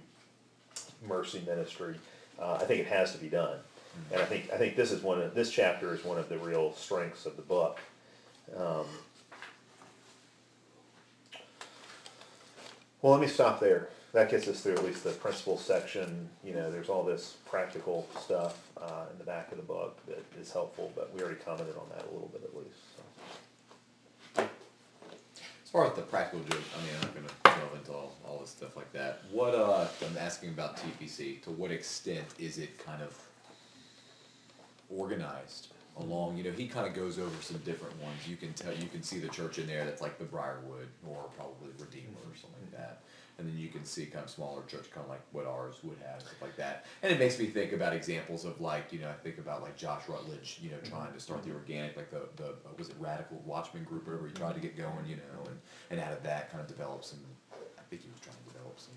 Speaker 1: mercy ministry. Uh, I think it has to be done. And I think I think this is one of this chapter is one of the real strengths of the book. Um, well, let me stop there. That gets us through at least the principles section. You know, there's all this practical stuff uh, in the back of the book that is helpful, but we already commented on that a little bit at least. So.
Speaker 3: As far as the practical joke, I mean, I'm not going to delve into all, all this stuff like that. What uh, I'm asking about T P C. To what extent is it kind of organized along, you know, he kind of goes over some different ones. You can tell, you can see the church in there that's like the Briarwood or probably Redeemer or something like that. And then you can see kind of smaller church, kind of like what ours would have, stuff like that. And it makes me think about examples of like, you know, I think about like Josh Rutledge, you know, trying to start the organic, like the, the uh, was it Radical Watchman group, whatever he tried to get going, you know, and, and out of that kind of develop some, I think he was trying to develop some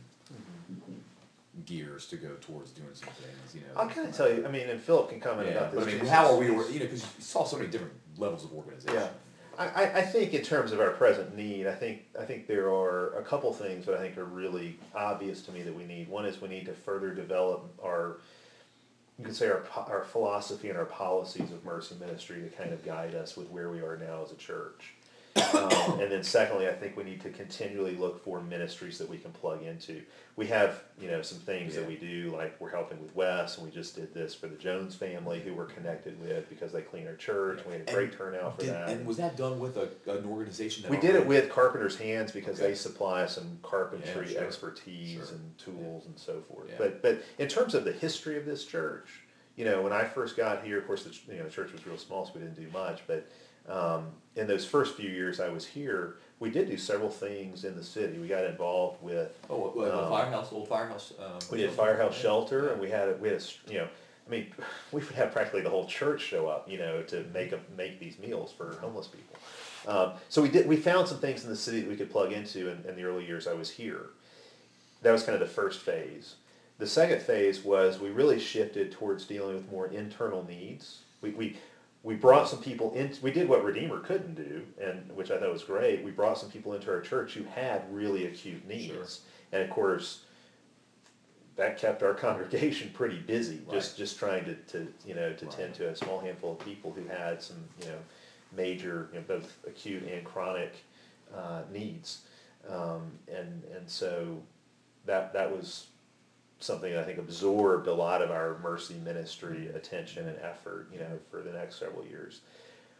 Speaker 3: gears to go towards doing some things, you know.
Speaker 1: I'll kind of tell you. I mean, and Philip can comment
Speaker 3: Yeah,
Speaker 1: about this.
Speaker 3: but I mean,
Speaker 1: too,
Speaker 3: how are
Speaker 1: since-
Speaker 3: we, you know, because you saw so many different levels of organization.
Speaker 1: Yeah. I, I- I think in terms of our present need, I think I think there are a couple things that I think are really obvious to me that we need. One is we need to further develop our, you could say our po- our philosophy and our policies of mercy ministry to kind of guide us with where we are now as a church. Um, and then secondly, I think we need to continually look for ministries that we can plug into. We have, you know, some things that
Speaker 3: Yeah.
Speaker 1: we do, like we're helping with Wes, and we just did this for the Jones family, who we're connected with because they clean our church, and we had a great turnout for
Speaker 3: Did,
Speaker 1: that.
Speaker 3: and was that done with a, an organization that
Speaker 1: We did it
Speaker 3: already-
Speaker 1: with Carpenter's Hands because
Speaker 3: Okay.
Speaker 1: they supply some carpentry
Speaker 3: Yeah, sure.
Speaker 1: expertise
Speaker 3: Sure.
Speaker 1: and tools and so forth.
Speaker 3: Yeah.
Speaker 1: But but in terms of the history of this church, you know, when I first got here, of course, the ch- you know the church was real small, so we didn't do much. But um, in those first few years I was here, we did do several things in the city. We got involved with.
Speaker 3: Oh, what, what,
Speaker 1: um,
Speaker 3: firehouse, old firehouse. Um,
Speaker 1: We did firehouse
Speaker 3: yeah.
Speaker 1: shelter, and we had a, we had a, s- you know, I mean, we would have practically the whole church show up, you know, to make a, make these meals for homeless people. Um, so we did we found some things in the city that we could plug into in, in the early years I was here. That was kind of the first phase. The second phase was we really shifted towards dealing with more internal needs. We we we brought some people in. We did what Redeemer couldn't do, and which I thought was great. We brought some people into our church who had really acute needs,
Speaker 3: Sure.
Speaker 1: and of course, that kept our congregation pretty busy. Just
Speaker 3: Right.
Speaker 1: just trying to, to you know to
Speaker 3: Right.
Speaker 1: tend to a small handful of people who had some you know major you know, both acute and chronic uh, needs, um, and and so that that was something that I think absorbed a lot of our mercy ministry attention and effort, you know, for the next several years.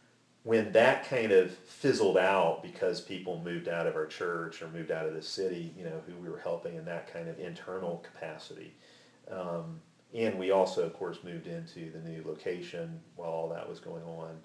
Speaker 1: when that kind of fizzled out because people moved out of our church or moved out of the city, you know, who we were helping in that kind of internal capacity. Um, and we also, of course, moved into the new location while all that was going on.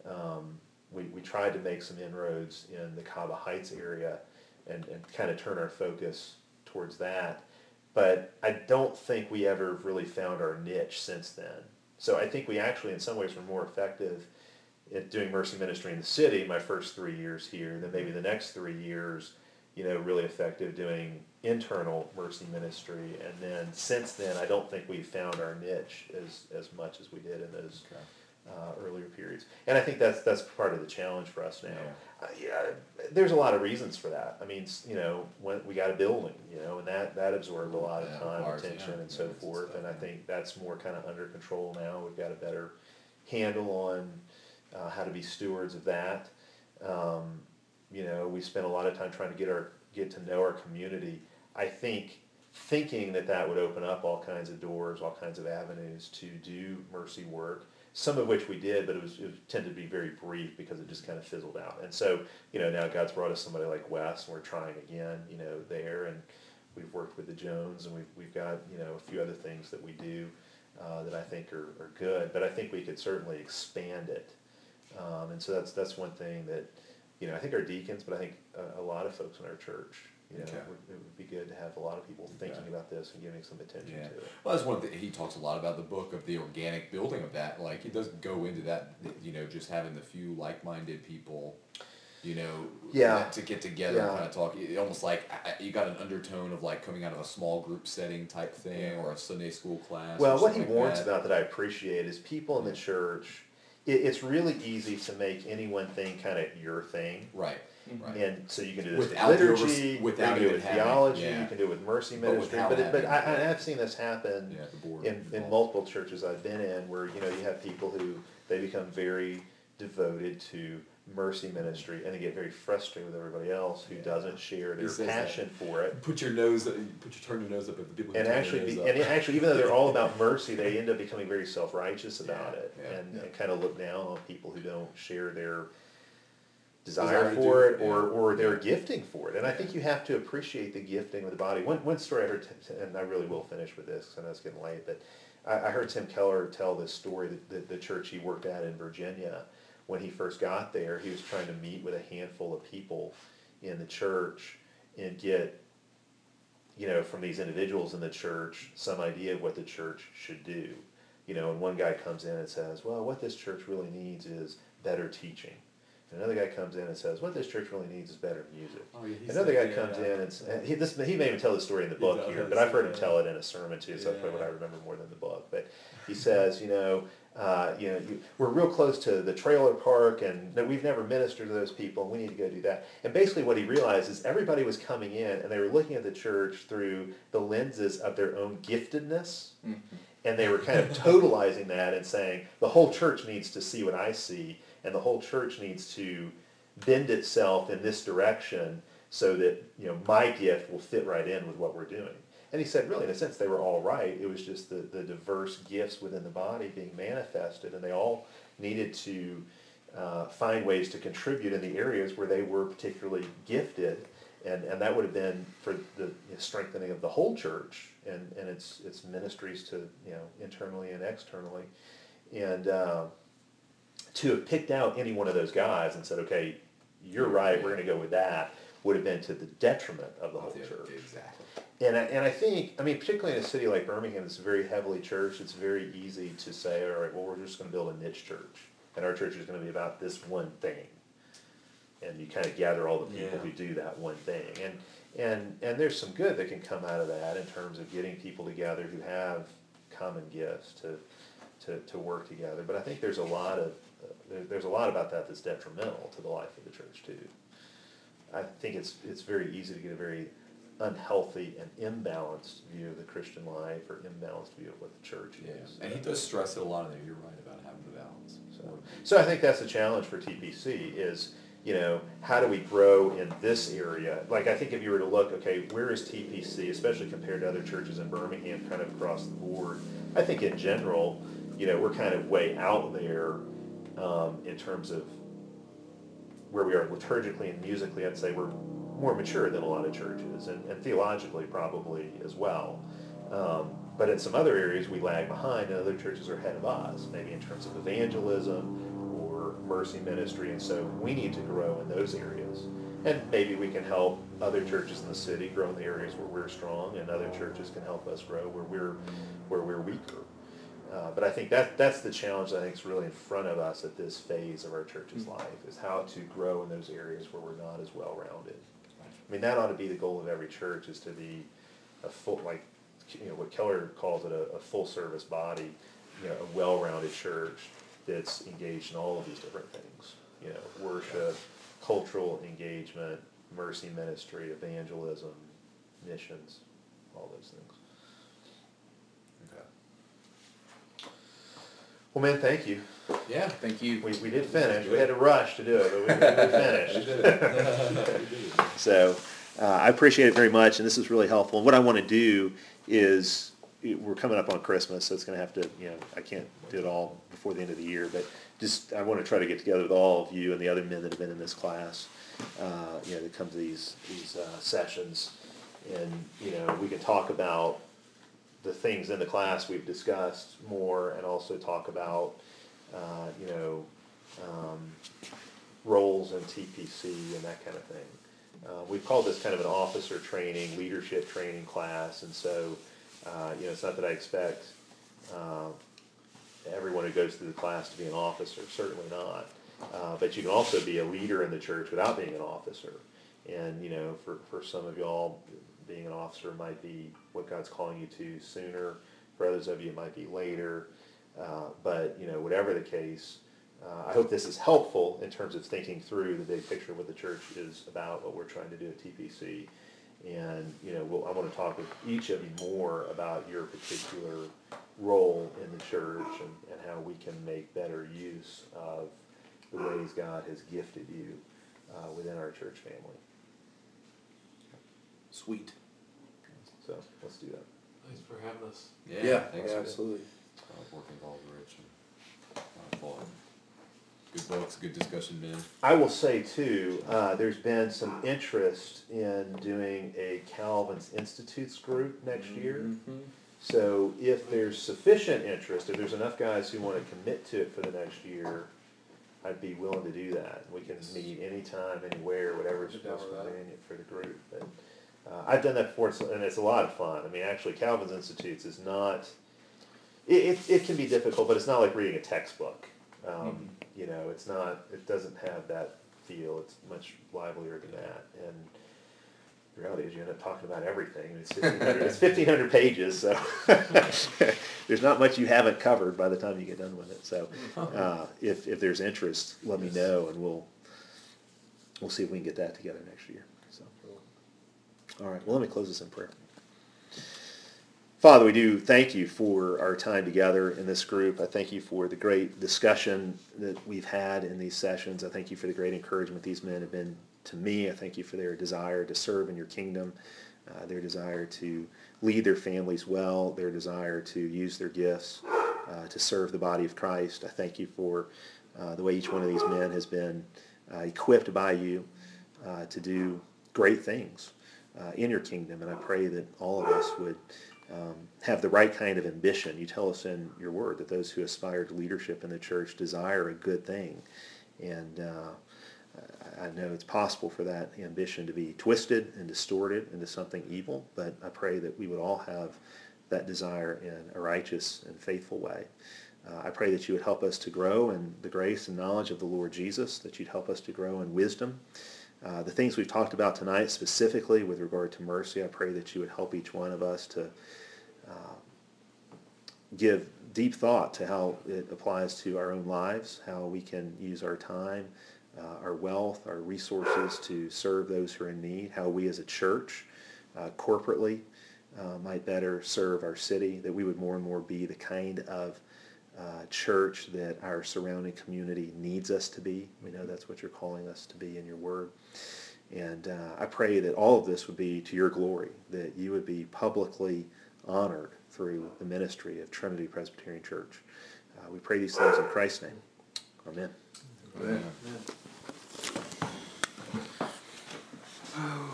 Speaker 1: Um, we, we tried to make some inroads in the Cava Heights area and, and kind of turn our focus towards that. But I don't think we ever really found our niche since then. So I think we actually, in some ways, were more effective at doing mercy ministry in the city my first three years here, then maybe the next three years, you know, really effective doing internal mercy ministry. And then since then, I don't think we've found our niche as, as much as we did in those
Speaker 3: Okay.
Speaker 1: uh, earlier periods. And I think that's that's part of the challenge for us now.
Speaker 3: Yeah.
Speaker 1: Uh, yeah, there's a lot of reasons for that. I mean, s- you know, when we got a building, you know, and that, that absorbed a lot of
Speaker 3: Yeah,
Speaker 1: time,
Speaker 3: ours,
Speaker 1: attention,
Speaker 3: yeah,
Speaker 1: and so
Speaker 3: yeah, it's
Speaker 1: forth.
Speaker 3: stuff,
Speaker 1: And I
Speaker 3: yeah.
Speaker 1: think that's more kind of under control now. We've got a better handle on uh, how to be stewards of that. Um, you know, we spent a lot of time trying to get our get to know our community. I think thinking that that would open up all kinds of doors, all kinds of avenues to do mercy work. Some of which we did, but it was it tended to be very brief because it just kind of fizzled out. And so, you know, now God's brought us somebody like Wes, and we're trying again, you know, there, and we've worked with the Jones, and we've we've got, you know, a few other things that we do uh, that I think are, are good. But I think we could certainly expand it. Um, and so that's that's one thing that, you know, I think our deacons, but I think a, a lot of folks in our church, you know,
Speaker 3: Okay.
Speaker 1: would, it would be good to have a lot of people thinking
Speaker 3: Okay.
Speaker 1: about this and giving some attention
Speaker 3: Yeah.
Speaker 1: to it.
Speaker 3: Well, that's one thing, he talks a lot about the book of the organic building of that, like, he doesn't go into that, you know, just having the few like-minded people, you know,
Speaker 1: Yeah.
Speaker 3: that- to get together and
Speaker 1: Yeah.
Speaker 3: kind of talk, it, almost like, I- I- you got an undertone of like coming out of a small group setting type thing, or a Sunday school class.
Speaker 1: Well,
Speaker 3: or
Speaker 1: what he
Speaker 3: something like
Speaker 1: warns
Speaker 3: that.
Speaker 1: about that I appreciate is people in the church, it, it's really easy to make any one thing kind of your thing.
Speaker 3: Right, right.
Speaker 1: And so you can do this with
Speaker 3: Without the overs-
Speaker 1: liturgy,
Speaker 3: without
Speaker 1: you can do it
Speaker 3: even
Speaker 1: with
Speaker 3: having-
Speaker 1: theology,
Speaker 3: yeah.
Speaker 1: you can do it with mercy
Speaker 3: But
Speaker 1: ministry,
Speaker 3: without
Speaker 1: but, it, but I,
Speaker 3: having-
Speaker 1: I have seen this happen
Speaker 3: Yeah, the board
Speaker 1: in, in
Speaker 3: involved.
Speaker 1: multiple churches I've been in where, you know, you have people who, they become very devoted to mercy ministry and they get very frustrated with everybody else who
Speaker 3: Yeah.
Speaker 1: doesn't share
Speaker 3: He
Speaker 1: their
Speaker 3: says that.
Speaker 1: passion for it.
Speaker 3: Put your nose, put your turn your nose up at the people who
Speaker 1: And
Speaker 3: turn their
Speaker 1: actually,
Speaker 3: nose
Speaker 1: be,
Speaker 3: up.
Speaker 1: and actually, even though they're all about mercy, they end up becoming very self-righteous about
Speaker 3: Yeah,
Speaker 1: it,
Speaker 3: yeah,
Speaker 1: and,
Speaker 3: yeah.
Speaker 1: and kind of look down on people who don't share their desire,
Speaker 3: Desire to
Speaker 1: for
Speaker 3: do
Speaker 1: it,
Speaker 3: it,
Speaker 1: or,
Speaker 3: yeah,
Speaker 1: or their
Speaker 3: yeah.
Speaker 1: gifting for it. And I think
Speaker 3: Yeah.
Speaker 1: you have to appreciate the gifting of the body. One, one story I heard, t- and I really will finish with this, because I know it's getting late, but I, I heard Tim Keller tell this story that, that the church he worked at in Virginia, when he first got there, he was trying to meet with a handful of people in the church and get, you know, from these individuals in the church, some idea of what the church should do. You know, and one guy comes in and says, well, what this church really needs is better teaching. And another guy comes in and says, what this church really needs is better music.
Speaker 3: Oh, yeah, he
Speaker 1: Another
Speaker 3: said-
Speaker 1: guy
Speaker 3: yeah,
Speaker 1: comes
Speaker 3: yeah.
Speaker 1: in and, s- and he, this, he may even tell the story in the
Speaker 3: He
Speaker 1: book
Speaker 3: does,
Speaker 1: here, but I've heard him
Speaker 3: yeah.
Speaker 1: tell it in a sermon too, so that's probably what I
Speaker 3: Yeah.
Speaker 1: remember more than the book. But he says, you know, uh, you know, you, we're real close to the trailer park, and no, we've never ministered to those people, and we need to go do that. And basically what he realized is everybody was coming in, and they were looking at the church through the lenses of their own giftedness, and they were kind of totalizing that and saying, the whole church needs to see what I see, and the whole church needs to bend itself in this direction so that, you know, my gift will fit right in with what we're doing. And he said, really, in a sense, they were all right. It was just the, the diverse gifts within the body being manifested, and they all needed to uh, find ways to contribute in the areas where they were particularly gifted, and, and that would have been for the you know, strengthening of the whole church and, and its its ministries to, you know, internally and externally. And uh, to have picked out any one of those guys and said, okay, you're right, we're going to go with that, would have been to the detriment of the whole
Speaker 3: Yeah,
Speaker 1: church.
Speaker 3: exactly.
Speaker 1: And I, and I think, I mean, particularly in a city like Birmingham, it's very heavily churched, it's very easy to say, all right, well, we're just going to build a niche church, and our church is going to be about this one thing. And you kind of gather all the people
Speaker 3: Yeah.
Speaker 1: who do that one thing. And, and, and there's some good that can come out of that in terms of getting people together who have common gifts to, to, to work together. But I think there's a lot of, uh, there, there's a lot about that that's detrimental to the life of the church too. I think it's, it's very easy to get a very unhealthy and imbalanced view of the Christian life, or imbalanced view of what the church
Speaker 3: Yeah,
Speaker 1: is.
Speaker 3: and he does stress it a lot in there, you're right about having the balance.
Speaker 1: So, so I think that's the challenge for T P C is, you know, how do we grow in this area? Like, I think if you were to look, okay, where is T P C, especially compared to other churches in Birmingham, kind of across the board? I think in general, you know, we're kind of way out there um, in terms of where we are liturgically and musically, I'd say we're more mature than a lot of churches, and, and theologically probably as well. Um, but in some other areas we lag behind, and other churches are ahead of us, maybe in terms of evangelism or mercy ministry, and so we need to grow in those areas. And maybe we can help other churches in the city grow in the areas where we're strong, and other churches can help us grow where we're where we're weaker. Uh, but I think that that's the challenge that I think is really in front of us at this phase of our church's life, is how to grow in those areas where we're not as well-rounded. I mean, that ought to be the goal of every church, is to be a full, like, you know, what Keller calls it, a, a full-service body, you know, a well-rounded church that's engaged in all of these different things. You know, worship, cultural engagement, mercy ministry, evangelism, missions, all those things. Okay. Well, man, thank you.
Speaker 3: Yeah, thank you.
Speaker 1: We, we did finish. We had to rush to do it, but we, we finished.
Speaker 3: We did it.
Speaker 1: So uh, I appreciate it very much, and this is really helpful. And what I want to do is, we're coming up on Christmas, so it's going to have to, you know, I can't do it all before the end of the year, but just I want to try to get together with all of you and the other men that have been in this class, uh, you know, that come to these these uh, sessions, and you know, we can talk about the things in the class we've discussed more, and also talk about, uh, you know, um, roles in T P C and that kind of thing. Uh, we've called this kind of an officer training, leadership training class, and so, uh, you know, it's not that I expect uh, everyone who goes through the class to be an officer, certainly not. Uh, but you can also be a leader in the church without being an officer. And, you know, for, for some of y'all, being an officer might be what God's calling you to sooner. For others of you, it might be later. Uh, but, you know, whatever the case, uh, I hope this is helpful in terms of thinking through the big picture of what the church is about, what we're trying to do at T P C. And, you know, we'll, I want to talk with each of you more about your particular role in the church, and, and how we can make better use of the ways God has gifted you uh, within our church family.
Speaker 4: Sweet.
Speaker 1: So let's do that.
Speaker 5: Thanks for having us.
Speaker 4: Yeah,
Speaker 3: thanks
Speaker 4: yeah,
Speaker 3: for
Speaker 4: absolutely.
Speaker 3: uh, working with all the rich and uh, fun. Good books, good discussion, man.
Speaker 1: I will say too, uh, there's been some interest in doing a Calvin's Institutes group next year.
Speaker 4: Mm-hmm.
Speaker 1: So if there's sufficient interest, if there's enough guys who want to commit to it for the next year, I'd be willing to do that. We can meet anytime, anywhere, whatever's most convenient for the group. But uh, I've done that before, and it's a lot of fun. I mean, actually, Calvin's Institutes is not. It, it, it can be difficult, but it's not like reading a textbook. Um, mm-hmm. You know, it's not. It doesn't have that feel. It's much livelier than that. And the reality is, you end up talking about everything. It's fifteen hundred. It's fifteen hundred pages, so there's not much you haven't covered by the time you get done with it. So, uh, if if there's interest, let me know, and we'll we'll see if we can get that together next year. So, all right. Well, let me close this in prayer. Father, we do thank you for our time together in this group. I thank you for the great discussion that we've had in these sessions. I thank you for the great encouragement these men have been to me. I thank you for their desire to serve in your kingdom, uh, their desire to lead their families well, their desire to use their gifts uh, to serve the body of Christ. I thank you for uh, the way each one of these men has been uh, equipped by you uh, to do great things uh, in your kingdom. And I pray that all of us would Um, have the right kind of ambition. You tell us in your word that those who aspire to leadership in the church desire a good thing. And uh, I know it's possible for that ambition to be twisted and distorted into something evil, but I pray that we would all have that desire in a righteous and faithful way. Uh, I pray that you would help us to grow in the grace and knowledge of the Lord Jesus, that you'd help us to grow in wisdom. Uh, the things we've talked about tonight, specifically with regard to mercy, I pray that you would help each one of us to uh, give deep thought to how it applies to our own lives, how we can use our time, uh, our wealth, our resources to serve those who are in need, how we as a church, uh, corporately, uh, might better serve our city, that we would more and more be the kind of Uh, church that our surrounding community needs us to be. We know that's what you're calling us to be in your word. And uh, I pray that all of this would be to your glory, that you would be publicly honored through the ministry of Trinity Presbyterian Church. Uh, we pray these things in Christ's name. Amen.
Speaker 4: Amen.
Speaker 5: Amen. Oh,